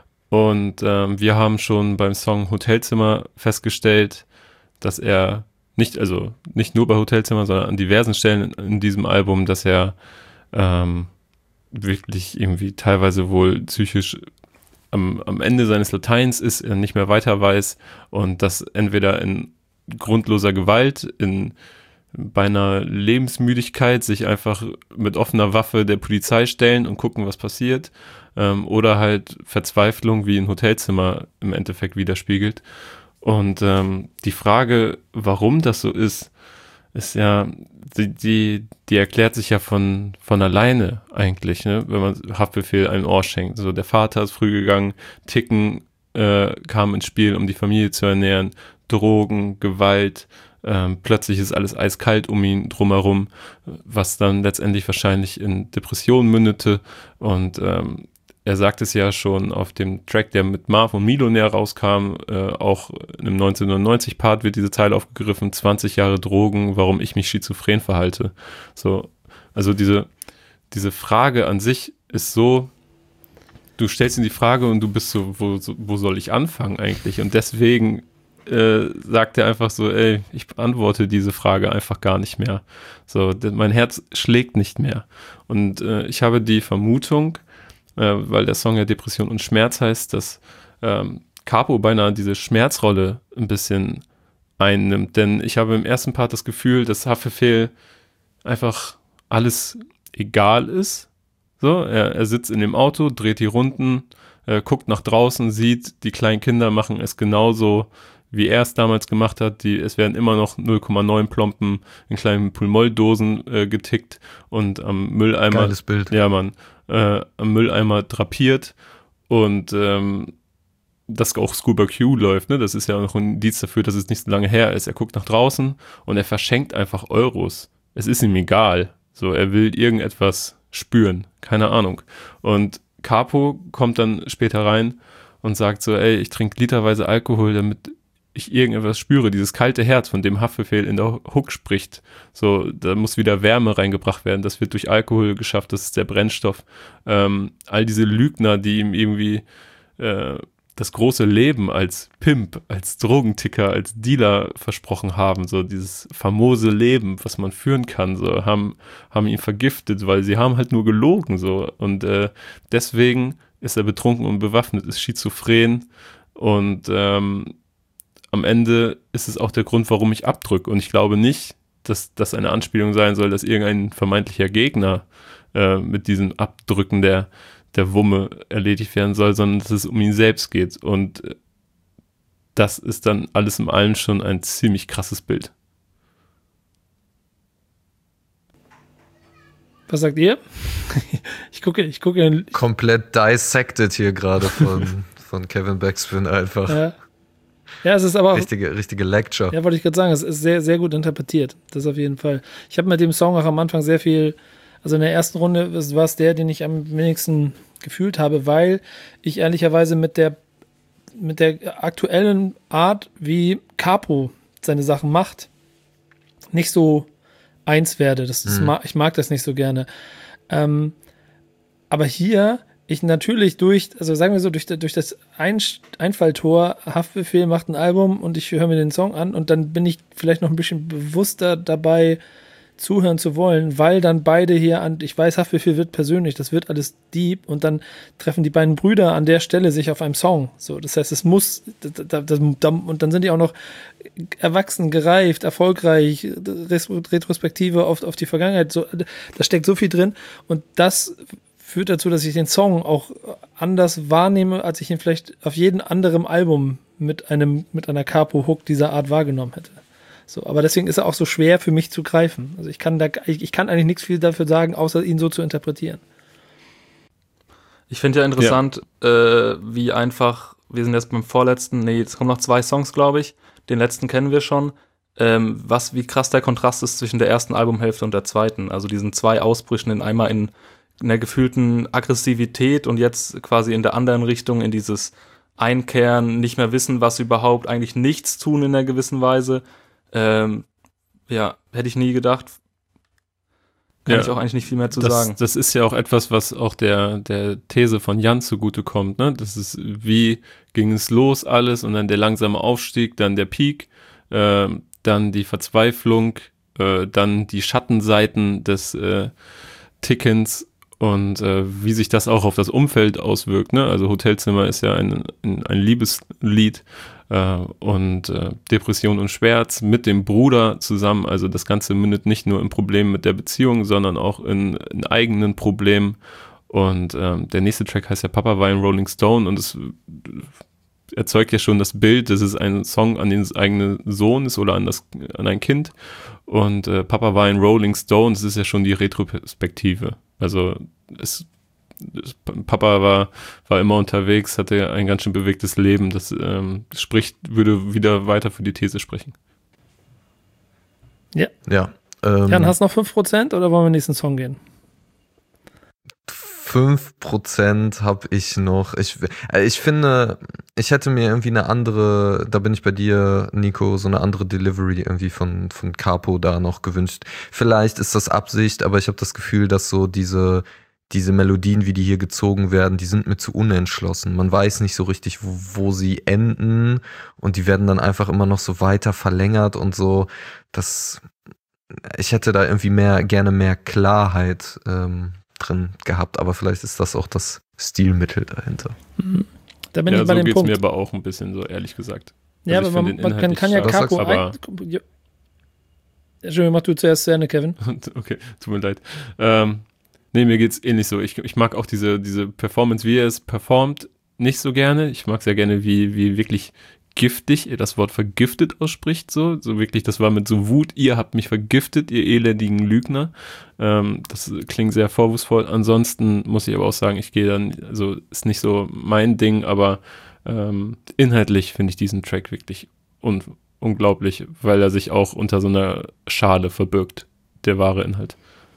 Und ähm, wir haben schon beim Song Hotelzimmer festgestellt, dass er nicht, also nicht nur bei Hotelzimmer, sondern an diversen Stellen in, in diesem Album, dass er ähm, wirklich irgendwie teilweise wohl psychisch am, am Ende seines Lateins ist, er nicht mehr weiter weiß und das entweder in grundloser Gewalt, in beinahe Lebensmüdigkeit, sich einfach mit offener Waffe der Polizei stellen und gucken, was passiert, ähm, oder halt Verzweiflung wie ein Hotelzimmer im Endeffekt widerspiegelt. Und ähm, die Frage, warum das so ist, ist ja, die, die, die erklärt sich ja von, von alleine eigentlich, ne? Wenn man Haftbefehl ein Ohr schenkt. So, der Vater ist früh gegangen, Ticken äh, kam ins Spiel, um die Familie zu ernähren, Drogen, Gewalt, ähm, plötzlich ist alles eiskalt um ihn drumherum, was dann letztendlich wahrscheinlich in Depressionen mündete. Und ähm, er sagt es ja schon auf dem Track, der mit Marv und Millionär rauskam, äh, auch in einem neunzehnhundertneunundneunzig-Part wird diese Zeile aufgegriffen, zwanzig Jahre Drogen, warum ich mich schizophren verhalte. So, also diese, diese Frage an sich ist so, du stellst ihm die Frage und du bist so, wo, so, wo soll ich anfangen eigentlich? Und deswegen äh, sagt er einfach so, ey, ich beantworte diese Frage einfach gar nicht mehr. So, denn mein Herz schlägt nicht mehr. Und äh, ich habe die Vermutung, Äh, weil der Song ja Depression und Schmerz heißt, dass ähm, Capo beinahe diese Schmerzrolle ein bisschen einnimmt. Denn ich habe im ersten Part das Gefühl, dass Haftbefehl einfach alles egal ist. So, er, er sitzt in dem Auto, dreht die Runden, äh, guckt nach draußen, sieht, die kleinen Kinder machen es genauso, wie er es damals gemacht hat. Die, es werden immer noch null Komma neun Plomben in kleinen Pulmol-Dosen äh, getickt und am Mülleimer. Geiles Bild. Ja, Mann. Äh, am Mülleimer drapiert und ähm, dass auch Scuba Q läuft, ne? Das ist ja auch noch ein Indiz dafür, dass es nicht so lange her ist. Er guckt nach draußen und er verschenkt einfach Euros. Es ist ihm egal. So, er will irgendetwas spüren. Keine Ahnung. Und Capo kommt dann später rein und sagt so, ey, ich trinke literweise Alkohol, damit ich irgendetwas spüre, dieses kalte Herz, von dem Haftbefehl in der Hook spricht. So, da muss wieder Wärme reingebracht werden, das wird durch Alkohol geschafft, das ist der Brennstoff. Ähm, all diese Lügner, die ihm irgendwie äh, das große Leben als Pimp, als Drogenticker, als Dealer versprochen haben, so dieses famose Leben, was man führen kann, so haben, haben ihn vergiftet, weil sie haben halt nur gelogen, so und äh, deswegen ist er betrunken und bewaffnet, ist schizophren und ähm, am Ende ist es auch der Grund, warum ich abdrücke und ich glaube nicht, dass das eine Anspielung sein soll, dass irgendein vermeintlicher Gegner äh, mit diesem Abdrücken der der Wumme erledigt werden soll, sondern dass es um ihn selbst geht. Und das ist dann alles in allem schon ein ziemlich krasses Bild. Was sagt ihr? Ich gucke, ich gucke. Komplett dissected hier gerade von, von Kevin Backspin einfach. Ja. Ja, es ist aber auch, richtige, richtige Lecture. Ja, wollte ich gerade sagen, es ist sehr, sehr gut interpretiert. Das auf jeden Fall. Ich habe mit dem Song auch am Anfang sehr viel. Also in der ersten Runde war es der, den ich am wenigsten gefühlt habe, weil ich ehrlicherweise mit der, mit der aktuellen Art, wie Capo seine Sachen macht, nicht so eins werde. Das, das mhm. mag, ich mag das nicht so gerne. Ähm, aber hier, ich natürlich durch, also sagen wir so, durch, durch das ein Einfalltor, Haftbefehl macht ein Album und ich höre mir den Song an und dann bin ich vielleicht noch ein bisschen bewusster dabei, zuhören zu wollen, weil dann beide hier an, ich weiß, Haftbefehl wird persönlich, das wird alles deep und dann treffen die beiden Brüder an der Stelle sich auf einem Song. So, das heißt, es muss, das, das, und dann sind die auch noch erwachsen, gereift, erfolgreich, Retrospektive auf, auf die Vergangenheit, so, da steckt so viel drin und das führt dazu, dass ich den Song auch anders wahrnehme, als ich ihn vielleicht auf jedem anderen Album mit einem, mit einer Capo-Hook dieser Art wahrgenommen hätte. So, aber deswegen ist er auch so schwer für mich zu greifen. Also ich kann da, ich, ich kann eigentlich nichts viel dafür sagen, außer ihn so zu interpretieren. Ich finde ja interessant, ja. Äh, wie einfach, wir sind jetzt beim vorletzten, nee, jetzt kommen noch zwei Songs, glaube ich. Den letzten kennen wir schon. Ähm, was, wie krass der Kontrast ist zwischen der ersten Albumhälfte und der zweiten. Also diesen zwei Ausbrüchen in einmal in, in der gefühlten Aggressivität und jetzt quasi in der anderen Richtung in dieses Einkehren, nicht mehr wissen, was überhaupt, eigentlich nichts tun in einer gewissen Weise. Ähm, ja, hätte ich nie gedacht. Kann ja, ich auch eigentlich nicht viel mehr zu das, sagen. Das ist ja auch etwas, was auch der, der These von Jan zugutekommt, ne? Das ist, wie ging es los alles und dann der langsame Aufstieg, dann der Peak, äh, dann die Verzweiflung, äh, dann die Schattenseiten des äh, Tickens und äh, wie sich das auch auf das Umfeld auswirkt, ne? Also Hotelzimmer ist ja ein, ein, ein Liebeslied äh, und äh, Depression und Schmerz mit dem Bruder zusammen, also das Ganze mündet nicht nur in Problemen mit der Beziehung, sondern auch in, in eigenen Problemen und äh, der nächste Track heißt ja Papa war ein Rolling Stone und es erzeugt ja schon das Bild, dass es ein Song an den eigenen Sohn ist oder an, das, an ein Kind und äh, Papa war ein Rolling Stone, das ist ja schon die Retroperspektive. Also es, es, Papa war, war immer unterwegs, hatte ein ganz schön bewegtes Leben. Das ähm, spricht, würde wieder weiter für die These sprechen. Ja. Ja. Ähm, Jan, hast du noch fünf Prozent oder wollen wir in den nächsten Song gehen? fünf Prozent habe ich noch. Ich, ich finde, ich hätte mir irgendwie eine andere, da bin ich bei dir, Nico, so eine andere Delivery irgendwie von, von Capo da noch gewünscht. Vielleicht ist das Absicht, aber ich habe das Gefühl, dass so diese, diese Melodien, wie die hier gezogen werden, die sind mir zu unentschlossen. Man weiß nicht so richtig, wo, wo sie enden und die werden dann einfach immer noch so weiter verlängert und so. Das, ich hätte da irgendwie mehr, gerne mehr Klarheit ähm, drin gehabt, aber vielleicht ist das auch das Stilmittel dahinter. Da bin ja, ich bei so dem geht's Punkt. mir aber auch ein bisschen so, ehrlich gesagt. Ja, also aber man, man kann, kann ja Capo ein... Ja. Entschuldigung, mach du zuerst zu Ende, Kevin. Okay, tut mir leid. Ähm, nee, mir geht's ähnlich so. Ich, ich mag auch diese, diese Performance, wie er es performt, nicht so gerne. Ich mag sehr gerne, wie, wie wirklich giftig er das Wort vergiftet ausspricht, so, so wirklich, das war mit so Wut, ihr habt mich vergiftet, ihr elendigen Lügner, ähm, das klingt sehr vorwurfsvoll, ansonsten muss ich aber auch sagen, ich gehe dann, also ist nicht so mein Ding, aber ähm, inhaltlich finde ich diesen Track wirklich un- unglaublich, weil er sich auch unter so einer Schale verbirgt, der wahre Inhalt.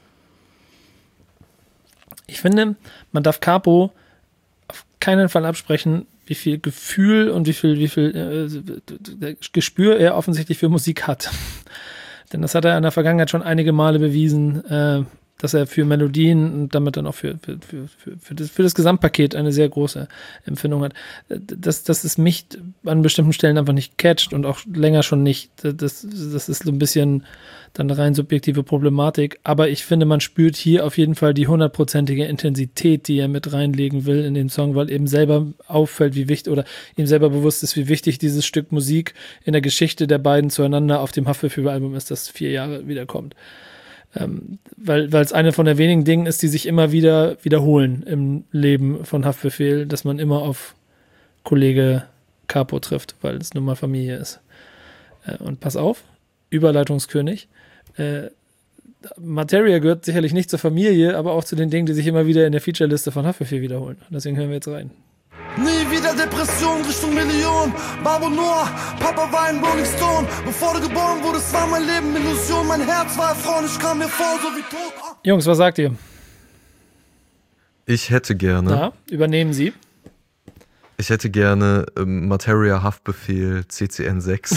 Ich finde, man darf Capo auf keinen Fall absprechen, wie viel Gefühl und wie viel, wie viel äh, Gespür er offensichtlich für Musik hat. Denn das hat er in der Vergangenheit schon einige Male bewiesen, äh, dass er für Melodien und damit dann auch für, für, für, für, für, das, für das Gesamtpaket eine sehr große Empfindung hat. Dass, dass es mich an bestimmten Stellen einfach nicht catcht und auch länger schon nicht. Das, das ist so ein bisschen dann rein subjektive Problematik. Aber ich finde, man spürt hier auf jeden Fall die hundertprozentige Intensität, die er mit reinlegen will in den Song, weil eben selber auffällt, wie wichtig oder ihm selber bewusst ist, wie wichtig dieses Stück Musik in der Geschichte der beiden zueinander auf dem Haftbefehl-Album ist, das vier Jahre wiederkommt. Ähm, weil weil es eine von der wenigen Dingen ist, die sich immer wieder wiederholen im Leben von Haftbefehl, dass man immer auf Kollege Capo trifft, weil es nun mal Familie ist. Äh, und pass auf, Überleitungskönig. Äh, Materia gehört sicherlich nicht zur Familie, aber auch zu den Dingen, die sich immer wieder in der Featureliste von Haftbefehl wiederholen. Deswegen hören wir jetzt rein. Nie wieder Depression Richtung Million. Babo Noah, Papa war ein Rolling Stone. Bevor du geboren wurdest, war mein Leben Illusion. Mein Herz war Frauen, ich kam mir vor, so wie tot. Jungs, was sagt ihr? Ich hätte gerne. Ja, übernehmen Sie. Ich hätte gerne ähm, Materia Haftbefehl C C N sechs.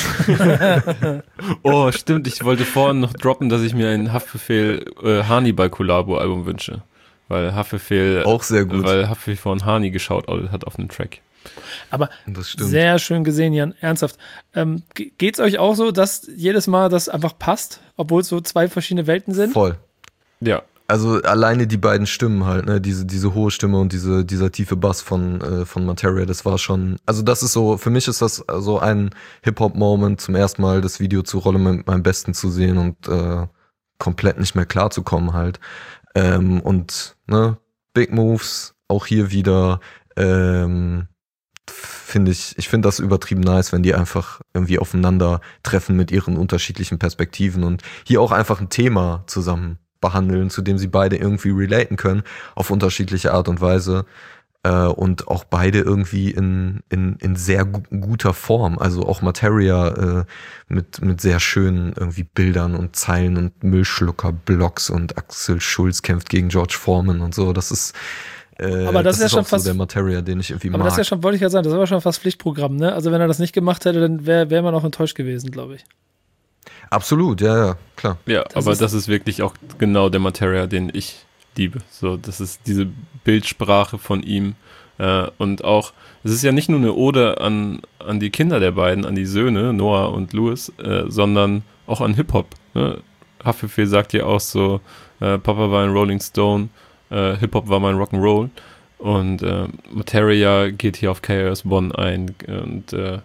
Oh, stimmt. Ich wollte vorhin noch droppen, dass ich mir ein Haftbefehl äh, Hannibal-Kollabo-Album wünsche. Weil Haftbefehl auch sehr gut. Weil Haftbefehl von Hani geschaut hat auf einem Track. Aber sehr schön gesehen, Jan. Ernsthaft. Ähm, geht's euch auch so, dass jedes Mal das einfach passt, obwohl es so zwei verschiedene Welten sind? Voll. Ja. Also alleine die beiden Stimmen halt, ne, diese diese hohe Stimme und diese dieser tiefe Bass von äh, von Materia, das war schon, also das ist so, für mich ist das so ein Hip-Hop-Moment, zum ersten Mal das Video zu Rolle mit meinem Besten zu sehen und äh, komplett nicht mehr klar zu kommen halt. Ähm, und ne, Big Moves, auch hier wieder, ähm, finde ich, ich finde das übertrieben nice, wenn die einfach irgendwie aufeinander treffen mit ihren unterschiedlichen Perspektiven und hier auch einfach ein Thema zusammen behandeln, zu dem sie beide irgendwie relaten können, auf unterschiedliche Art und Weise. Äh, und auch beide irgendwie in, in, in sehr gu- guter Form. Also auch Materia äh, mit, mit sehr schönen irgendwie Bildern und Zeilen und Müllschlucker-Blocks und Axel Schulz kämpft gegen George Foreman und so. Das ist äh, aber das, das ist ja schon auch fast so der Materia, den ich irgendwie aber mag. Aber das ist ja schon, wollte ich ja sagen, das ist aber schon fast Pflichtprogramm, ne? Also wenn er das nicht gemacht hätte, dann wäre wär man auch enttäuscht gewesen, glaube ich. Absolut, ja, ja, klar. Ja, das aber ist das ist wirklich auch genau der Materia, den ich liebe. So, das ist diese Bildsprache von ihm äh, und auch, es ist ja nicht nur eine Ode an, an die Kinder der beiden, an die Söhne, Noah und Louis, äh, sondern auch an Hip-Hop. Ne? Haftbefehl sagt ja auch so, äh, Papa war ein Rolling Stone, äh, Hip-Hop war mein Rock'n'Roll und äh, Materia geht hier auf K R S One ein und äh,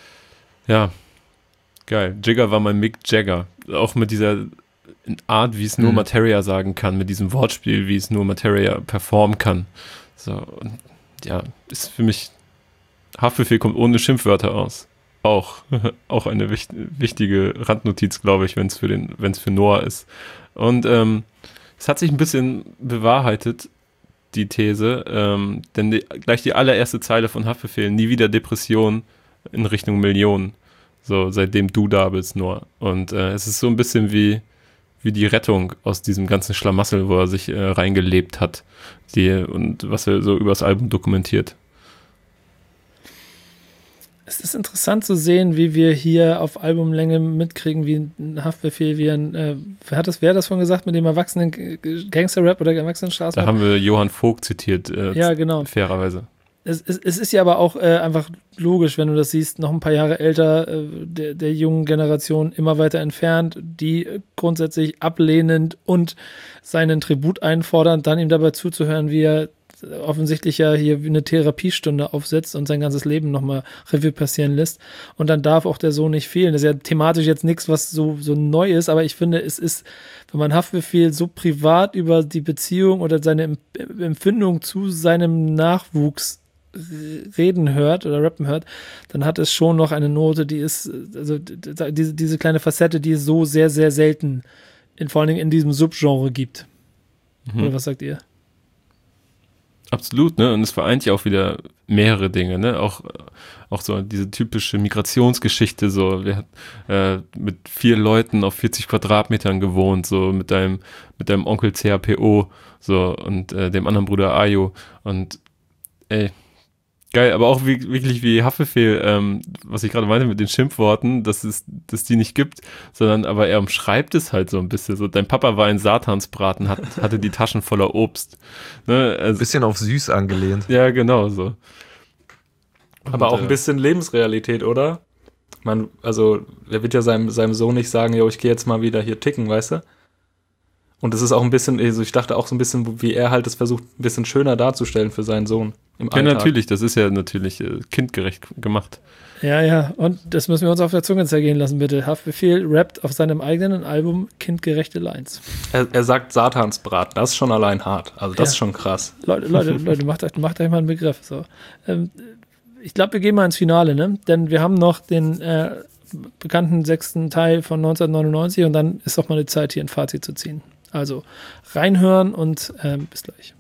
ja, geil. Jigger war mein Mick Jagger. Auch mit dieser Art, wie es nur mhm. Materia sagen kann, mit diesem Wortspiel, wie es nur Materia performen kann. So, und ja, ist für mich, Haftbefehl kommt ohne Schimpfwörter aus. Auch, auch eine wicht, wichtige Randnotiz, glaube ich, wenn es für den, wenn es für Noah ist. Und ähm, es hat sich ein bisschen bewahrheitet, die These, ähm, denn die, gleich die allererste Zeile von Haftbefehl, nie wieder Depression in Richtung Millionen. So, seitdem du da bist, Noah. Und äh, es ist so ein bisschen wie, wie die Rettung aus diesem ganzen Schlamassel, wo er sich äh, reingelebt hat. Die, und was er so übers Album dokumentiert. Es ist interessant zu sehen, wie wir hier auf Albumlänge mitkriegen, wie ein Haftbefehl, wie ein, äh, wer hat das, wer hat das von gesagt, mit dem erwachsenen Gangster-Rap oder Erwachsenen-Straßenrap? Da haben wir Johann Vogt zitiert, äh, ja, genau. fairerweise. Es, es, es ist ja aber auch äh, einfach logisch, wenn du das siehst, noch ein paar Jahre älter, äh, der, der jungen Generation immer weiter entfernt, die grundsätzlich ablehnend und seinen Tribut einfordern, dann ihm dabei zuzuhören, wie er offensichtlich ja hier eine Therapiestunde aufsetzt und sein ganzes Leben nochmal Revue passieren lässt. Und dann darf auch der Sohn nicht fehlen. Das ist ja thematisch jetzt nichts, was so, so neu ist, aber ich finde, es ist, wenn man Haftbefehl so privat über die Beziehung oder seine Empfindung zu seinem Nachwuchs reden hört oder rappen hört, dann hat es schon noch eine Note, die ist, also diese, diese kleine Facette, die es so sehr, sehr selten in, vor allen Dingen in diesem Subgenre gibt. Mhm. Oder was sagt ihr? Absolut, ne? Und es vereint ja auch wieder mehrere Dinge, ne? Auch, auch so diese typische Migrationsgeschichte, so, wir hat äh, mit vier Leuten auf vierzig Quadratmetern gewohnt, so mit deinem, mit deinem Onkel C H P O, so, und äh, dem anderen Bruder Ayo. Und ey, Geil, aber auch wie, wirklich wie Haftbefehl, ähm, was ich gerade meinte mit den Schimpfworten, dass es dass die nicht gibt, sondern aber er umschreibt es halt so ein bisschen. So, dein Papa war ein Satansbraten, hat, hatte die Taschen voller Obst. Ne? Also, bisschen auf süß angelehnt. Ja, genau so. Aber Und, auch ein bisschen Lebensrealität, oder? Man, also, er wird ja seinem, seinem Sohn nicht sagen, jo, ich gehe jetzt mal wieder hier ticken, weißt du? Und es ist auch ein bisschen, also ich dachte auch so ein bisschen, wie er halt es versucht, ein bisschen schöner darzustellen für seinen Sohn im Ja, Alltag. natürlich, das ist ja natürlich äh, kindgerecht gemacht. Ja, ja, und das müssen wir uns auf der Zunge zergehen lassen, bitte. Haftbefehl rappt auf seinem eigenen Album kindgerechte Lines. Er, er sagt Satansbraten, das ist schon allein hart. Also das Ja. ist schon krass. Leute, Leute, Leute, macht euch, macht euch mal einen Begriff. So. Ähm, ich glaube, wir gehen mal ins Finale, ne? Denn wir haben noch den äh, bekannten sechsten Teil von neunzehnhundertneunundneunzig und dann ist auch mal eine Zeit, hier ein Fazit zu ziehen. Also reinhören und ähm, bis gleich.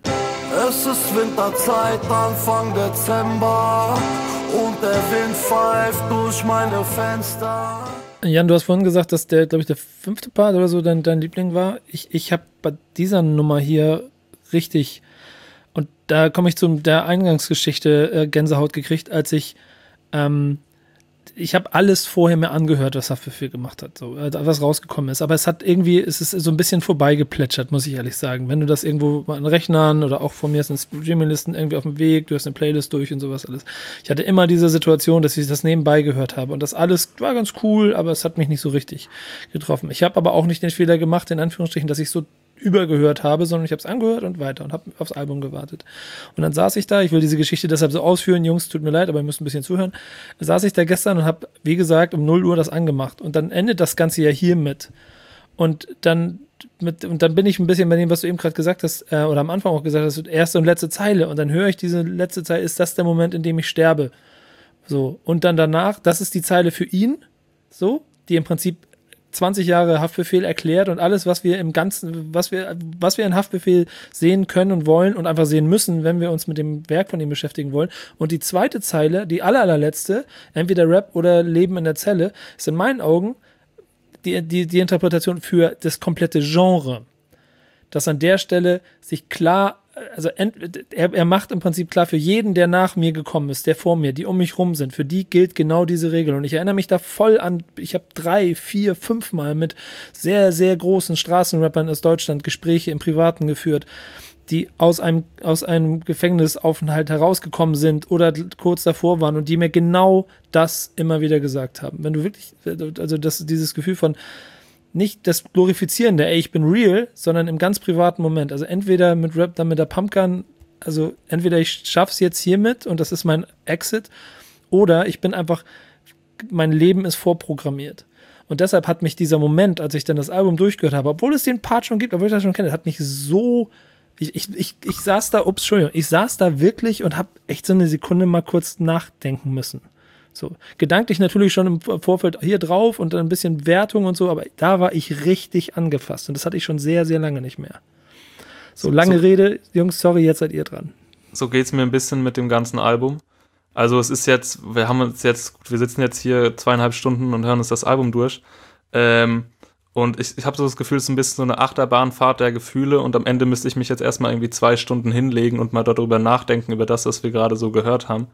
Es ist Winterzeit, Anfang Dezember und der Wind pfeift durch meine Fenster. Jan, du hast vorhin gesagt, dass der, glaube ich, der fünfte Part oder so dein, dein Liebling war. Ich, ich habe bei dieser Nummer hier richtig, und da komme ich zu der Eingangsgeschichte äh, Gänsehaut gekriegt, als ich ähm, ich habe alles vorher mir angehört, was Haftbefehl gemacht hat, so, was rausgekommen ist. Aber es hat irgendwie, es ist so ein bisschen vorbeigeplätschert, muss ich ehrlich sagen. Wenn du das irgendwo mal an Rechnern oder auch von mir sind Streaming-Listen irgendwie auf dem Weg, du hast eine Playlist durch und sowas alles. Ich hatte immer diese Situation, dass ich das nebenbei gehört habe. Und das alles war ganz cool, aber es hat mich nicht so richtig getroffen. Ich habe aber auch nicht den Fehler gemacht, in Anführungsstrichen, dass ich so übergehört habe, sondern ich habe es angehört und weiter und habe aufs Album gewartet. Und dann saß ich da, ich will diese Geschichte deshalb so ausführen, Jungs, tut mir leid, aber ihr müsst ein bisschen zuhören, saß ich da gestern und habe, wie gesagt, um null Uhr das angemacht und dann endet das Ganze ja hiermit. Und dann mit, und dann bin ich ein bisschen bei dem, was du eben gerade gesagt hast, äh, oder am Anfang auch gesagt hast, erste und letzte Zeile und dann höre ich diese letzte Zeile, ist das der Moment, in dem ich sterbe? So, und dann danach, das ist die Zeile für ihn, so, die im Prinzip zwanzig Jahre Haftbefehl erklärt und alles, was wir im Ganzen, was wir, was wir in Haftbefehl sehen können und wollen und einfach sehen müssen, wenn wir uns mit dem Werk von ihm beschäftigen wollen. Und die zweite Zeile, die aller, allerletzte, entweder Rap oder Leben in der Zelle, ist in meinen Augen die, die, die Interpretation für das komplette Genre. Dass an der Stelle sich klar, also ent, er, er macht im Prinzip klar für jeden, der nach mir gekommen ist, der vor mir, die um mich rum sind, für die gilt genau diese Regel. Und ich erinnere mich da voll an, ich habe drei, vier, fünf Mal mit sehr, sehr großen Straßenrappern aus Deutschland Gespräche im Privaten geführt, die aus einem, aus einem Gefängnisaufenthalt herausgekommen sind oder kurz davor waren und die mir genau das immer wieder gesagt haben. Wenn du wirklich, also das, dieses Gefühl von nicht das Glorifizierende, ey, ich bin real, sondern im ganz privaten Moment. Also entweder mit Rap, dann mit der Pumpgun, also entweder ich schaff's jetzt hiermit und das ist mein Exit, oder ich bin einfach, mein Leben ist vorprogrammiert. Und deshalb hat mich dieser Moment, als ich dann das Album durchgehört habe, obwohl es den Part schon gibt, obwohl ich das schon kenne, hat mich so, ich, ich, ich, ich saß da, ups, Entschuldigung, ich saß da wirklich und habe echt so eine Sekunde mal kurz nachdenken müssen. So, gedanklich natürlich schon im Vorfeld hier drauf und dann ein bisschen Wertung und so, aber da war ich richtig angefasst und das hatte ich schon sehr, sehr lange nicht mehr. So, lange so, Rede, Jungs, sorry, jetzt seid ihr dran. So geht's mir ein bisschen mit dem ganzen Album. Also es ist jetzt, wir haben uns jetzt, wir sitzen jetzt hier zweieinhalb Stunden und hören uns das Album durch. Ähm, und ich, ich habe so das Gefühl, es ist ein bisschen so eine Achterbahnfahrt der Gefühle und am Ende müsste ich mich jetzt erstmal irgendwie zwei Stunden hinlegen und mal darüber nachdenken, über das, was wir gerade so gehört haben.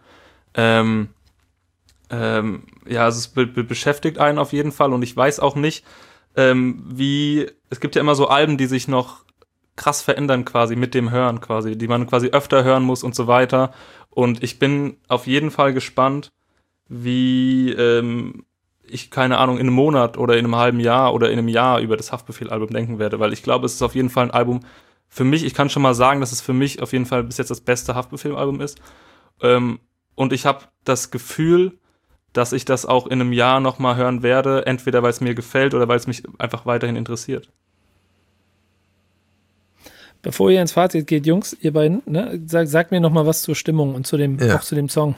Ähm, Ähm, ja, also es be- be- beschäftigt einen auf jeden Fall und ich weiß auch nicht, ähm, wie, es gibt ja immer so Alben, die sich noch krass verändern quasi mit dem Hören quasi, die man quasi öfter hören muss und so weiter und ich bin auf jeden Fall gespannt, wie ähm, ich, keine Ahnung, in einem Monat oder in einem halben Jahr oder in einem Jahr über das Haftbefehl-Album denken werde, weil ich glaube, es ist auf jeden Fall ein Album für mich, ich kann schon mal sagen, dass es für mich auf jeden Fall bis jetzt das beste Haftbefehl-Album ist ähm, und ich habe das Gefühl, dass ich das auch in einem Jahr nochmal hören werde, entweder weil es mir gefällt oder weil es mich einfach weiterhin interessiert. Bevor ihr ins Fazit geht, Jungs, ihr beiden, ne, sag, sagt mir nochmal was zur Stimmung und zu dem, ja. auch zu dem Song.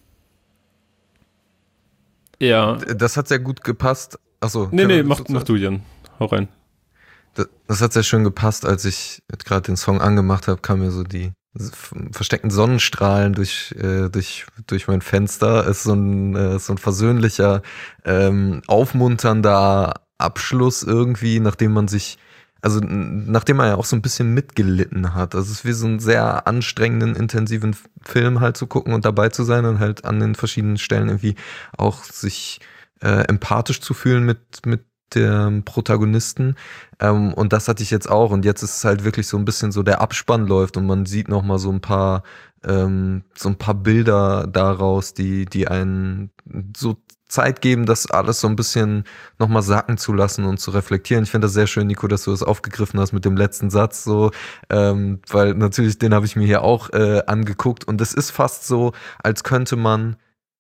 Ja. Das hat sehr gut gepasst. Achso. Nee, nee, mach, mach du, Jan. Hau rein. Das, das hat sehr schön gepasst, als ich gerade den Song angemacht habe, kam mir so die versteckten Sonnenstrahlen durch äh, durch durch mein Fenster. Ist so ein äh, so ein versöhnlicher, ähm, aufmunternder Abschluss irgendwie, nachdem man sich also nachdem er ja auch so ein bisschen mitgelitten hat. Also es ist wie so einen sehr anstrengenden, intensiven Film halt zu gucken und dabei zu sein und halt an den verschiedenen Stellen irgendwie auch sich äh, empathisch zu fühlen mit, mit dem Protagonisten. Ähm, und das hatte ich jetzt auch. Und jetzt ist es halt wirklich so ein bisschen so, der Abspann läuft und man sieht nochmal so ein paar, ähm, so ein paar Bilder daraus, die, die einen so Zeit geben, das alles so ein bisschen nochmal sacken zu lassen und zu reflektieren. Ich finde das sehr schön, Nico, dass du das aufgegriffen hast mit dem letzten Satz, so, ähm, weil natürlich den habe ich mir hier auch äh, angeguckt und es ist fast so, als könnte man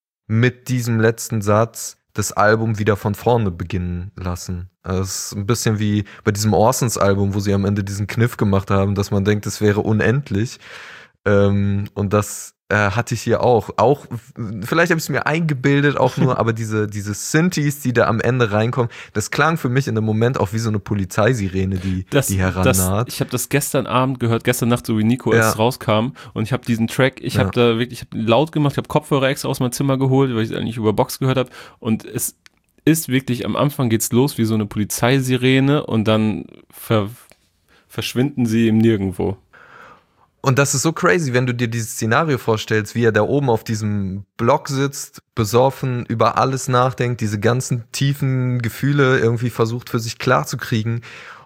mit diesem letzten Satz das Album wieder von vorne beginnen lassen. Also es ist ein bisschen wie bei diesem Orsons-Album, wo sie am Ende diesen Kniff gemacht haben, dass man denkt, es wäre unendlich. Ähm, und das Äh, hatte ich hier auch. Auch, vielleicht habe ich es mir eingebildet, auch nur, aber diese, diese Synthes, die da am Ende reinkommen, das klang für mich in dem Moment auch wie so eine Polizeisirene, die, das, die herannaht. Das, ich habe das gestern Abend gehört, gestern Nacht, so wie Nico ja. erst rauskam und ich habe diesen Track, ich ja. habe da wirklich, ich habe laut gemacht, ich habe Kopfhörer extra aus meinem Zimmer geholt, weil ich es eigentlich über Box gehört habe und es ist wirklich, am Anfang geht's los wie so eine Polizeisirene und dann ver, verschwinden sie im Nirgendwo. Und das ist so crazy, wenn du dir dieses Szenario vorstellst, wie er da oben auf diesem Block sitzt, besoffen, über alles nachdenkt, diese ganzen tiefen Gefühle irgendwie versucht für sich klarzukriegen.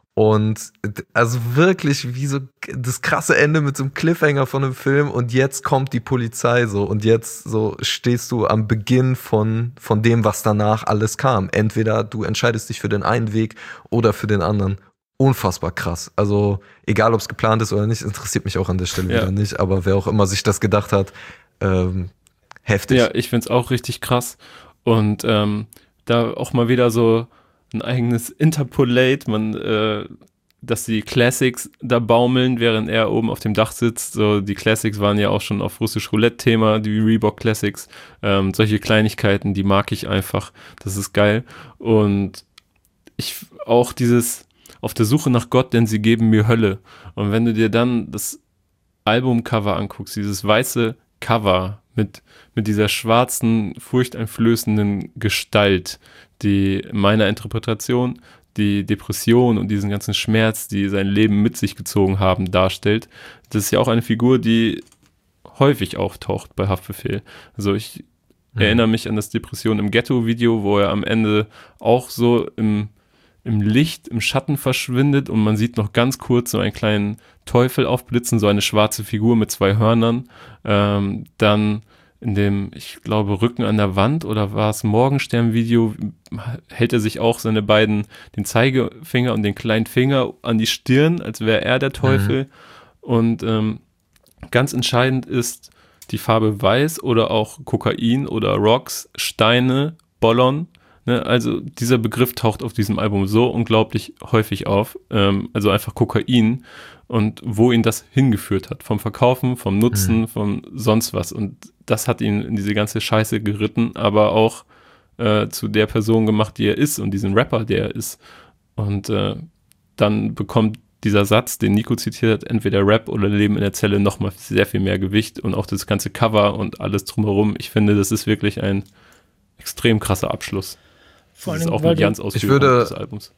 Und also wirklich wie so das krasse Ende mit so einem Cliffhanger von einem Film und jetzt kommt die Polizei so und jetzt so stehst du am Beginn von, von dem, was danach alles kam. Entweder du entscheidest dich für den einen Weg oder für den anderen. Unfassbar krass. Also egal, ob es geplant ist oder nicht, interessiert mich auch an der Stelle ja. wieder nicht. Aber wer auch immer sich das gedacht hat, ähm, heftig. Ja, ich find's auch richtig krass. Und ähm, da auch mal wieder so ein eigenes Interpolate, man, äh, dass die Classics da baumeln, während er oben auf dem Dach sitzt. So, die Classics waren ja auch schon auf Russisch Roulette-Thema, die Reebok Classics. Ähm, solche Kleinigkeiten, die mag ich einfach. Das ist geil. Und ich auch dieses auf der Suche nach Gott, denn sie geben mir Hölle. Und wenn du dir dann das Albumcover anguckst, dieses weiße Cover mit, mit dieser schwarzen, furchteinflößenden Gestalt, die in meiner Interpretation die Depression und diesen ganzen Schmerz, die sein Leben mit sich gezogen haben, darstellt. Das ist ja auch eine Figur, die häufig auftaucht bei Haftbefehl. Also ich mhm. erinnere mich an das Depression im Ghetto-Video, wo er am Ende auch so im im Licht, im Schatten verschwindet und man sieht noch ganz kurz so einen kleinen Teufel aufblitzen, so eine schwarze Figur mit zwei Hörnern. Ähm, dann in dem, ich glaube, Rücken an der Wand oder war es Morgenstern-Video, hält er sich auch seine beiden, den Zeigefinger und den kleinen Finger an die Stirn, als wäre er der Teufel. Mhm. Und ähm, ganz entscheidend ist die Farbe Weiß oder auch Kokain oder Rocks, Steine, Bollon. Also dieser Begriff taucht auf diesem Album so unglaublich häufig auf, ähm, also einfach Kokain und wo ihn das hingeführt hat, vom Verkaufen, vom Nutzen, mhm. vom sonst was und das hat ihn in diese ganze Scheiße geritten, aber auch äh, zu der Person gemacht, die er ist und diesen Rapper, der er ist und äh, dann bekommt dieser Satz, den Nico zitiert hat, entweder Rap oder Leben in der Zelle nochmal sehr viel mehr Gewicht und auch das ganze Cover und alles drumherum, ich finde, das ist wirklich ein extrem krasser Abschluss. Vor das ist allem, auch eine ganz Ausführung des Albums.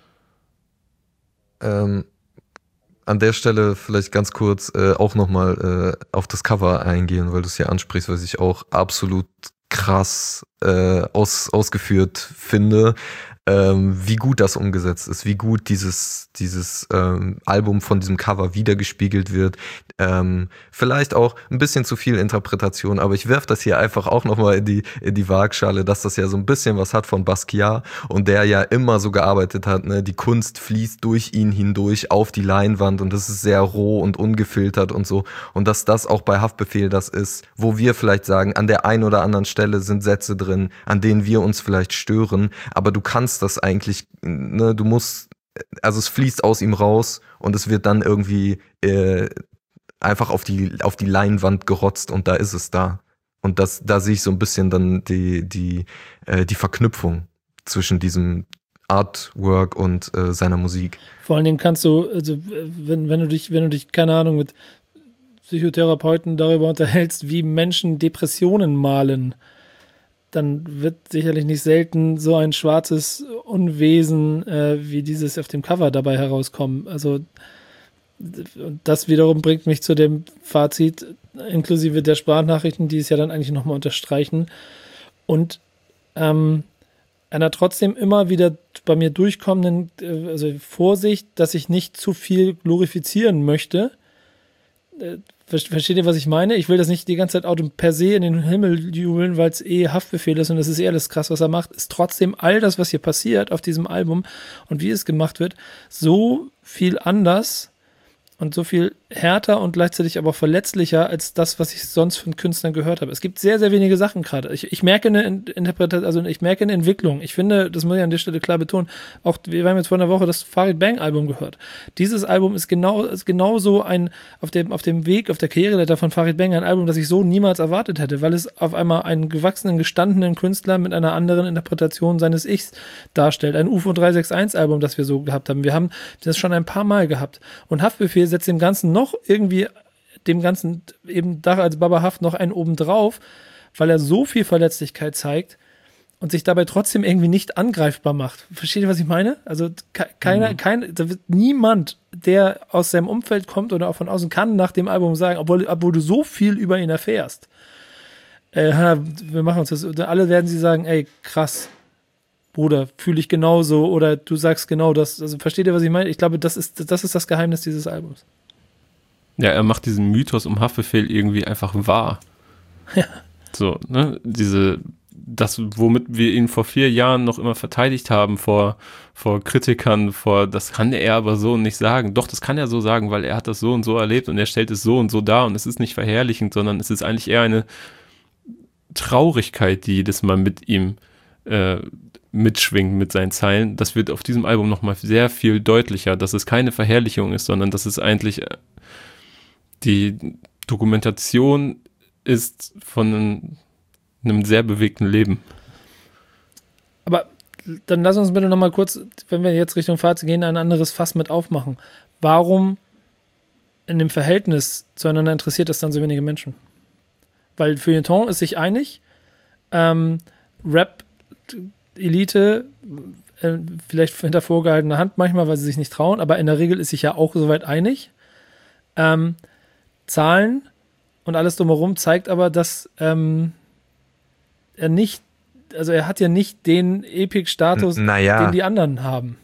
Ähm, an der Stelle vielleicht ganz kurz äh, auch nochmal äh, auf das Cover eingehen, weil du es hier ansprichst, was ich auch absolut krass äh, aus, ausgeführt finde. Ähm, wie gut das umgesetzt ist, wie gut dieses, dieses ähm, Album von diesem Cover wiedergespiegelt wird. Ähm, vielleicht auch ein bisschen zu viel Interpretation, aber ich werfe das hier einfach auch nochmal in die, in die Waagschale, dass das ja so ein bisschen was hat von Basquiat und der ja immer so gearbeitet hat, ne? Die Kunst fließt durch ihn hindurch auf die Leinwand und das ist sehr roh und ungefiltert und so und dass das auch bei Haftbefehl das ist, wo wir vielleicht sagen, an der einen oder anderen Stelle sind Sätze drin, an denen wir uns vielleicht stören, aber du kannst das eigentlich, ne, du musst, also es fließt aus ihm raus und es wird dann irgendwie äh, einfach auf die auf die Leinwand gerotzt und da ist es da. Und das, da sehe ich so ein bisschen dann die die äh, die Verknüpfung zwischen diesem Artwork und äh, seiner Musik. Vor allen Dingen kannst du, also wenn wenn du dich, wenn du dich, keine Ahnung, mit Psychotherapeuten darüber unterhältst, wie Menschen Depressionen malen, dann wird sicherlich nicht selten so ein schwarzes Unwesen äh, wie dieses auf dem Cover dabei herauskommen. Also das wiederum bringt mich zu dem Fazit, inklusive der Sprachnachrichten, die es ja dann eigentlich nochmal unterstreichen. Und ähm, einer trotzdem immer wieder bei mir durchkommenden äh, also Vorsicht, dass ich nicht zu viel glorifizieren möchte. Äh, Versteht ihr, was ich meine? Ich will das nicht die ganze Zeit Auto per se in den Himmel jubeln, weil es eh Haftbefehl ist und es ist eh alles krass, was er macht. Ist trotzdem all das, was hier passiert auf diesem Album und wie es gemacht wird, so viel anders und so viel härter und gleichzeitig aber verletzlicher als das, was ich sonst von Künstlern gehört habe. Es gibt sehr, sehr wenige Sachen gerade. Ich, ich merke eine Interpretation, also ich merke eine Entwicklung. Ich finde, das muss ich an der Stelle klar betonen, auch wir haben jetzt vor einer Woche das Farid Bang Album gehört. Dieses Album ist genau, ist genauso ein, auf dem, auf dem Weg, auf der Karriereleiter von Farid Bang ein Album, das ich so niemals erwartet hätte, weil es auf einmal einen gewachsenen, gestandenen Künstler mit einer anderen Interpretation seines Ichs darstellt. Ein U F O drei sechs eins Album, das wir so gehabt haben. Wir haben das schon ein paar Mal gehabt. Und Haftbefehl setzt dem Ganzen noch irgendwie dem Ganzen eben da als Baba Haft noch einen obendrauf, weil er so viel Verletzlichkeit zeigt und sich dabei trotzdem irgendwie nicht angreifbar macht. Versteht ihr, was ich meine? Also ke- keiner, mhm. kein, da wird niemand, der aus seinem Umfeld kommt oder auch von außen, kann nach dem Album sagen, obwohl, obwohl du so viel über ihn erfährst. Äh, wir machen uns das, alle werden sie sagen, ey, krass, Bruder, fühle ich genauso oder du sagst genau das. Also versteht ihr, was ich meine? Ich glaube, das ist, das ist das Geheimnis dieses Albums. Ja, er macht diesen Mythos um Haftbefehl irgendwie einfach wahr. Ja. So, ne, diese, das, womit wir ihn vor vier Jahren noch immer verteidigt haben vor, vor Kritikern, vor, das kann er aber so nicht sagen. Doch, das kann er so sagen, weil er hat das so und so erlebt und er stellt es so und so dar und es ist nicht verherrlichend, sondern es ist eigentlich eher eine Traurigkeit, die jedes Mal mit ihm äh, mitschwingt mit seinen Zeilen. Das wird auf diesem Album nochmal sehr viel deutlicher, dass es keine Verherrlichung ist, sondern dass es eigentlich die Dokumentation ist von einem, einem sehr bewegten Leben. Aber dann lass uns bitte nochmal kurz, wenn wir jetzt Richtung Fazit gehen, ein anderes Fass mit aufmachen. Warum in dem Verhältnis zueinander interessiert das dann so wenige Menschen? Weil Feuilleton ist sich einig, ähm, Rap-Elite, äh, vielleicht hinter vorgehaltener Hand manchmal, weil sie sich nicht trauen, aber in der Regel ist sich ja auch soweit einig. Ähm, Zahlen und alles drumherum zeigt aber, dass ähm, er nicht, also er hat ja nicht den Epic-Status, naja, den die anderen haben.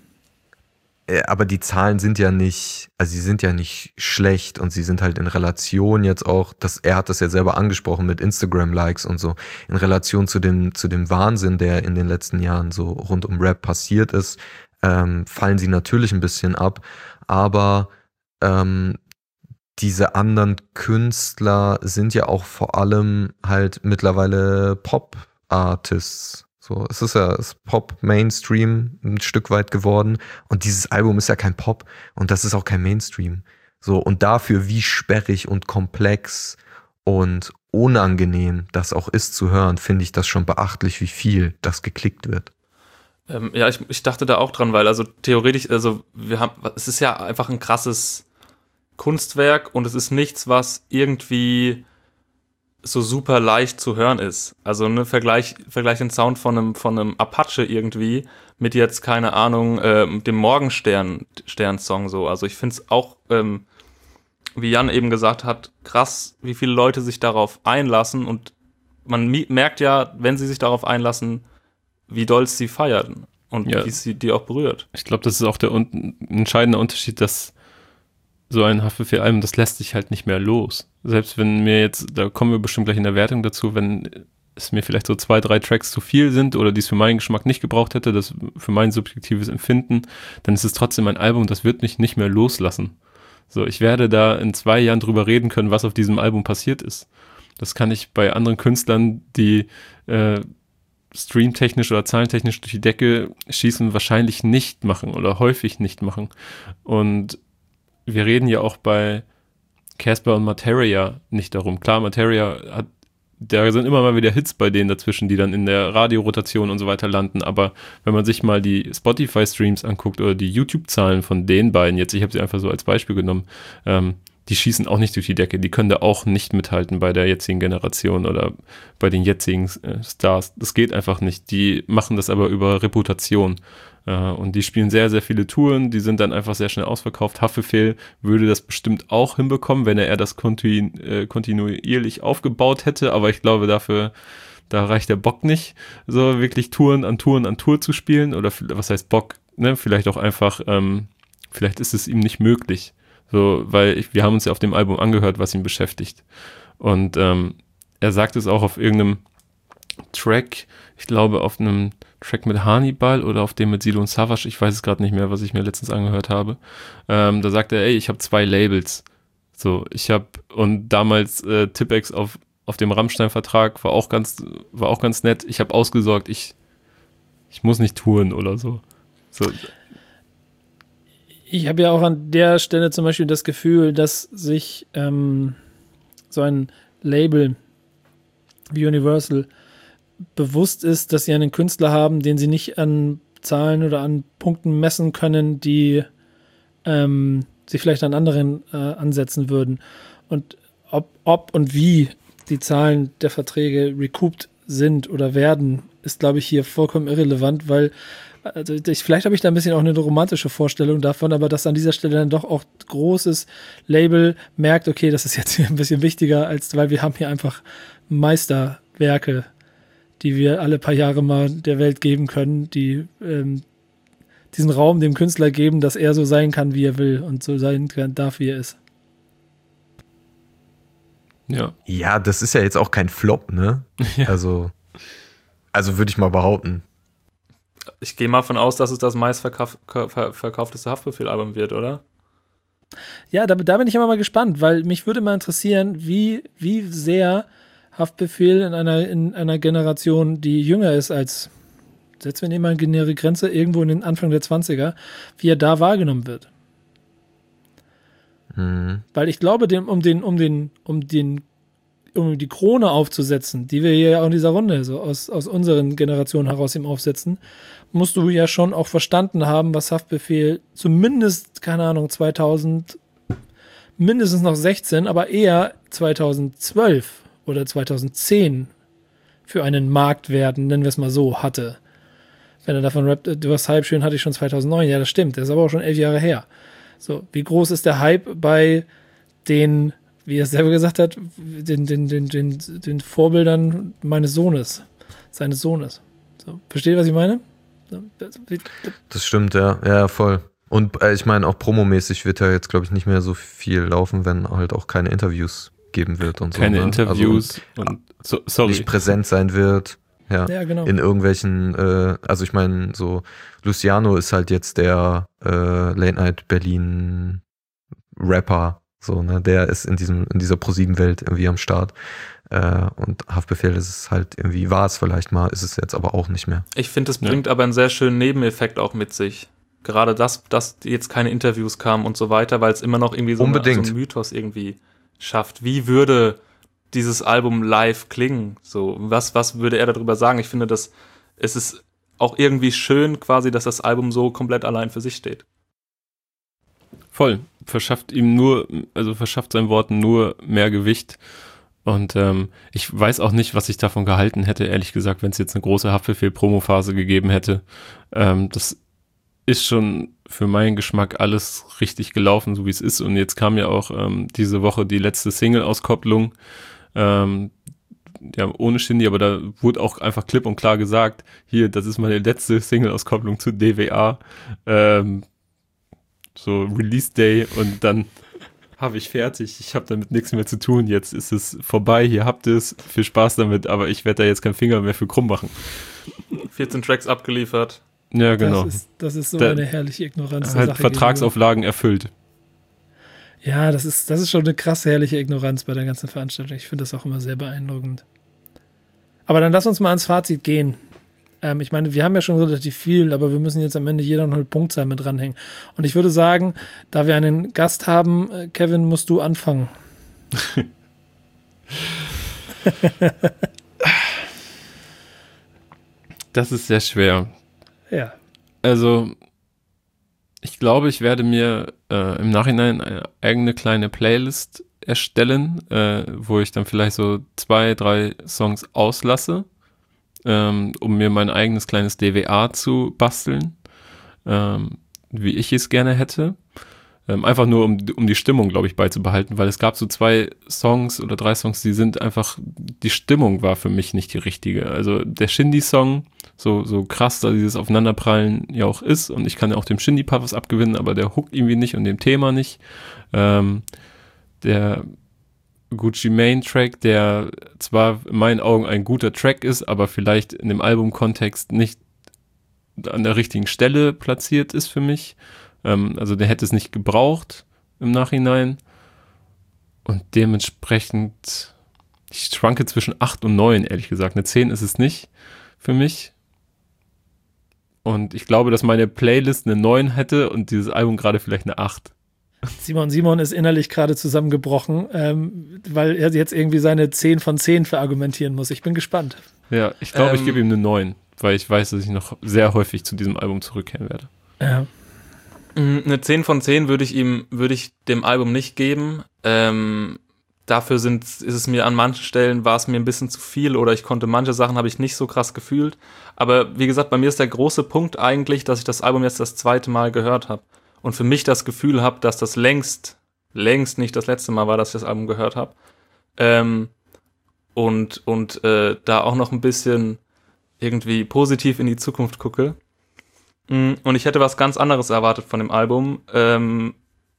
Aber die Zahlen sind ja nicht, also sie sind ja nicht schlecht und sie sind halt in Relation jetzt auch, das, er hat das ja selber angesprochen mit Instagram-Likes und so, in Relation zu dem, zu dem Wahnsinn, der in den letzten Jahren so rund um Rap passiert ist, ähm, fallen sie natürlich ein bisschen ab, aber ähm, diese anderen Künstler sind ja auch vor allem halt mittlerweile Pop-Artists. So, es ist ja es ist Pop-Mainstream ein Stück weit geworden und dieses Album ist ja kein Pop und das ist auch kein Mainstream. So, und dafür, wie sperrig und komplex und unangenehm das auch ist zu hören, finde ich das schon beachtlich, wie viel das geklickt wird. Ähm, ja, ich, ich dachte da auch dran, weil also theoretisch, also wir haben, es ist ja einfach ein krasses Kunstwerk und es ist nichts, was irgendwie so super leicht zu hören ist. Also ne, Vergleich, Vergleich den Sound von einem, von einem Apache irgendwie mit jetzt, keine Ahnung, äh, dem Morgenstern-Stern-Song so. Also ich finde es auch, ähm, wie Jan eben gesagt hat, krass, wie viele Leute sich darauf einlassen und man mi- merkt ja, wenn sie sich darauf einlassen, wie doll sie feiern und ja, wie sie die auch berührt. Ich glaube, das ist auch der un- entscheidende Unterschied, dass so ein Haftbefehl-Album, das lässt sich halt nicht mehr los. Selbst wenn mir jetzt, da kommen wir bestimmt gleich in der Wertung dazu, wenn es mir vielleicht so zwei, drei Tracks zu viel sind oder die es für meinen Geschmack nicht gebraucht hätte, das für mein subjektives Empfinden, dann ist es trotzdem ein Album, das wird mich nicht mehr loslassen. So, ich werde da in zwei Jahren drüber reden können, was auf diesem Album passiert ist. Das kann ich bei anderen Künstlern, die äh, streamtechnisch oder zahlentechnisch durch die Decke schießen, wahrscheinlich nicht machen oder häufig nicht machen. Und wir reden ja auch bei Casper und Materia nicht darum. Klar, Materia hat, da sind immer mal wieder Hits bei denen dazwischen, die dann in der Radiorotation und so weiter landen, aber wenn man sich mal die Spotify-Streams anguckt oder die YouTube-Zahlen von den beiden, jetzt, ich habe sie einfach so als Beispiel genommen, ähm, die schießen auch nicht durch die Decke, die können da auch nicht mithalten bei der jetzigen Generation oder bei den jetzigen äh, Stars. Das geht einfach nicht. Die machen das aber über Reputation. Äh, und die spielen sehr, sehr viele Touren, die sind dann einfach sehr schnell ausverkauft. Haftbefehl würde das bestimmt auch hinbekommen, wenn er das kontinu- äh, kontinuierlich aufgebaut hätte, aber ich glaube dafür, da reicht der Bock nicht, so wirklich Touren an Touren an Tour zu spielen oder was heißt Bock, ne? Vielleicht auch einfach, ähm, vielleicht ist es ihm nicht möglich. So, weil ich, wir haben uns ja auf dem Album angehört, was ihn beschäftigt. Und ähm, er sagt es auch auf irgendeinem Track, ich glaube auf einem Track mit Hannibal oder auf dem mit Sido und Savage, ich weiß es gerade nicht mehr, was ich mir letztens angehört habe. Ähm, da sagt er, ey, ich habe zwei Labels. So, ich habe, und damals äh, Tipex auf, auf dem Rammstein-Vertrag war auch ganz, war auch ganz nett. Ich habe ausgesorgt, ich, ich muss nicht touren oder so. So. Ich habe ja auch an der Stelle zum Beispiel das Gefühl, dass sich ähm, so ein Label wie Universal bewusst ist, dass sie einen Künstler haben, den sie nicht an Zahlen oder an Punkten messen können, die ähm, sie vielleicht an anderen äh, ansetzen würden. Und ob, ob und wie die Zahlen der Verträge recouped sind oder werden, ist, glaube ich, hier vollkommen irrelevant, weil also ich, vielleicht habe ich da ein bisschen auch eine romantische Vorstellung davon, aber dass an dieser Stelle dann doch auch großes Label merkt, okay, das ist jetzt hier ein bisschen wichtiger, als weil wir haben hier einfach Meisterwerke, die wir alle paar Jahre mal der Welt geben können, die ähm, diesen Raum dem Künstler geben, dass er so sein kann, wie er will und so sein kann, darf, wie er ist. Ja. Ja, das ist ja jetzt auch kein Flop, ne? Ja. Also, also würde ich mal behaupten. Ich gehe mal von aus, dass es das meistverkaufteste Haftbefehl-Album wird, oder? Ja, da, da bin ich immer mal gespannt, weil mich würde mal interessieren, wie, wie sehr Haftbefehl in einer, in einer Generation, die jünger ist als, setzen wir mal eine Grenze, irgendwo in den Anfang der zwanziger, wie er da wahrgenommen wird. Mhm. Weil ich glaube, dem, um den, um den, um den, um die Krone aufzusetzen, die wir hier auch in dieser Runde so aus, aus unseren Generationen heraus ihm aufsetzen, musst du ja schon auch verstanden haben, was Haftbefehl zumindest, keine Ahnung, zweitausend, mindestens noch sechzehn, aber eher zweitausendzwölf oder zweitausendzehn für einen Marktwert, nennen wir es mal so, hatte. Wenn er davon rappt, du hast Hype, schön hatte ich schon zweitausendneun, ja, das stimmt, das ist aber auch schon elf Jahre her. So, wie groß ist der Hype bei den, wie er es selber gesagt hat, den, den, den, den, den Vorbildern meines Sohnes, seines Sohnes. So, versteht ihr, was ich meine? Das stimmt, ja, ja, voll. Und äh, ich meine, auch promomäßig wird ja jetzt, glaube ich, nicht mehr so viel laufen, wenn halt auch keine Interviews geben wird und so. Keine ne? Interviews also, und so, sorry. nicht präsent sein wird. Ja, ja genau. In irgendwelchen, äh, also ich meine, so Luciano ist halt jetzt der äh, Late Night Berlin Rapper, so, ne, der ist in diesem, in dieser Pro sieben Welt irgendwie am Start. Äh, und Haftbefehl ist es halt irgendwie, war es vielleicht mal, ist es jetzt aber auch nicht mehr. Ich finde, es Ja. bringt aber einen sehr schönen Nebeneffekt auch mit sich. Gerade das, dass jetzt keine Interviews kamen und so weiter, weil es immer noch irgendwie so, eine, so einen Mythos irgendwie schafft. Wie würde dieses Album live klingen? So, was, was würde er darüber sagen? Ich finde, dass es ist auch irgendwie schön quasi, dass das Album so komplett allein für sich steht. Voll. Verschafft ihm nur, also verschafft seinen Worten nur mehr Gewicht. Und ähm, ich weiß auch nicht, was ich davon gehalten hätte, ehrlich gesagt, wenn es jetzt eine große Haftbefehl-Promo-Phase gegeben hätte. Ähm, das ist schon für meinen Geschmack alles richtig gelaufen, so wie es ist. Und jetzt kam ja auch ähm, diese Woche die letzte Single-Auskopplung, ähm, ja, ohne Shindy, aber da wurde auch einfach klipp und klar gesagt, hier, das ist meine letzte Single-Auskopplung zu D W A, ähm, so Release Day, und dann habe ich fertig, ich habe damit nichts mehr zu tun, jetzt ist es vorbei, hier habt ihr es, viel Spaß damit, aber ich werde da jetzt keinen Finger mehr für krumm machen. vierzehn Tracks abgeliefert. Ja, genau. Das ist, das ist so Da- eine herrliche Ignoranz. der Halt Sache Vertragsauflagen erfüllt. gegenüber. Ja, das ist, das ist schon eine krasse, herrliche Ignoranz bei der ganzen Veranstaltung. Ich finde das auch immer sehr beeindruckend. Aber dann lass uns mal ans Fazit gehen. Ähm, ich meine, wir haben ja schon relativ viel, aber wir müssen jetzt am Ende jeder noch eine Punktzahl mit dranhängen. Und ich würde sagen, da wir einen Gast haben, äh, Kevin, musst du anfangen. Das ist sehr schwer. Ja. Also, Ich glaube, ich werde mir äh, im Nachhinein eine eigene kleine Playlist erstellen, äh, wo ich dann vielleicht so zwei, drei Songs auslasse, ähm, um mir mein eigenes kleines D W A zu basteln, ähm, wie ich es gerne hätte. Ähm, einfach nur, um, um die Stimmung, glaube ich, beizubehalten, weil es gab so zwei Songs oder drei Songs, die sind einfach, die Stimmung war für mich nicht die richtige. Also der Shindy-Song, so, so krass, da dieses Aufeinanderprallen ja auch ist, und ich kann ja auch dem Shindy-Part was abgewinnen, aber der hookt irgendwie nicht und dem Thema nicht. Ähm, der Gucci Mane-Track, der zwar in meinen Augen ein guter Track ist, aber vielleicht in dem Albumkontext nicht an der richtigen Stelle platziert ist für mich. Ähm, also der hätte es nicht gebraucht im Nachhinein. Und dementsprechend, ich schwanke zwischen acht und neun, ehrlich gesagt. Eine zehn ist es nicht für mich. Und ich glaube, dass meine Playlist eine neun hätte und dieses Album gerade vielleicht eine acht. Simon Simon ist innerlich gerade zusammengebrochen, ähm, weil er jetzt irgendwie seine zehn von zehn verargumentieren muss. Ich bin gespannt. Ja, ich glaube, Ähm, ich gebe ihm eine neun, weil ich weiß, dass ich noch sehr häufig zu diesem Album zurückkehren werde. Ja. Eine zehn von zehn würde ich ihm, würde ich dem Album nicht geben. Ähm, dafür sind, ist es mir an manchen Stellen, war es mir ein bisschen zu viel, oder ich konnte manche Sachen, habe ich nicht so krass gefühlt. Aber wie gesagt, bei mir ist der große Punkt eigentlich, dass ich das Album jetzt das zweite Mal gehört habe. Und für mich das Gefühl habe, dass das längst, längst nicht das letzte Mal war, dass ich das Album gehört habe. Ähm, und und äh, da auch noch ein bisschen irgendwie positiv in die Zukunft gucke. Und ich hätte was ganz anderes erwartet von dem Album. Ähm,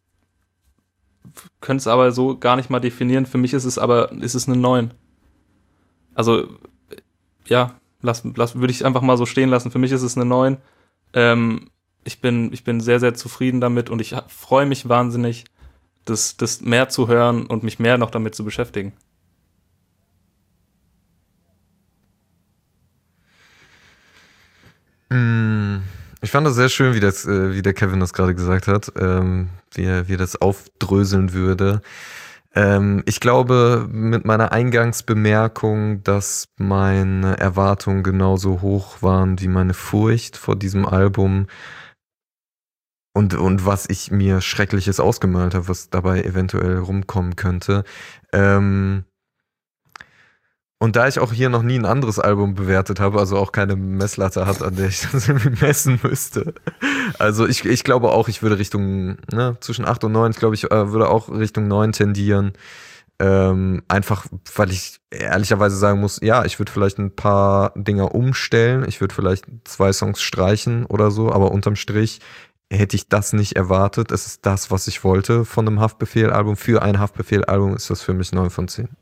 könnte es aber so gar nicht mal definieren. Für mich ist es aber, ist es eine neun. Also, ja, lass, lass, würde ich einfach mal so stehen lassen. Für mich ist es eine neun. Ähm, ich bin, ich bin sehr, sehr zufrieden damit, und ich freue mich wahnsinnig, das, das mehr zu hören und mich mehr noch damit zu beschäftigen. Ich fand das sehr schön, wie, das, äh, wie der Kevin das gerade gesagt hat, ähm, wie, er, wie er das aufdröseln würde. Ähm, ich glaube, mit meiner Eingangsbemerkung, dass meine Erwartungen genauso hoch waren wie meine Furcht vor diesem Album, und, und was ich mir Schreckliches ausgemalt habe, was dabei eventuell rumkommen könnte. Ähm, Und da ich auch hier noch nie ein anderes Album bewertet habe, also auch keine Messlatte hat, an der ich das irgendwie messen müsste. Also ich, ich glaube auch, ich würde Richtung, ne, zwischen acht und neun, ich glaube, ich äh, würde auch Richtung neun tendieren. Ähm, einfach, weil ich ehrlicherweise sagen muss, ja, ich würde vielleicht ein paar Dinger umstellen, ich würde vielleicht zwei Songs streichen oder so, aber unterm Strich hätte ich das nicht erwartet. Es ist das, was ich wollte von einem Haftbefehl-Album. Für ein Haftbefehl-Album ist das für mich neun von zehn.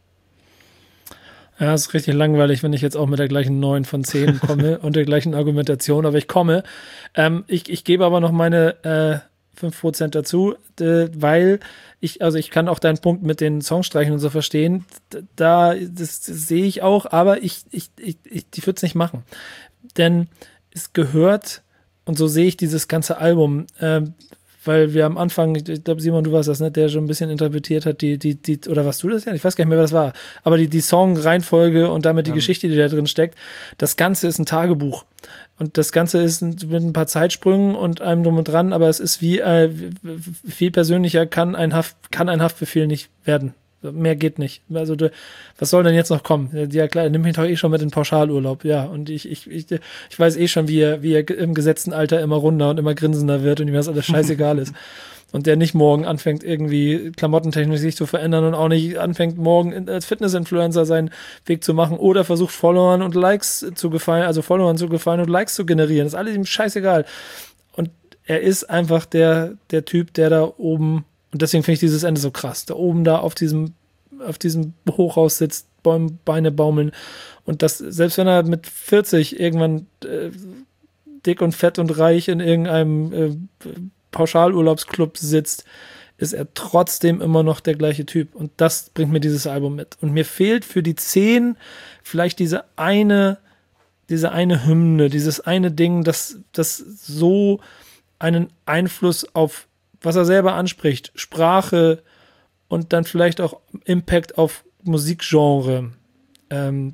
Ja, es ist richtig langweilig, wenn ich jetzt auch mit der gleichen neun von zehn komme und der gleichen Argumentation, aber ich komme. Ähm, ich, ich gebe aber noch meine äh, fünf Prozent dazu, äh, weil ich, also ich kann auch deinen Punkt mit den Songstreichen und so verstehen. Da, das, das sehe ich auch, aber ich, ich, ich, ich, ich würde es nicht machen. Denn es gehört, und so sehe ich dieses ganze Album, äh, weil wir am Anfang, ich glaube, Simon, du warst das, ne, der schon ein bisschen interpretiert hat, die, die, die, oder warst du das ja? Ich weiß gar nicht mehr, wer das war. Aber die, die Song-Reihenfolge und damit die ja. Geschichte, die da drin steckt, das Ganze ist ein Tagebuch. Und das Ganze ist mit ein paar Zeitsprüngen und allem drum und dran, aber es ist wie, äh, viel persönlicher kann ein Haft, kann ein Haftbefehl nicht werden. Mehr geht nicht. Also, du, was soll denn jetzt noch kommen? Ja klar, nimm mich doch eh schon mit in Pauschalurlaub. Ja, und ich, ich, ich, ich weiß eh schon, wie er, wie er im gesetzten Alter immer runder und immer grinsender wird und ihm das alles scheißegal ist. Und der nicht morgen anfängt, irgendwie klamottentechnisch sich zu verändern und auch nicht anfängt, morgen als Fitness-Influencer seinen Weg zu machen oder versucht, Followern und Likes zu gefallen, also Followern zu gefallen und Likes zu generieren. Das ist alles ihm scheißegal. Und er ist einfach der, der Typ, der da oben, und deswegen finde ich dieses Ende so krass, da oben da auf diesem, auf diesem Hochhaus sitzt, Bäume, Beine baumeln, und das, selbst wenn er mit vierzig irgendwann äh, dick und fett und reich in irgendeinem äh, Pauschalurlaubsclub sitzt, ist er trotzdem immer noch der gleiche Typ. Und das bringt mir dieses Album mit. Und mir fehlt für die zehn vielleicht diese eine, diese eine Hymne, dieses eine Ding, das, das so einen Einfluss auf, was er selber anspricht, Sprache und dann vielleicht auch Impact auf Musikgenre ähm,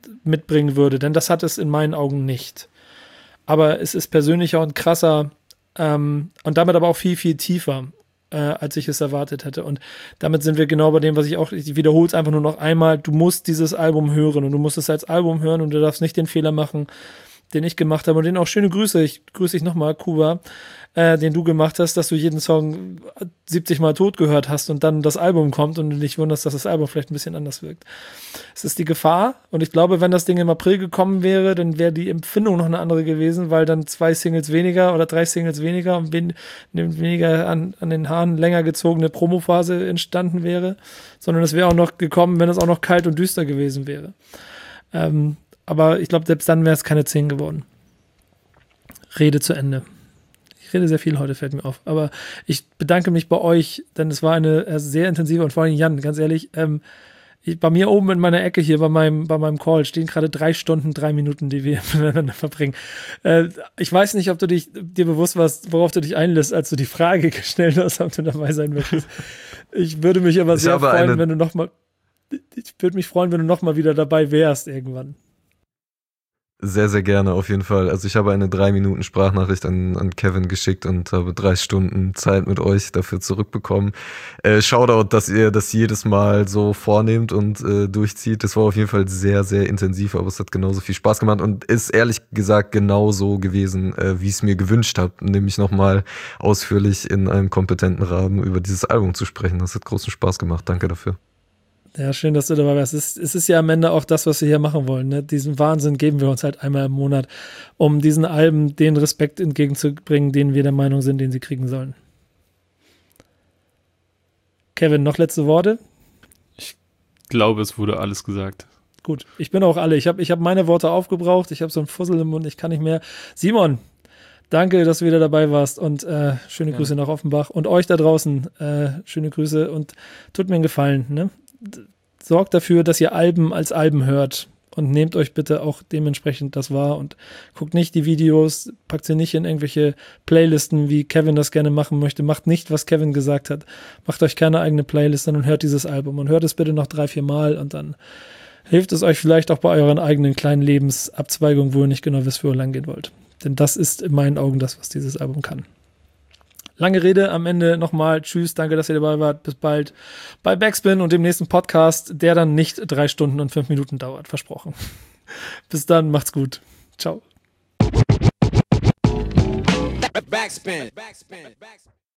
mitbringen würde. Denn das hat es in meinen Augen nicht. Aber es ist persönlicher und krasser ähm, und damit aber auch viel, viel tiefer, äh, als ich es erwartet hätte. Und damit sind wir genau bei dem, was ich auch, ich wiederhole es einfach nur noch einmal, du musst dieses Album hören und du musst es als Album hören und du darfst nicht den Fehler machen, den ich gemacht habe und den auch schöne Grüße, ich grüße dich nochmal, Kuba, äh, den du gemacht hast, dass du jeden Song siebzig Mal tot gehört hast und dann das Album kommt und du dich wunderst, dass das Album vielleicht ein bisschen anders wirkt. Es ist die Gefahr und ich glaube, wenn das Ding im April gekommen wäre, dann wäre die Empfindung noch eine andere gewesen, weil dann zwei Singles weniger oder drei Singles weniger und wen, weniger an, an den Haaren länger gezogene Promophase entstanden wäre, sondern es wäre auch noch gekommen, wenn es auch noch kalt und düster gewesen wäre. Ähm, aber ich glaube, selbst dann wäre es keine zehn geworden. Rede zu Ende. Ich rede sehr viel heute, fällt mir auf. Aber ich bedanke mich bei euch, denn es war eine äh, sehr intensive und vor allem Jan, ganz ehrlich, ähm, ich, bei mir oben in meiner Ecke hier bei meinem, bei meinem Call stehen gerade drei Stunden, drei Minuten, die wir miteinander verbringen. Äh, ich weiß nicht, ob du dich, dir bewusst warst, worauf du dich einlässt, als du die Frage gestellt hast, ob du dabei sein möchtest. Ich würde mich aber ich sehr freuen, eine... wenn du nochmal, ich würde mich freuen, wenn du nochmal wieder dabei wärst irgendwann. Sehr, sehr gerne, auf jeden Fall. Also ich habe eine drei Minuten Sprachnachricht an, an Kevin geschickt und habe drei Stunden Zeit mit euch dafür zurückbekommen. Äh, Shoutout, dass ihr das jedes Mal so vornehmt und äh, durchzieht. Das war auf jeden Fall sehr, sehr intensiv, aber es hat genauso viel Spaß gemacht und ist ehrlich gesagt genauso gewesen, äh, wie ich es mir gewünscht habe, nämlich nochmal ausführlich in einem kompetenten Rahmen über dieses Album zu sprechen. Das hat großen Spaß gemacht. Danke dafür. Ja, schön, dass du dabei warst. Es ist, es ist ja am Ende auch das, was wir hier machen wollen. Ne? Diesen Wahnsinn geben wir uns halt einmal im Monat, um diesen Alben den Respekt entgegenzubringen, den wir der Meinung sind, den sie kriegen sollen. Kevin, noch letzte Worte? Ich glaube, es wurde alles gesagt. Gut, ich bin auch alle. Ich habe ich hab meine Worte aufgebraucht. Ich habe so einen Fussel im Mund, ich kann nicht mehr. Simon, danke, dass du wieder dabei warst und äh, schöne ja. Grüße nach Offenbach. Und euch da draußen, äh, schöne Grüße und tut mir einen Gefallen, ne? Sorgt dafür, dass ihr Alben als Alben hört und nehmt euch bitte auch dementsprechend das wahr und guckt nicht die Videos, packt sie nicht in irgendwelche Playlisten, wie Kevin das gerne machen möchte. Macht nicht, was Kevin gesagt hat. Macht euch keine eigene Playlist, sondern hört dieses Album und hört es bitte noch drei, vier Mal und dann hilft es euch vielleicht auch bei euren eigenen kleinen Lebensabzweigungen, wo ihr nicht genau wisst, wo ihr lang gehen wollt. Denn das ist in meinen Augen das, was dieses Album kann. Lange Rede, am Ende nochmal tschüss, danke, dass ihr dabei wart, bis bald bei Backspin und dem nächsten Podcast, der dann nicht drei Stunden und fünf Minuten dauert, versprochen. Bis dann, macht's gut. Ciao. Backspin. Backspin. Backspin.